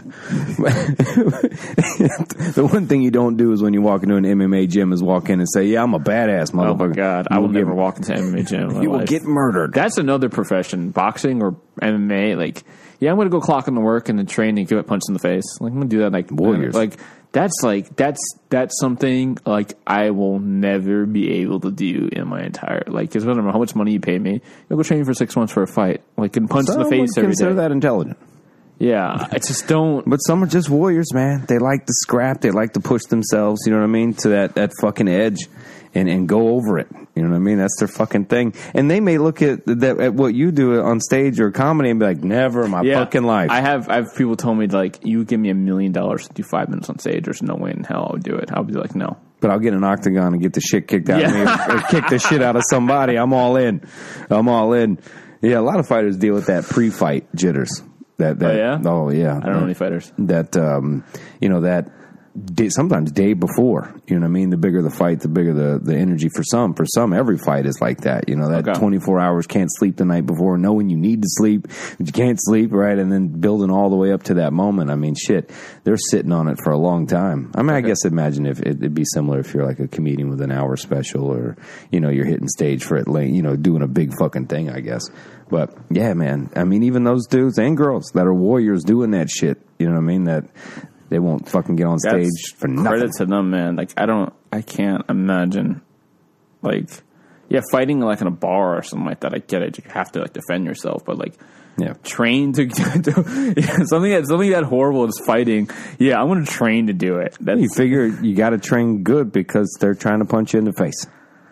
The one thing you don't do is when you walk into an M M A gym is walk in and say, yeah, I'm a badass motherfucker. Oh, my God. You I will get, never walk into an M M A gym. You will life. get murdered. That's another profession. Boxing or M M A, like, yeah, I'm going to go clock into work and then train and get punched in the face. Like, I'm going to do that like Warriors. Like, that's like, that's, that's something like I will never be able to do in my entire, like, because no matter how much money you pay me, you'll go train you for six months for a fight. Like, and punch in the face every day. Consider that intelligent. Yeah, I just don't. But some are just warriors, man. They like to scrap. They like to push themselves, you know what I mean, to that, that fucking edge and, and go over it. You know what I mean? That's their fucking thing. And they may look at that at what you do on stage or comedy and be like, never in my yeah, fucking life. I have I have people tell me, like, you give me a million dollars to do five minutes on stage, there's no way in hell I would do it. I'll be like, no. But I'll get an octagon and get the shit kicked out yeah. of me or, or kick the shit out of somebody. I'm all in. I'm all in. Yeah, a lot of fighters deal with that pre-fight jitters. That, that, oh, yeah? Oh, yeah. I don't know any fighters. That, um, you know, that day, sometimes day before, you know what I mean? The bigger the fight, the bigger the, the energy for some. For some, every fight is like that. You know, that okay. twenty-four hours, can't sleep the night before, knowing you need to sleep, but you can't sleep, right? And then building all the way up to that moment. I mean, shit, they're sitting on it for a long time. I mean, okay. I guess imagine if it, it'd be similar if you're like a comedian with an hour special or, you know, you're hitting stage for it late, you know, doing a big fucking thing, I guess. But, yeah, man, I mean, even those dudes and girls that are warriors doing that shit, you know what I mean, that they won't fucking get on stage That's for nothing. Credit to them, man. Like, I don't, I can't imagine, like, yeah, fighting, like, in a bar or something like that, I get it. You have to, like, defend yourself, but, like, yeah, train to, to yeah, something that something that horrible is fighting. Yeah, I'm going to train to do it. That's, you figure you got to train good because they're trying to punch you in the face.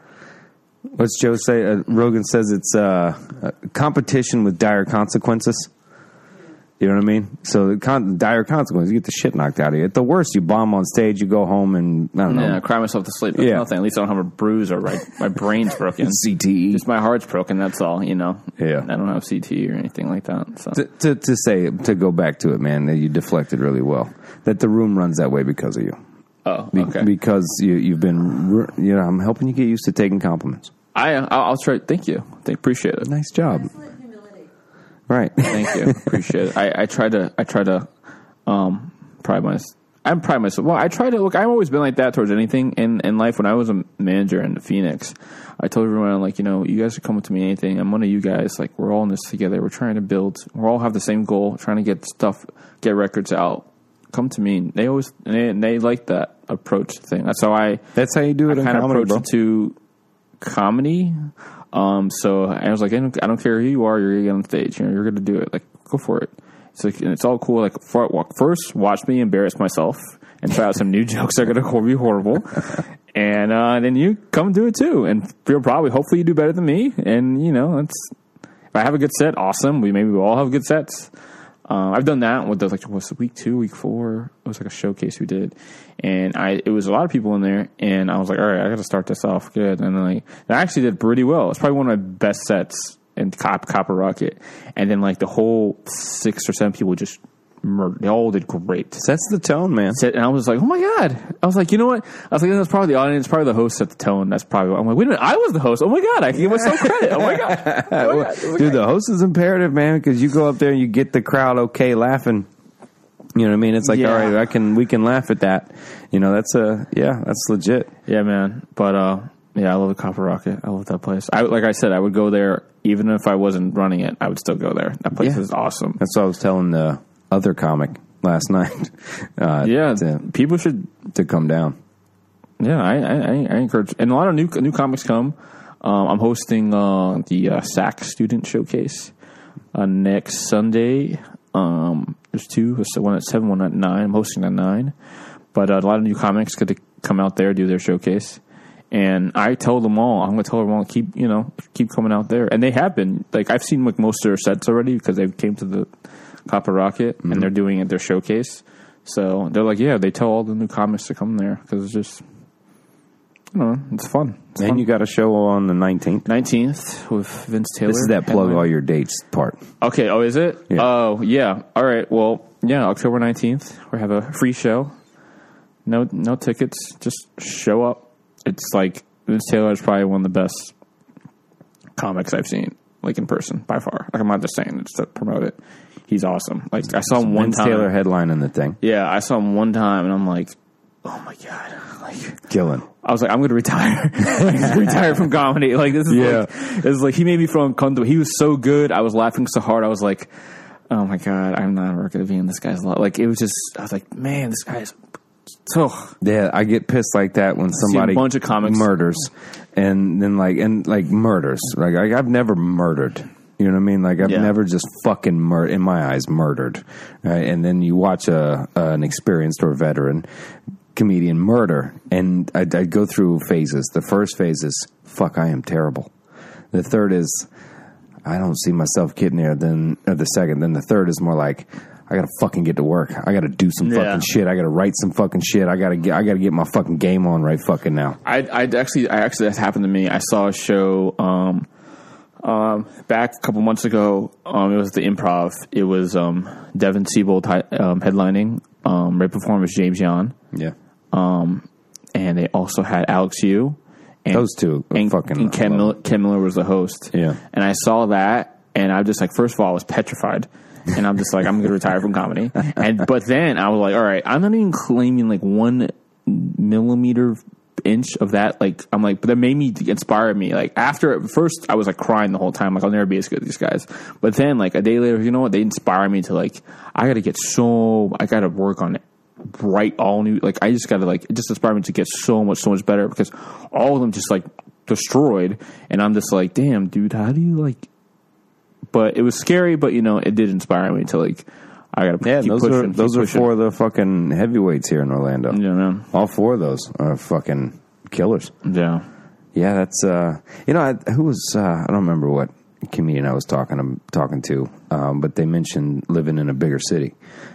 What's Joe say? Uh, Rogan says it's uh, a competition with dire consequences. You know what I mean? So the con- dire consequences, you get the shit knocked out of you. At the worst, you bomb on stage, you go home and, I don't know. Yeah, cry myself to sleep. That's yeah. nothing. At least I don't have a bruise or right, my brain's broken. C T E. Just my heart's broken, that's all, you know. Yeah. I don't have C T E or anything like that. So. To, to, to say, to go back to it, man, that you deflected really well. That the room runs that way because of you. Oh, okay. Be- because you, you've been, you know, I'm helping you get used to taking compliments. I, I'll, I'll try. Thank you. I appreciate it. Nice job. Excellent humility. Right. Thank you. Appreciate it. I, I try to. I try to. Um, pride myself. I'm proud of myself. Well, I try to look. I've always been like that towards anything in, in life. When I was a manager in Phoenix, I told everyone, like, you know, you guys are coming to me anything. I'm one of you guys. Like, we're all in this together. We're trying to build. We all have the same goal. Trying to get stuff, get records out. Come to me. They always and they, and they like that approach thing. That's how I. That's how you do it. I in kind of comedy, approach it to comedy. Um, so I was like, I don't, I don't care who you are, you're gonna get on stage, you know, you're gonna do it. Like, go for it. It's like, and it's all cool. Like, first, watch me embarrass myself and try out some new jokes that are gonna be horrible, and uh, then you come do it too. And you'll probably, hopefully, you do better than me. And you know, it's if I have a good set, awesome. We maybe we all have good sets. Um, I've done that with the, like, what's the week two, week four? It was like a showcase we did, and I it was a lot of people in there, and I was like, all right, I got to start this off good, and then like I actually did pretty well. It's probably one of my best sets in Cop, Copper Rocket, and then like the whole six or seven people just murdered. They all did great. Sets the tone, man. And I was like, oh my God. I was like, you know what? I was like, that's probably the audience, probably the host set the tone. That's probably what I'm like, wait a minute, I was the host. Oh my God, I can give myself credit. Oh my God. Oh my God. Dude, okay. The host is imperative, man, because you go up there and you get the crowd okay laughing. You know what I mean? It's like, yeah. All right, I can we can laugh at that. You know, that's a yeah, that's legit. Yeah, man. But uh yeah, I love the Copper Rocket. I love that place. I like I said, I would go there even if I wasn't running it. I would still go there. That place yeah. is awesome. That's what I was telling the other comic last night. Uh, yeah, to, people should to come down. Yeah, I, I, I encourage, and a lot of new new comics come. Um, I'm hosting uh, the uh, S A C Student Showcase uh, next Sunday. Um, there's two, so one at seven, one at nine. I'm hosting at nine, but uh, a lot of new comics get to come out there do their showcase, And I told them all, I'm going to tell them all, keep, you know, keep coming out there. And they have been. Like, I've seen like most of their sets already because they came to the Copper Rocket mm-hmm. and they're doing it their showcase. So they're like, yeah, they tell all the new comics to come there because it's just, I don't know, it's fun. It's and fun. You got a show on the nineteenth. nineteenth with Vince Taylor. This is that plug all your dates part. Okay, oh, is it? Yeah. Oh, yeah. All right, well, yeah, October nineteenth, we have a free show. No, no tickets, just show up. It's like Vince Taylor is probably one of the best comics I've seen, like in person by far. Like I'm not just saying it's to promote it. He's awesome. Like I saw him one Vince time. Taylor headlining the thing. Yeah, I saw him one time, and I'm like, oh my god, like killing. I was like, I'm going to retire. I'm going to retire from comedy. Like this is yeah. like this is like he made me feel uncomfortable. He was so good. I was laughing so hard. I was like, oh my god, I'm not ever going to be in this guy's life. Like it was just, I was like, man, this guy's. So yeah, I get pissed like that when somebody a bunch of comics murders, and then like and like murders. Like I, I've never murdered. You know what I mean? Like I've yeah. never just fucking mur- in my eyes murdered. Right? And then you watch a, a an experienced or veteran comedian murder, and I, I go through phases. The first phase is fuck, I am terrible. The third is I don't see myself getting there. Then or the second, then the third is more like. I gotta fucking get to work. I gotta do some yeah. fucking shit. I gotta write some fucking shit. I gotta get. I gotta get my fucking game on right fucking now. I, I actually, I actually, that's happened to me. I saw a show um, um, back a couple months ago. Um, it was the Improv. It was um, Devin Siebold um, headlining. Um, right before him was James Yan. Yeah. Um, and they also had Alex Yu. And, Those two. And, fucking. and Ken, Miller, Ken Miller was the host. Yeah. And I saw that, and I was just like, first of all, I was petrified. And I'm just like, I'm going to retire from comedy. And but then I was like, all right, I'm not even claiming like one millimeter inch of that. Like I'm like, but that made me inspire me. Like after first, I was like crying the whole time. Like I'll never be as good as these guys. But then like a day later, you know what? They inspire me to like, I got to get so, I got to work on it. Write all new. Like I just got to like, it just inspired me to get so much, so much better because all of them just like destroyed. And I'm just like, damn, dude, how do you like? But it was scary, but you know, it did inspire me to like. I gotta yeah. keep Those pushing, are keep those are pushing. four of the fucking heavyweights here in Orlando. Yeah, man. All four of those are fucking killers. Yeah, yeah. That's uh, you know, I, who was uh, I don't remember what comedian I was talking talking to, um, but they mentioned living in a bigger city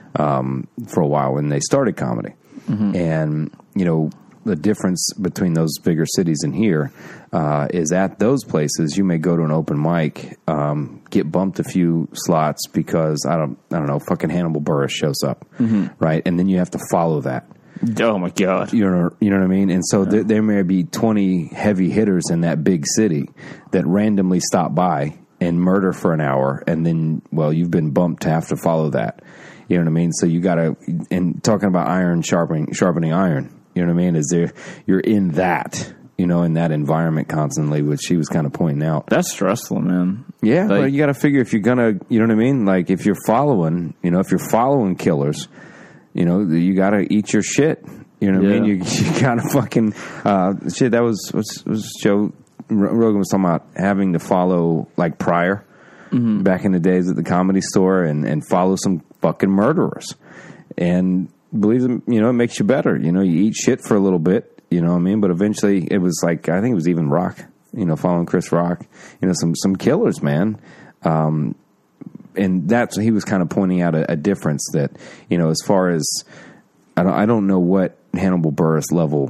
um, for a while when they started comedy, mm-hmm. and you know. The difference between those bigger cities and here uh, is at those places you may go to an open mic, um, get bumped a few slots because I don't I don't know fucking Hannibal Buress shows up, mm-hmm. right, and then you have to follow that. Oh my god, you know you know what I mean. And so yeah. th- there may be twenty heavy hitters in that big city that randomly stop by and murder for an hour, and then well you've been bumped to have to follow that. You know what I mean. So you got to and talking about iron sharpening sharpening iron. You know what I mean? Is there you're in that, you know, in that environment constantly, which she was kind of pointing out. That's stressful, man. Yeah, like, but you got to figure if you're gonna, you know what I mean? Like if you're following, you know, if you're following killers, you know, you got to eat your shit. You know what yeah. I mean? You, you got to fucking uh, shit. That was was, was Joe Rogan was talking about having to follow like Pryor mm-hmm. back in the days at the Comedy Store and and follow some fucking murderers and. Believe them, you know, it makes you better. You know, you eat shit for a little bit, you know what I mean? But eventually it was like, I think it was even Rock, you know, following Chris Rock, you know, some, some killers, man. Um, and that's, he was kind of pointing out a, a difference that, you know, as far as, I don't, I don't know what Hannibal Buress level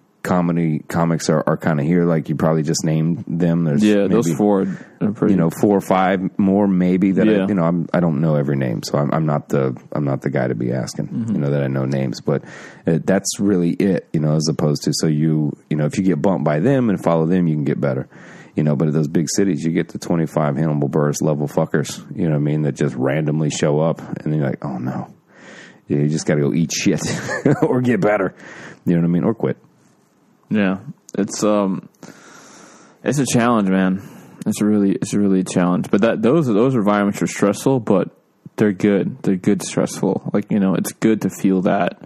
comedy comics are, are kind of here. Like you probably just named them. There's yeah, maybe, those four are pretty, you know, four or five more maybe that yeah. I, you know, I'm, I don't know every name. So I'm, I'm not the, I'm not the guy to be asking, mm-hmm. you know, that I know names, but uh, that's really it, you know, as opposed to, so you, you know, if you get bumped by them and follow them, you can get better, you know, but at those big cities, you get the twenty-five Hannibal Buress level fuckers, you know what I mean? That just randomly show up and then you're like, oh no, yeah, you just got to go eat shit or get better, you know what I mean? Or quit. Yeah, it's um, it's a challenge, man. It's really, it's really a challenge. But that those those environments are stressful, but they're good. They're good stressful. Like you know, it's good to feel that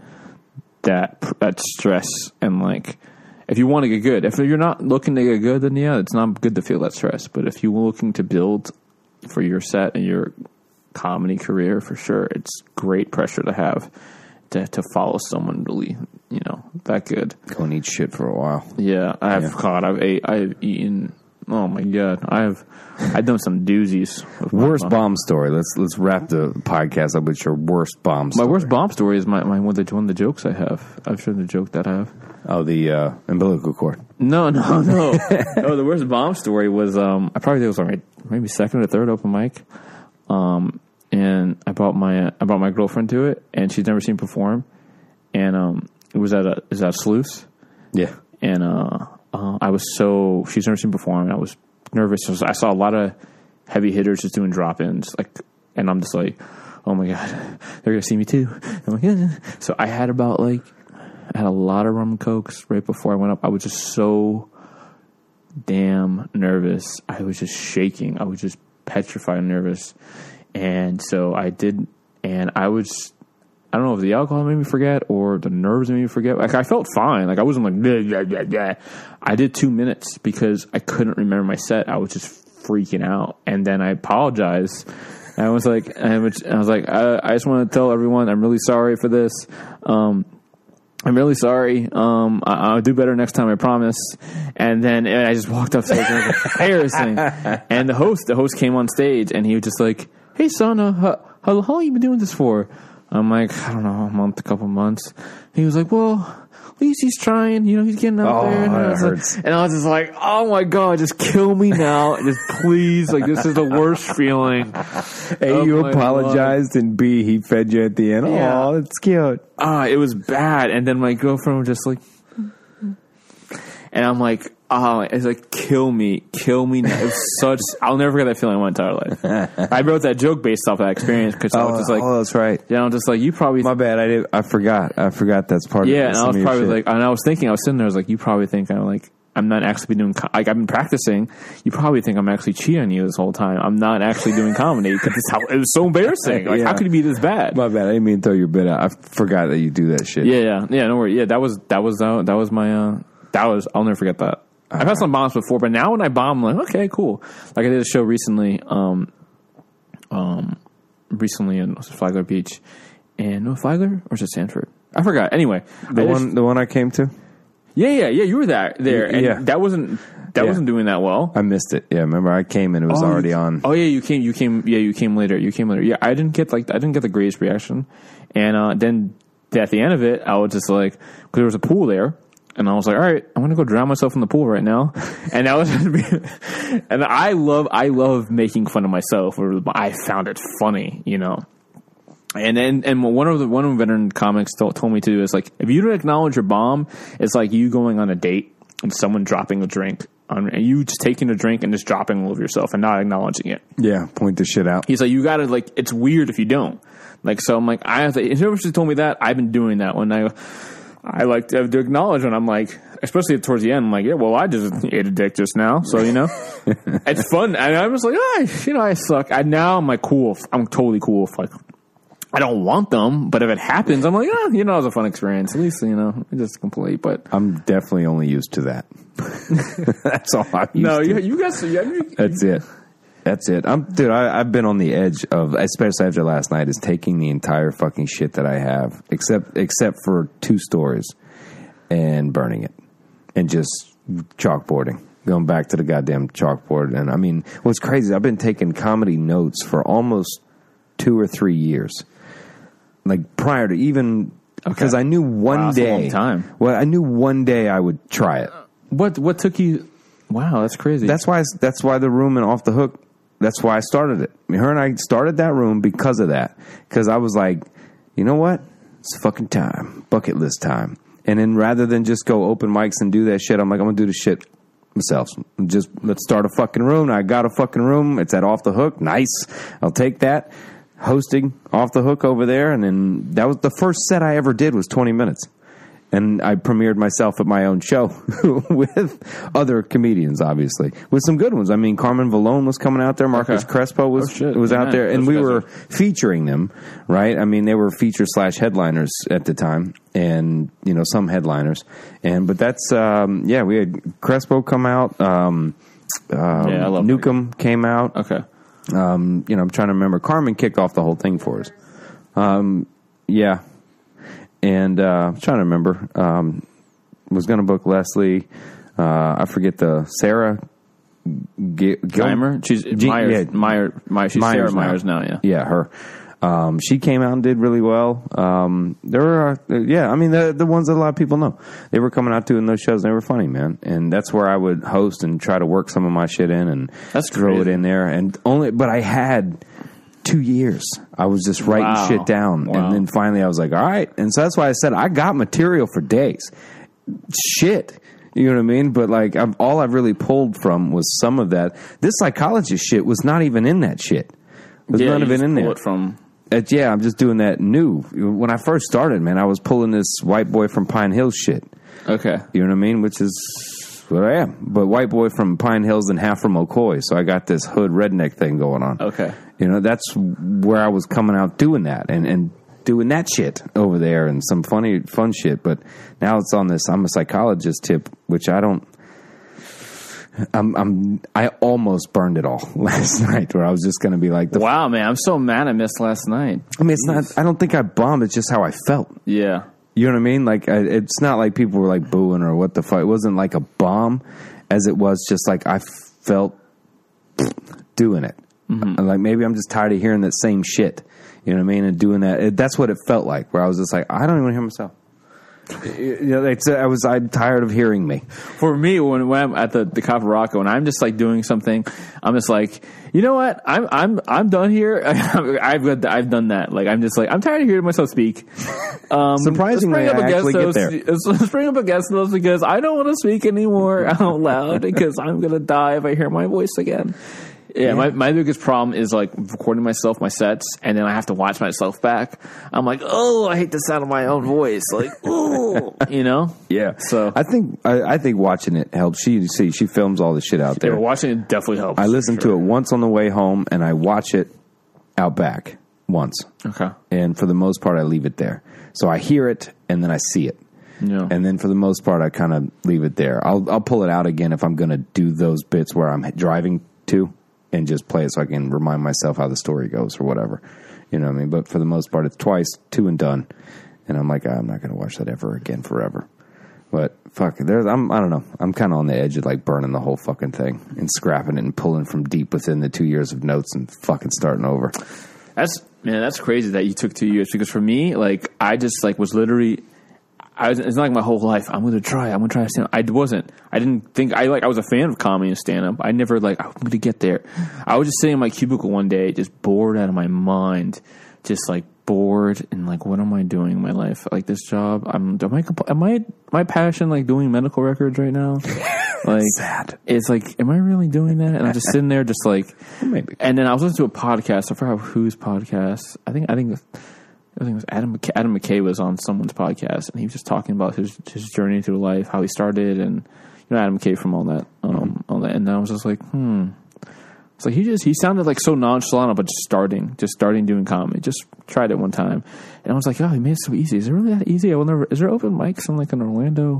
that that stress and like if you want to get good. If you're not looking to get good, then yeah, it's not good to feel that stress. But if you're looking to build for your set and your comedy career, for sure, it's great pressure to have to to follow someone really, you you know, that good. Go and eat shit for a while. Yeah, I have Yeah. caught. I've ate. I've eaten. Oh my god, I've I've done some doozies. with my Worst mom. bomb story. Let's let's wrap the podcast up with your worst bomb My story. worst bomb story is my, my one of the one of the jokes I have. I've shared the joke that I have. Oh, the uh, umbilical cord. No, no, no. no, the worst bomb story was um I probably think it was like maybe second or third open mic. Um and I brought my I brought my girlfriend to it, and she's never seen perform. And um it was at a it was at Sluice. Yeah. And uh, uh I was so she's never seen perform, and I was nervous. I saw a lot of heavy hitters just doing drop ins, like, and I'm just like, oh my god, they're gonna see me too. I'm like, yeah. So I had about like I had a lot of rum and cokes right before I went up. I was just so damn nervous. I was just shaking. I was just petrified and nervous. And so I did, and I was, I don't know if the alcohol made me forget or the nerves made me forget. Like, I felt fine. Like, I wasn't like, blah, blah, blah, blah. I did two minutes because I couldn't remember my set. I was just freaking out. And then I apologized. And I was like, I was, I was like, I, I just want to tell everyone I'm really sorry for this. Um, I'm really sorry. Um, I, I'll do better next time, I promise. And then and I just walked up stage and it was embarrassing. And the host, the host came on stage and he was just like, "Hey, son, uh, how, how, how long you been doing this for?" I'm like, I don't know, a month, a couple months. He was like, "Well, at least he's trying. You know, he's getting out Oh, there." And I, that was hurts. like, and I was just like, "Oh my god, just kill me now, just please! Like, this is the worst feeling." A, Oh you my apologized, and B, he fed you at the end. Yeah. Oh, that's cute. Ah, it was bad. And then my girlfriend was just like, and I'm like, oh, it's like, kill me, kill me now. It was such, I'll never forget that feeling in my entire life. I wrote that joke based off that experience because I was just like, oh, that's right. yeah, I'm just like, you probably, My bad. I did. I forgot. I forgot that's part yeah, of it. and I Some was of your probably shit. like, and I was thinking, I was sitting there, I was like, you probably think I'm like, I'm not actually doing, co- like, I've been practicing. You probably think I'm actually cheating on you this whole time. I'm not actually doing comedy because it's how, it was so embarrassing. Like, Yeah. how could you be this bad? My bad. I didn't mean to throw your bit out. I forgot that you do that shit. Yeah, yeah, yeah. No worry. Yeah, that was that was uh, that was my uh, that was. I'll never forget that. I've had some bombs before, but now when I bomb, I'm like, okay, cool. Like I did a show recently, um, um, recently in was it Flagler Beach, and no Flagler or is it Sanford? I forgot. Anyway, The I one, just- the one I came to. yeah, yeah, yeah. You were that there, and Yeah. that wasn't that Yeah. wasn't doing that well. I missed it. Yeah, remember I came and it was Oh, already you, on. Oh yeah, you came. You came. Yeah, you came later. You came later. Yeah, I didn't get like I didn't get the greatest reaction, and uh, then at the end of it, I was just like, because there was a pool there, and I was like, all right, I'm gonna go drown myself in the pool right now, and that was, and I love I love making fun of myself. Or I found it funny, you know. And then, and one of the one of the veteran comics told, told me to do is like, if you don't acknowledge your bomb, it's like you going on a date and someone dropping a drink on, and you just taking a drink and just dropping all over yourself and not acknowledging it. Yeah, point the shit out. He's like, you gotta like, it's weird if you don't. Like, so I'm like, I have to. Whoever just told me that, I've been doing that when I, I like to, to acknowledge when I'm like, especially towards the end, I'm like, yeah, well, I just ate a dick just now, so you know, it's fun. And I was like, oh, you know, I suck. I now I'm like, cool. I'm totally cool if like. I don't want them, but if it happens, I'm like, oh, you know, it was a fun experience. At least, you know, just complete. But I'm definitely only used to that. That's all I'm used no, to. you, you guys, yeah, you, That's it. That's it. I'm, dude. I, I've been on the edge of, especially after last night, is taking the entire fucking shit that I have, except except for two stories, and burning it, and just chalkboarding, going back to the goddamn chalkboard. And I mean, what's crazy? I've been taking comedy notes for almost two or three years. Like prior to even, because I knew one Wow, that's a day, long time. well, I knew one day I would try it. what what took you? Wow, that's crazy. That's why. That's why the room and Off the Hook. That's why I started it. I mean, her and I started that room because of that. Because I was like, you know what? It's fucking time, bucket list time. And then rather than just go open mics and do that shit, I'm like, I'm gonna do the shit myself. Just let's start a fucking room. I got a fucking room. It's at Off the Hook. Nice. I'll take that. Hosting Off the Hook over there, and then that was the first set I ever did was twenty minutes. And I premiered myself at my own show with other comedians, obviously, with some good ones. I mean, Carmen Valone was coming out there. Marcus Okay. Crespo was Oh, shit. was out Man, there, and those we guys were are- featuring them, right? I mean, they were feature slash headliners at the time, and you know, some headliners. And but that's um, yeah, we had Crespo come out. Um, um, Yeah, I love Newcomb came out. okay. Um, you know, I'm trying to remember. Carmen kicked off the whole thing for us. Um, yeah. and uh, I'm trying to remember. Um, was going to book Leslie. Uh, I forget the Sarah G- Geimer. She's G- Myers. yeah. Meyer, Meyer. She's Myers Sarah now. Myers now. Yeah. Yeah, her. Um, she came out and did really well. Um, there were, uh, yeah, I mean, the the ones that a lot of people know. They were coming out doing those shows. And they were funny, man. And that's where I would host and try to work some of my shit in and That's throw crazy. it in there. And only, but I had two years. I was just writing Wow. shit down, Wow. and then finally I was like, all right. And so that's why I said I got material for days. Shit. You know what I mean? But like, I'm, all I've really pulled from was some of that. This psychologist shit was not even in that shit. There's Yeah, none you of it just in pull there. It from Uh, yeah, I'm just doing that new. When I first started, man, I was pulling this white boy from Pine Hills shit. okay. You know what I mean? Which is what I am. But white boy from Pine Hills and half from Ocoee. So I got this hood redneck thing going on. Okay. You know, that's where I was coming out doing that and, and doing that shit over there and some funny, fun shit. But now it's on this, I'm a psychologist tip, which I don't, I'm, I'm, I almost burned it all last night where I was just going to be like, the, Wow, man, I'm so mad I missed last night. I mean, it's not, I don't think I bombed. It's just how I felt. Yeah. You know what I mean? Like, I, it's not like people were like booing or what the fuck. It wasn't like a bomb as it was just like I felt doing it. Mm-hmm. Like, maybe I'm just tired of hearing that same shit. You know what I mean? And doing that. It, that's what it felt like, where I was just like, I don't even hear myself. You know, it's, I was, I'm tired of hearing me. For me, when, when I'm at the the Copper Rocco and I'm just like doing something, I'm just like, you know what? I'm I'm I'm done here. I've got I've done that. Like I'm just like I'm tired of hearing myself speak. Um, Surprisingly, let's bring up I a guest actually get host. there. Let's, let's bring up a guest host because I don't want to speak anymore out loud because I'm gonna die if I hear my voice again. Yeah, yeah. My, my biggest problem is like recording myself, my sets, and then I have to watch myself back. I'm like, oh, I hate the sound of my own voice. Like, oh, you know? Yeah. So I think I, I think watching it helps. She see she films all the shit out yeah, there. watching it definitely helps. I listen to it once on the way home, and I watch it out back once. Okay. And for the most part, I leave it there. So I hear it, and then I see it. Yeah. And then for the most part, I kind of leave it there. I'll I'll pull it out again if I'm going to do those bits where I'm driving to. And just play it so I can remind myself how the story goes or whatever. You know what I mean? But for the most part, it's twice, two and done. And I'm like, I'm not going to watch that ever again forever. But fuck, there's, I'm, I don't know. I'm kind of on the edge of like burning the whole fucking thing and scrapping it and pulling from deep within the two years of notes and fucking starting over. That's, man, that's crazy that you took two years because for me, like, I just like was literally, I was, it's not like my whole life. I'm going to try. I'm going to try to stand up. I wasn't. I didn't think. I like. I was a fan of comedy and stand up. I never like. I'm going to get there. I was just sitting in my cubicle one day, just bored out of my mind, just like bored and like, what am I doing in my life? Like this job. I'm. Am I? Am I? My passion like doing medical records right now. Like sad. It's like, am I really doing that? And I'm just sitting there, just like Maybe. And then I was listening to a podcast. I forgot whose podcast. I think. I think. I think it was Adam McKay, Adam McKay was on someone's podcast, and he was just talking about his his journey through life, how he started, and you know Adam McKay from all that, um, mm-hmm. all that. And I was just like, hmm. It's like he just he sounded like so nonchalant about just starting, just starting doing comedy. Just tried it one time, and I was like, oh, he made it so easy. Is it really that easy? I will never. Is there open mics in like in Orlando?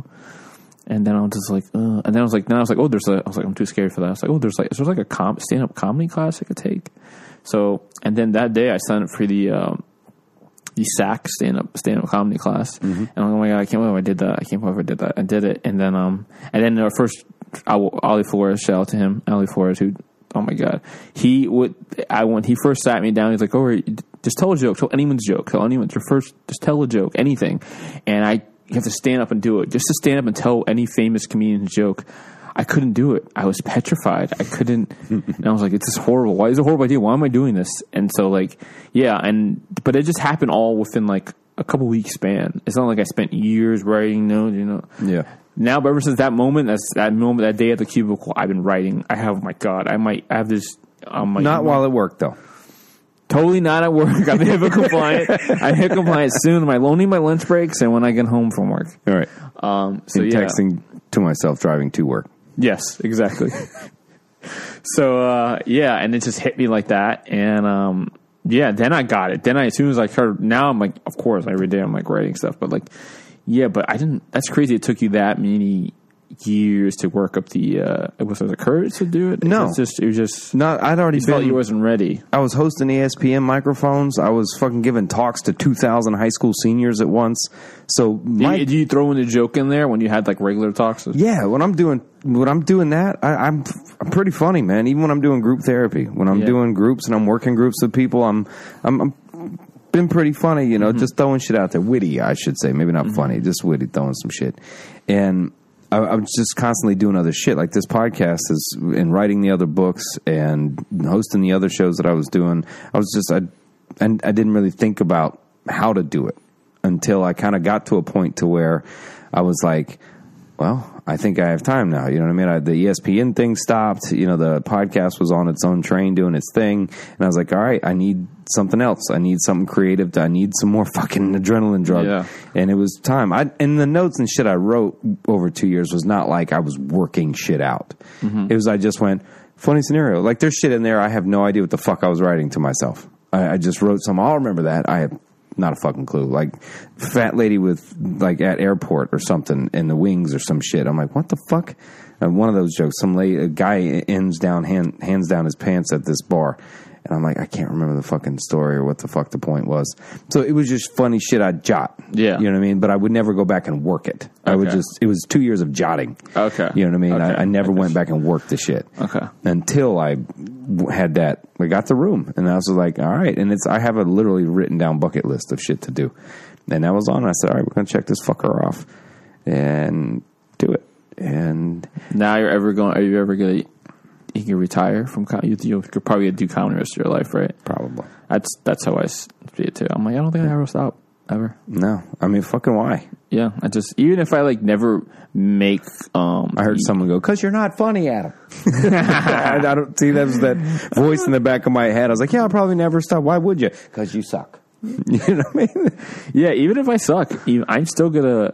And then I was just like, uh, and then I was like, then I was like, oh, there's a. I was like, I'm too scared for that. I was like, oh, there's like, is there like a com- stand up comedy class I could take? So, and then that day I signed up for the. Um, The S A C stand up stand up comedy class, mm-hmm. and I'm like, oh my god, I can't believe I did that. I can't believe I did that. I did it, and then um, and then our first, Ollie Flores, shout out to him, Ollie Flores, who, oh my god, he would, I when he first sat me down, he's like, oh, just tell a joke, tell anyone's joke, tell anyone's your first, just tell a joke, anything, and I you have to stand up and do it, just to stand up and tell any famous comedian's joke. I couldn't do it. I was petrified. I couldn't. And I was like, it's just horrible. Why is it a horrible idea? Why am I doing this? And so, like, yeah. And, but it just happened all within like a couple weeks span. It's not like I spent years writing notes, you know? Yeah. Now, but ever since that moment, that's that moment, that day at the cubicle, I've been writing. I have, my God, I might I have this. Um, my, Not my, while at work, though. Totally not at work. I'm HIPAA compliant. I'm HIPAA compliant soon. My only my lunch breaks and when I get home from work. All right. Um, so, and yeah. texting to myself driving to work. Yes, exactly. So, uh, yeah, and it just hit me like that. And, um, yeah, then I got it. Then I, as soon as I heard, now I'm like, of course, every day I'm like writing stuff. But like, yeah, but I didn't, that's crazy. It took you that many years to work up the uh, was there the courage to do it? No. It was just it was just No, I'd already you been. felt you wasn't ready. I was hosting E S P N microphones. I was fucking giving talks to two thousand high school seniors at once. So Did, my, you, did you throw in a joke in there when you had like regular talks? yeah, when I'm doing when I'm doing that, I, I'm I'm pretty funny, man. Even when I'm doing group therapy, when I'm Yeah. doing groups and I'm working groups with people, I'm I'm, I'm been pretty funny, you know, Mm-hmm. just throwing shit out there, witty, I should say, maybe not funny, just witty, throwing some shit, and I, I'm just constantly doing other shit like this podcast is, and writing the other books and hosting the other shows that I was doing. I was just I and I didn't really think about how to do it until I kind of got to a point to where I was like, well, I think I have time now. You know what I mean? I, the E S P N thing stopped. You know, the podcast was on its own train doing its thing. And I was like, all right, I need something else. I need something creative. I need some more fucking adrenaline drug. Yeah. And it was time. I, and the notes and shit I wrote over two years was not like I was working shit out. Mm-hmm. It was, I just went, funny scenario. Like there's shit in there. I have no idea what the fuck I was writing to myself. I, I just wrote some. I'll remember that. I have not a fucking clue. Like fat lady with like at airport or something in the wings or some shit. I'm like, what the fuck? And one of those jokes. Some lady, a guy ends down, hand, hands down his pants at this bar. And I'm like, I can't remember the fucking story or what the fuck the point was. So it was just funny shit I'd jot. Yeah. You know what I mean? But I would never go back and work it. I would Okay. just, it was two years of jotting. Okay. You know what I mean? Okay. I, I never Okay. went back and worked the shit. Okay. Until I had that, I got the room. And I was like, all right. And it's, I have a literally written down bucket list of shit to do. And that was on. And I said, all right, we're going to check this fucker off and do it. And Now you're ever going? Are you ever gonna? You can retire from comedy. You, you'll you're probably gonna do comedy the rest of your life, right? probably. That's that's how I see it too. I'm like, I don't think I ever stop ever. No. I mean, fucking why? Yeah, I just even if I like never make. Um, I heard someone go, because you're not funny, Adam. I, I don't see that was that voice in the back of my head. I was like, yeah, I'll probably never stop. Why would you? Because you suck. You know what I mean? Yeah, even if I suck, even, I'm still gonna.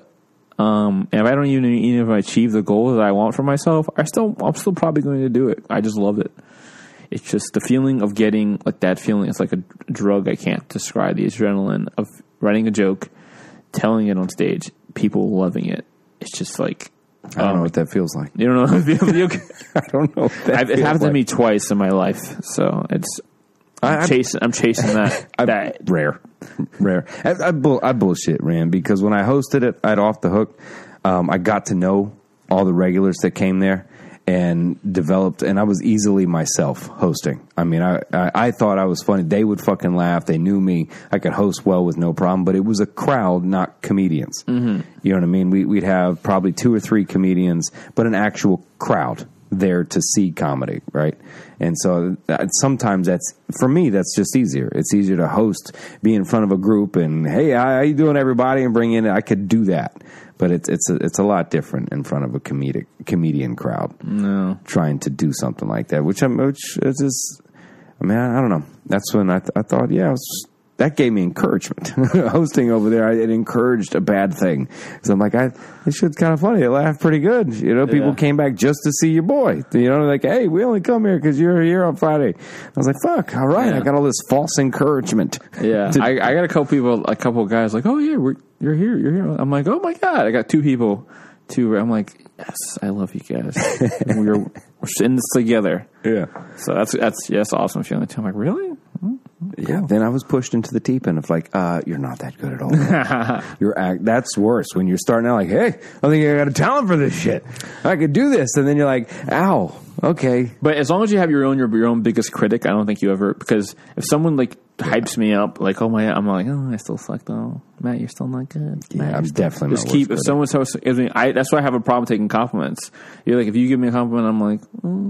Um, and if I don't even even if I achieve the goal that I want for myself, I still I'm still probably going to do it. I just love it. It's just the feeling of getting like that feeling. It's like a drug I can't describe. The adrenaline of writing a joke, telling it on stage, people loving it. It's just like I don't um, know what that feels like. You don't know. How it feels? You- I don't know what that I've, it feels happened to like. me twice in my life, so it's I'm I- I- chasing. I'm chasing that. I, that rare, rare. I, I, bull, I bullshit, Rand, because when I hosted it at Off the Hook, um, I got to know all the regulars that came there and developed, and I was easily myself hosting. I mean, I, I, I thought I was funny. They would fucking laugh. They knew me. I could host well with no problem, but it was a crowd, not comedians. Mm-hmm. You know what I mean? We, we'd have probably two or three comedians, but an actual crowd there to see comedy, right? And so that, sometimes that's, for me, that's just easier. It's easier to host, be in front of a group and, hey, how you doing, everybody? And bring in, I could do that. But it's it's a, it's a lot different in front of a comedic comedian crowd. no. Trying to do something like that, which I'm, which is, just, I mean, I, I don't know. That's when I, th- I thought, yeah, it was, that gave me encouragement. Hosting over there, I, it encouraged a bad thing. So I'm like, I, this shit's kind of funny. It laughed pretty good. You know, people Yeah. came back just to see your boy. You know, like, hey, we only come here because you're here on Friday. I was like, fuck, all right. Yeah. I got all this false encouragement. Yeah, to- I, I got a couple people, a couple of guys like, oh yeah, we're, you're here, you're here. I'm like, oh my god, I got two people, two. I'm like, yes, I love you guys. we're we're in this together. yeah. So that's that's yeah, that's awesome feeling too. I'm like, really? Yeah, then I was pushed into the deep end of like, uh, you're not that good at all. You're act. That's worse when you're starting out like, hey, I think I got a talent for this shit. I could do this, and then you're like, ow, okay. But as long as you have your own your, your own biggest critic, I don't think you ever, because if someone like hypes me up, like, oh my, I'm like, oh, I still suck though. Matt, you're still not good. Yeah, Matt, I'm you're still-" definitely just my keep. worst If someone says, I mean, I that's why I have a problem taking compliments. You're like, if you give me a compliment, I'm like,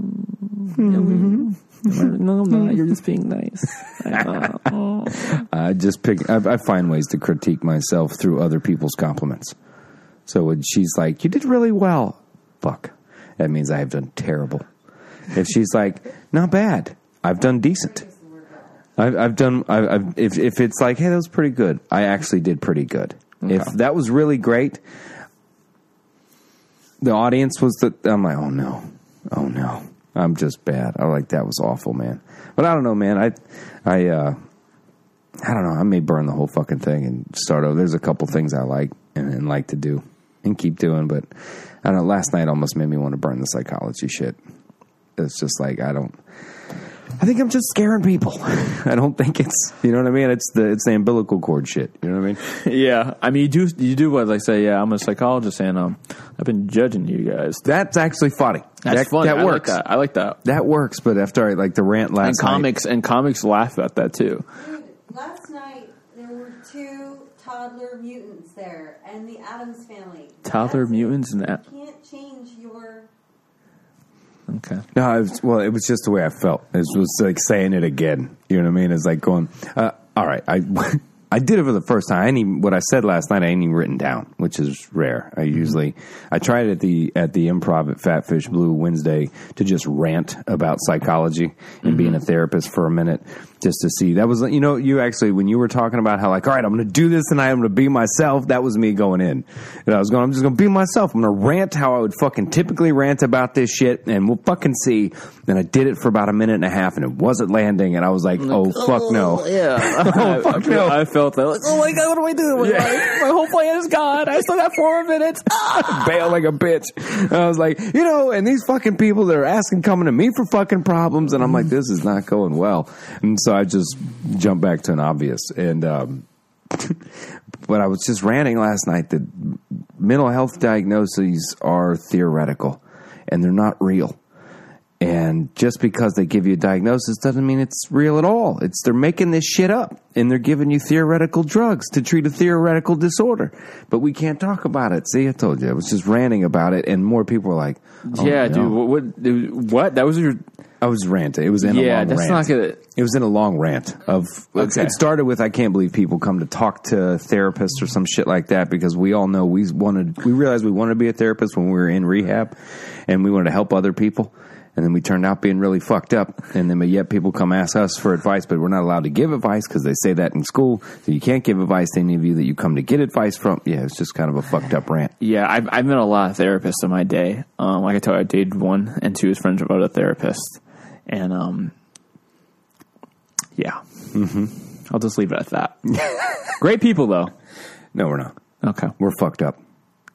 mm, mm, no, I'm not. You're just being nice. Uh, oh. I just pick. I, I find ways to critique myself through other people's compliments. So when she's like, "You did really well," fuck, that means I have done terrible. If she's like, "Not bad," I've done decent. I've, I've done. I've, I've, if if it's like, "Hey, that was pretty good," I actually did pretty good. Okay. If that was really great, the audience was the. I'm like, "Oh no, oh no." I'm just bad. I like that was awful, man. But I don't know, man. I, I, uh, I don't know. I may burn the whole fucking thing and start over. There's a couple things I like and, and like to do. and keep doing. But I don't know. Last night almost made me want to burn the psychology shit. It's just like I don't. I think I'm just scaring people. I don't think it's, you know what I mean? It's the it's the umbilical cord shit. You know what I mean? Yeah, I mean, you do you do what I say. Yeah, I'm a psychologist, and um, I've been judging you guys. That's actually funny. That's that, funny. That I works. Like that. I like that. That works. But after I like the rant last and comics night, and comics laugh at that too. Dude, last night there were two toddler mutants there, and the Addams family. Toddler That's mutants and that. You can't change your. Okay. no, I was, well, it was just the way I felt. It was, was like saying it again. You know what I mean? It's like going, uh, all right, I I did it for the first time. I ain't even, what I said last night, I ain't even written down, which is rare. I usually, I tried at the at the Improv at Fatfish Blue Wednesday to just rant about psychology and mm-hmm. being a therapist for a minute, just to see. That was, you know, you actually, when you were talking about how like, all right, I'm going to do this tonight, I'm going to be myself, that was me going in. And I was going, I'm just going to be myself. I'm going to rant how I would fucking typically rant about this shit, and we'll fucking see. And I did it for about a minute and a half, and it wasn't landing, and I was like, oh, fuck no. Yeah. oh, fuck I, no. I felt that. Like, oh my God, what am I doing? Yeah. My, my whole plan is gone. I still got four more minutes. Ah! Bail like a bitch. And I was like, you know, and these fucking people that are asking, coming to me for fucking problems, and I'm like, this is not going well. And so I just jumped back to an obvious. And, um, but I was just ranting last night that mental health diagnoses are theoretical and they're not real. And just because they give you a diagnosis doesn't mean it's real at all. It's they're making this shit up, and they're giving you theoretical drugs to treat a theoretical disorder. But we can't talk about it. See, I told you. I was just ranting about it, and more people were like, oh, yeah, no. dude, what, what, dude, what? That was your... I was ranting. It was in yeah, a long that's rant. not gonna... It was in a long rant of. Okay. It started with I can't believe people come to talk to therapists or some shit like that, because we all know we wanted. We realized we wanted to be a therapist when we were in rehab, and we wanted to help other people. And then we turned out being really fucked up. And then, but yet people come ask us for advice, but we're not allowed to give advice because they say that in school. So you can't give advice to any of you that you come to get advice from. Yeah, it's just kind of a fucked up rant. Yeah, I've, I've met a lot of therapists in my day. Um, like I told you, I dated one, and two was friends with a therapist. And, um, yeah. Mm-hmm. I'll just leave it at that. Great people, though. No, we're not. Okay. We're fucked up.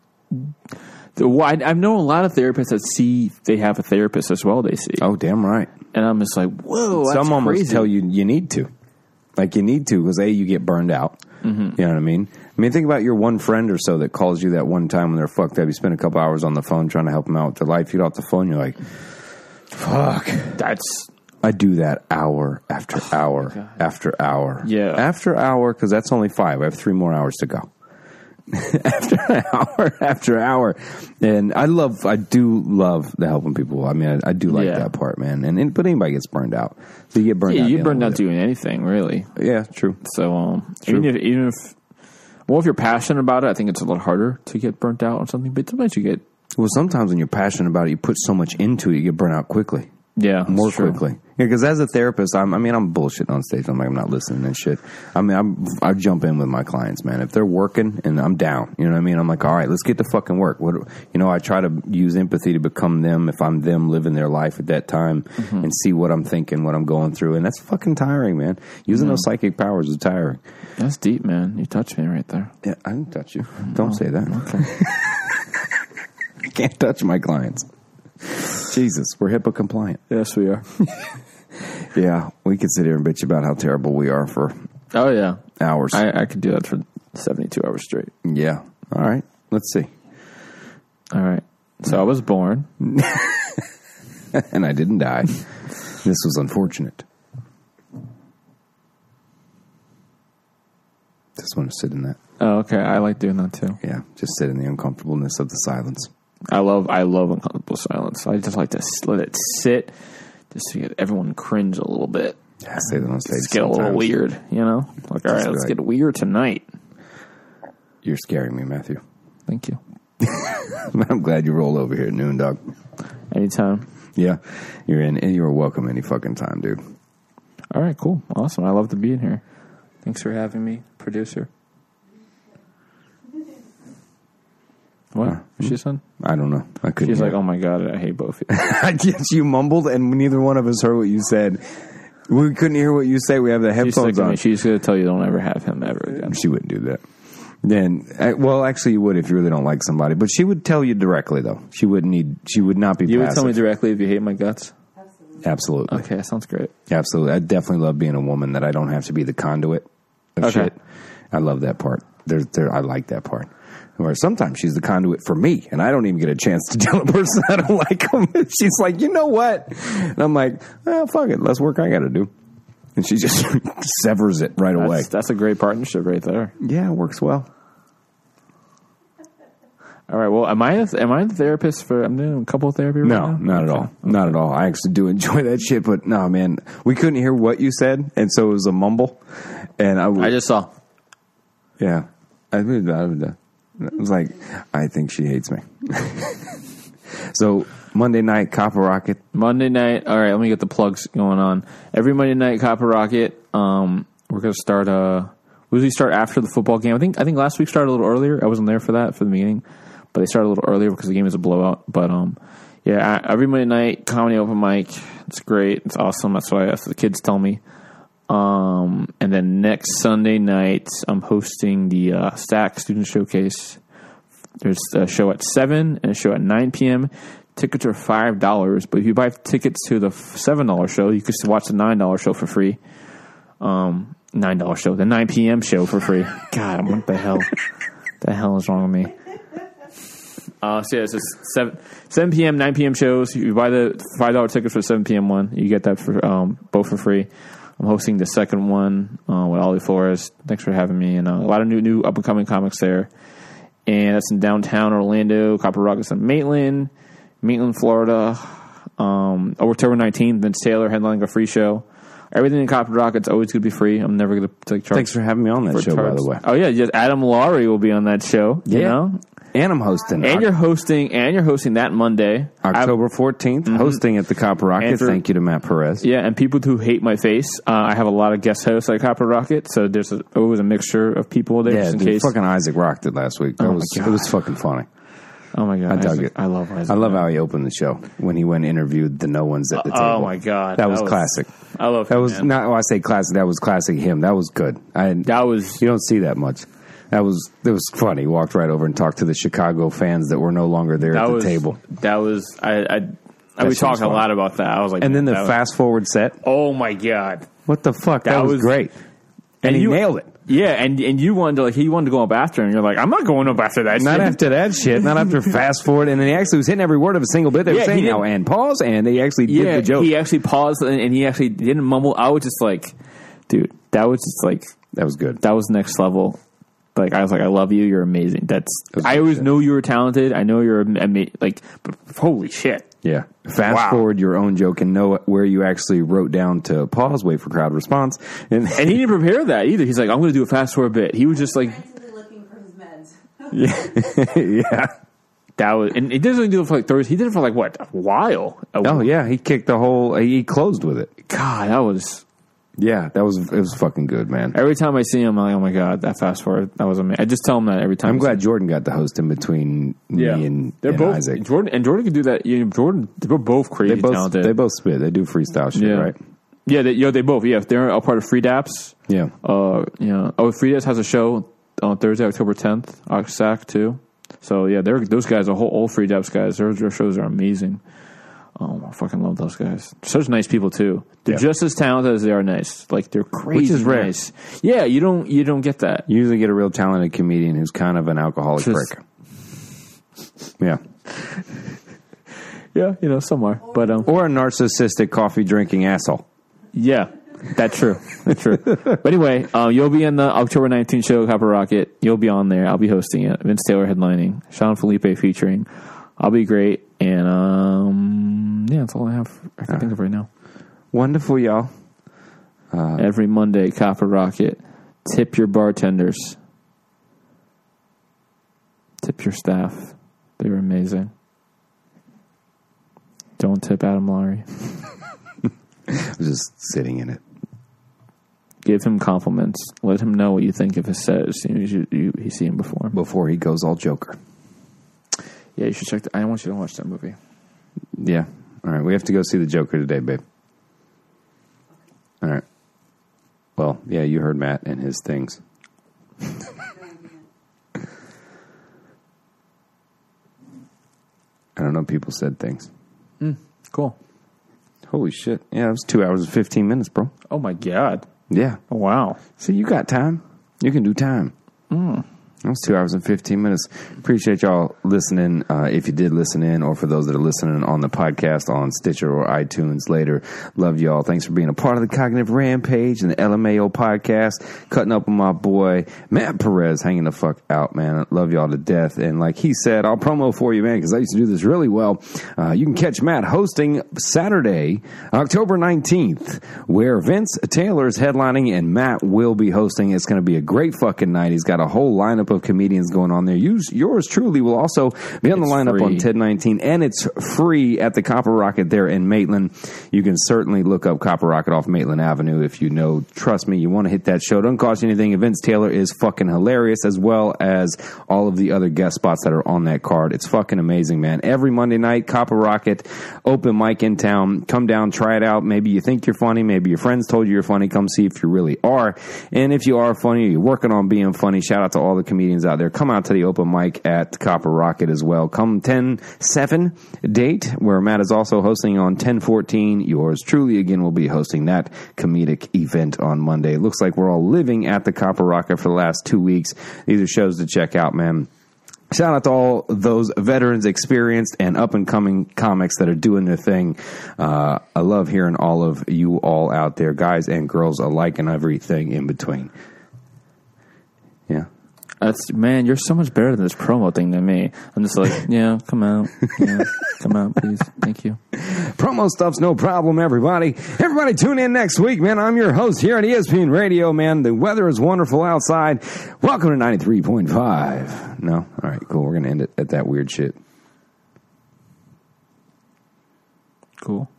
Well, I, I know a lot of therapists that see they have a therapist as well. They see, Oh, damn right. and I'm just like, whoa, that's Some almost crazy. tell you you need to. Like you need to because A, you get burned out. Mm-hmm. You know what I mean? I mean, think about your one friend or so that calls you that one time when they're fucked up. You spend a couple hours on the phone trying to help them out with their life. You get off the phone, you're like, fuck. That's I do that hour after hour God. after hour. Yeah. After hour, because that's only five. I have three more hours to go. after hour after hour. And I love, I do love the helping people. I mean, I, I do like Yeah. that part, man. And, and but anybody gets burned out. So you get burned yeah, out. you dealing burned out with it. doing anything really. Yeah, true. So um, True. even if even if well, if you're passionate about it, I think it's a lot harder to get burnt out on something. But sometimes you get Well, sometimes when you're passionate about it, you put so much into it, you get burnt out quickly. yeah More that's true. quickly. Yeah, because as a therapist, I'm, I mean, I'm bullshitting on stage. I'm like, I'm not listening and shit. I mean, I'm, I jump in with my clients, man. If they're working and I'm down, you know what I mean? I'm like, all right, let's get to fucking work. What, you know, I try to use empathy to become them if I'm them living their life at that time mm-hmm. and see what I'm thinking, what I'm going through. And that's fucking tiring, man. Using mm-hmm. those psychic powers is tiring. That's deep, man. You touched me right there. Yeah, I didn't touch you. Don't Oh, say that. Okay. I can't touch my clients. Jesus, we're HIPAA compliant. Yes, we are. Yeah, we could sit here and bitch about how terrible we are for Oh yeah, hours. I, I could do that for seventy-two hours straight. Yeah. All right. Let's see. All right. So I was born. And I didn't die. This was unfortunate. Just want to sit in that. Oh, okay. I like doing that too. Yeah. Just sit in the uncomfortableness of the silence. I love I love uncomfortable silence. I just like to s- let it sit, just to get everyone cringe a little bit. Yeah, I say that on stage. Just get a little sometimes. weird, you know? Like, all right, Just let's like- get weird tonight. You're scaring me, Matthew. Thank you. I'm glad you rolled over here at noon, dog. Anytime. Yeah. You're in. And you're welcome any fucking time, dude. All right, cool. Awesome. I love to be in here. Thanks for having me, producer. What? Huh. She said? I don't know. I couldn't. She's hear. like, oh my God, I hate both of you. Yes, you mumbled, and neither one of us heard what you said. We couldn't hear what you say. We have the She's headphones sick of on. me. She's going to tell you don't ever have him ever again. She wouldn't do that. then uh, well, actually, you would if you really don't like somebody. But she would tell you directly, though. She would need. She would not be. You passive. would tell me directly if you hate my guts. Absolutely. Absolutely. Okay, that sounds great. Absolutely. I definitely love being a woman that I don't have to be the conduit of Okay. shit. I love that part. There, there, I like that part. Or sometimes she's the conduit for me, and I don't even get a chance to tell a person I don't like them. She's like, you know what? And I'm like, well, fuck it. Less work I got to do. And she just severs it right away. That's, that's a great partnership right there. Yeah, it works well. All right. Well, am I a, am I the therapist for? I'm doing a couple of therapy. Right No, now? not at all. Not at all. I actually do enjoy that shit, but no, man, we couldn't hear what you said, and so it was a mumble. And I, w- I just saw. yeah, I, I was like, I think she hates me. So Monday night, Copper Rocket. Monday night. All right, let me get the plugs going on. Every Monday night, Copper Rocket. Um, we're gonna start. Uh, we usually start after the football game. I think. I think last week started a little earlier. I wasn't there for that for the meeting, but they started a little earlier because the game is a blowout. But um, yeah, every Monday night, comedy open mic. It's great. It's awesome. That's what, I, that's what the kids tell me. Um, and then next Sunday night, I'm hosting the uh, Stack Student Showcase. There's a show at seven and a show at nine p.m. Tickets are five dollars, but if you buy tickets to the seven dollar show, you can still watch the nine dollar show for free. Um, nine dollar show, the nine p.m. show for free. God, what the hell? The hell is wrong with me? Uh, so yeah, it's just seven, seven p.m., nine p.m. shows. You buy the five dollar tickets for the seven p.m. one. You get that for um, both for free. I'm hosting the second one uh, with Ollie Flores. Thanks for having me. And uh, a lot of new, new up-and-coming comics there. And that's in downtown Orlando. Copper Rockets in Maitland, Maitland, Florida. Um, October nineteenth, Vince Taylor headlining a free show. Everything in Copper Rocket's always going to be free. I'm never going to take charge. Thanks for having me on that show, charge. by the way. Oh, yeah. Just Adam Laurie will be on that show. You Yeah. know? And I'm hosting. And you're hosting, and you're hosting that Monday, October fourteenth, mm-hmm. hosting at the Copper Rocket. And for, Thank you to Matt Perez. Yeah, and people who hate my face, uh, I have a lot of guest hosts at Copper Rocket, so there's a, always a mixture of people there. Yeah, just in dude, case. fucking Isaac rocked it last week. That Oh my was God. it was fucking funny. Oh my god, I dug Isaac. it. I love Isaac. I love how he opened the show when he went and interviewed the no ones at the table. Oh my god, that, that was, was classic. I love that him, was man. not. Well, I say classic. That was classic. Him. That was good. I that was. You don't see that much. That was it was funny. He walked right over and talked to the Chicago fans that were no longer there that at the was, table. That was I. I, I was talking a lot about that. I was like, and then the was, fast forward set. Oh my god, what the fuck? That, that was, was great. And, and he you, nailed it. Yeah, and and you wanted to like he wanted to go up after, and you're like, I'm not going up after that. Not shit. after that shit. Not after fast forward. And then he actually was hitting every word of a single bit they were Yeah, saying he now didn't- and pause, and he actually Yeah, did the joke. he actually paused and, and he actually didn't mumble. I was just like, dude, that was just like that was good. that was next level. Like I was like, I love you. You're amazing. That's That I always shit. knew you were talented. I know you're ama- like, but holy shit. Yeah. Fast Wow. forward your own joke and know where you actually wrote down to pause, wait for crowd response. And, And he didn't prepare that either. He's like, I'm going to do a fast forward bit. He was just like, Frantically looking for his meds. yeah. yeah. that was, and he doesn't do it for like Thursday. He did it for like what, a while. A Oh, yeah. He kicked the whole, he closed with it. God, that was. Yeah. That was, it was fucking good, man. Every time I see him, I'm like, oh my god, that fast forward, that was amazing. I just tell him that every time. I'm I see glad him. Jordan got the host in between me and, they're and both Isaac. Jordan and Jordan can do that. You know, Jordan, they're both crazy They both, talented. they both spit. They do freestyle shit, Yeah. right? Yeah, they, yeah, they both. Yeah, they're a part of Free Daps. Yeah. Uh, you know, oh, Free Daps has a show on Thursday, October tenth. Oxac too. So yeah, they're those guys. are whole old Free Daps guys. Their, their shows are amazing. Oh, I fucking love those guys. Such nice people too. They're Yeah. just as talented as they are nice. Like they're crazy Which is rare. nice. Yeah, you don't you don't get that. You usually get a real talented comedian who's kind of an alcoholic Just- prick. Yeah. Yeah, you know, somewhere. But um, Or a narcissistic coffee drinking asshole. yeah, that's true. That's true. But anyway, um, you'll be in the October nineteenth show, Copper Rocket. You'll be on there. I'll be hosting it. Vince Taylor headlining. Sean Felipe featuring. I'll be great. And um, yeah, that's all I have. I can think of right now. Wonderful, y'all. Every Monday, Copper Rocket. Tip your bartenders. Tip your staff. They were amazing. Don't tip Adam Laurie. I was just sitting in it. Give him compliments. Let him know what you think of his set as soon as you, you, you see him before. Before he goes all Joker. Yeah, you should check. The, I want you to watch that movie. Yeah. All right. We have to go see the Joker today, babe. All right. Well, yeah, you heard Matt and his things. I don't know. People said things. Cool. Holy shit. Yeah, it was two hours and fifteen minutes, bro. Oh, my God. Yeah. Oh, wow. See, you got time. You can do time. Mm. That was two hours and fifteen minutes. Appreciate y'all listening. Uh, if you did listen in, or for those that are listening on the podcast on Stitcher or iTunes later, love y'all. Thanks for being a part of the Cognitive Rampage and the L M A O podcast. Cutting up with my boy, Matt Perez, hanging the fuck out, man. Love y'all to death. And like he said, I'll promo for you, man, because I used to do this really well. Uh, you can catch Matt hosting Saturday, October nineteenth, where Vince Taylor is headlining and Matt will be hosting. It's going to be a great fucking night. He's got a whole lineup of comedians going on there. Use, yours truly will also be on the It's lineup free. on ten nineteen, and it's free at the Copper Rocket there in Maitland. You can certainly look up Copper Rocket off Maitland Avenue if you know. Trust me, you want to hit that show. Don't cost you anything. And Vince Taylor is fucking hilarious, as well as all of the other guest spots that are on that card. It's fucking amazing, man. Every Monday night, Copper Rocket, open mic in town. Come down, try it out. Maybe you think you're funny. Maybe your friends told you you're funny. Come see if you really are. And if you are funny, or you're working on being funny, shout out to all the comedians out there. Come out to the open mic at Copper Rocket as well. Come ten seven date, where Matt is also hosting on ten fourteen. Yours truly, again, will be hosting that comedic event on Monday. It looks like we're all living at the Copper Rocket for the last two weeks. These are shows to check out, man. Shout out to all those veterans, experienced, and up-and-coming comics that are doing their thing. Uh, I love hearing all of you all out there, guys and girls alike, and everything in between. Yeah. That's, man, you're so much better than this promo thing than me. I'm just like, yeah, come out. Yeah, come out, please. Thank you. Promo stuff's no problem, everybody. Everybody tune in next week, man. I'm your host here at E S P N Radio, man. The weather is wonderful outside. Welcome to ninety-three point five. No? All right, cool. We're going to end it at that weird shit. Cool.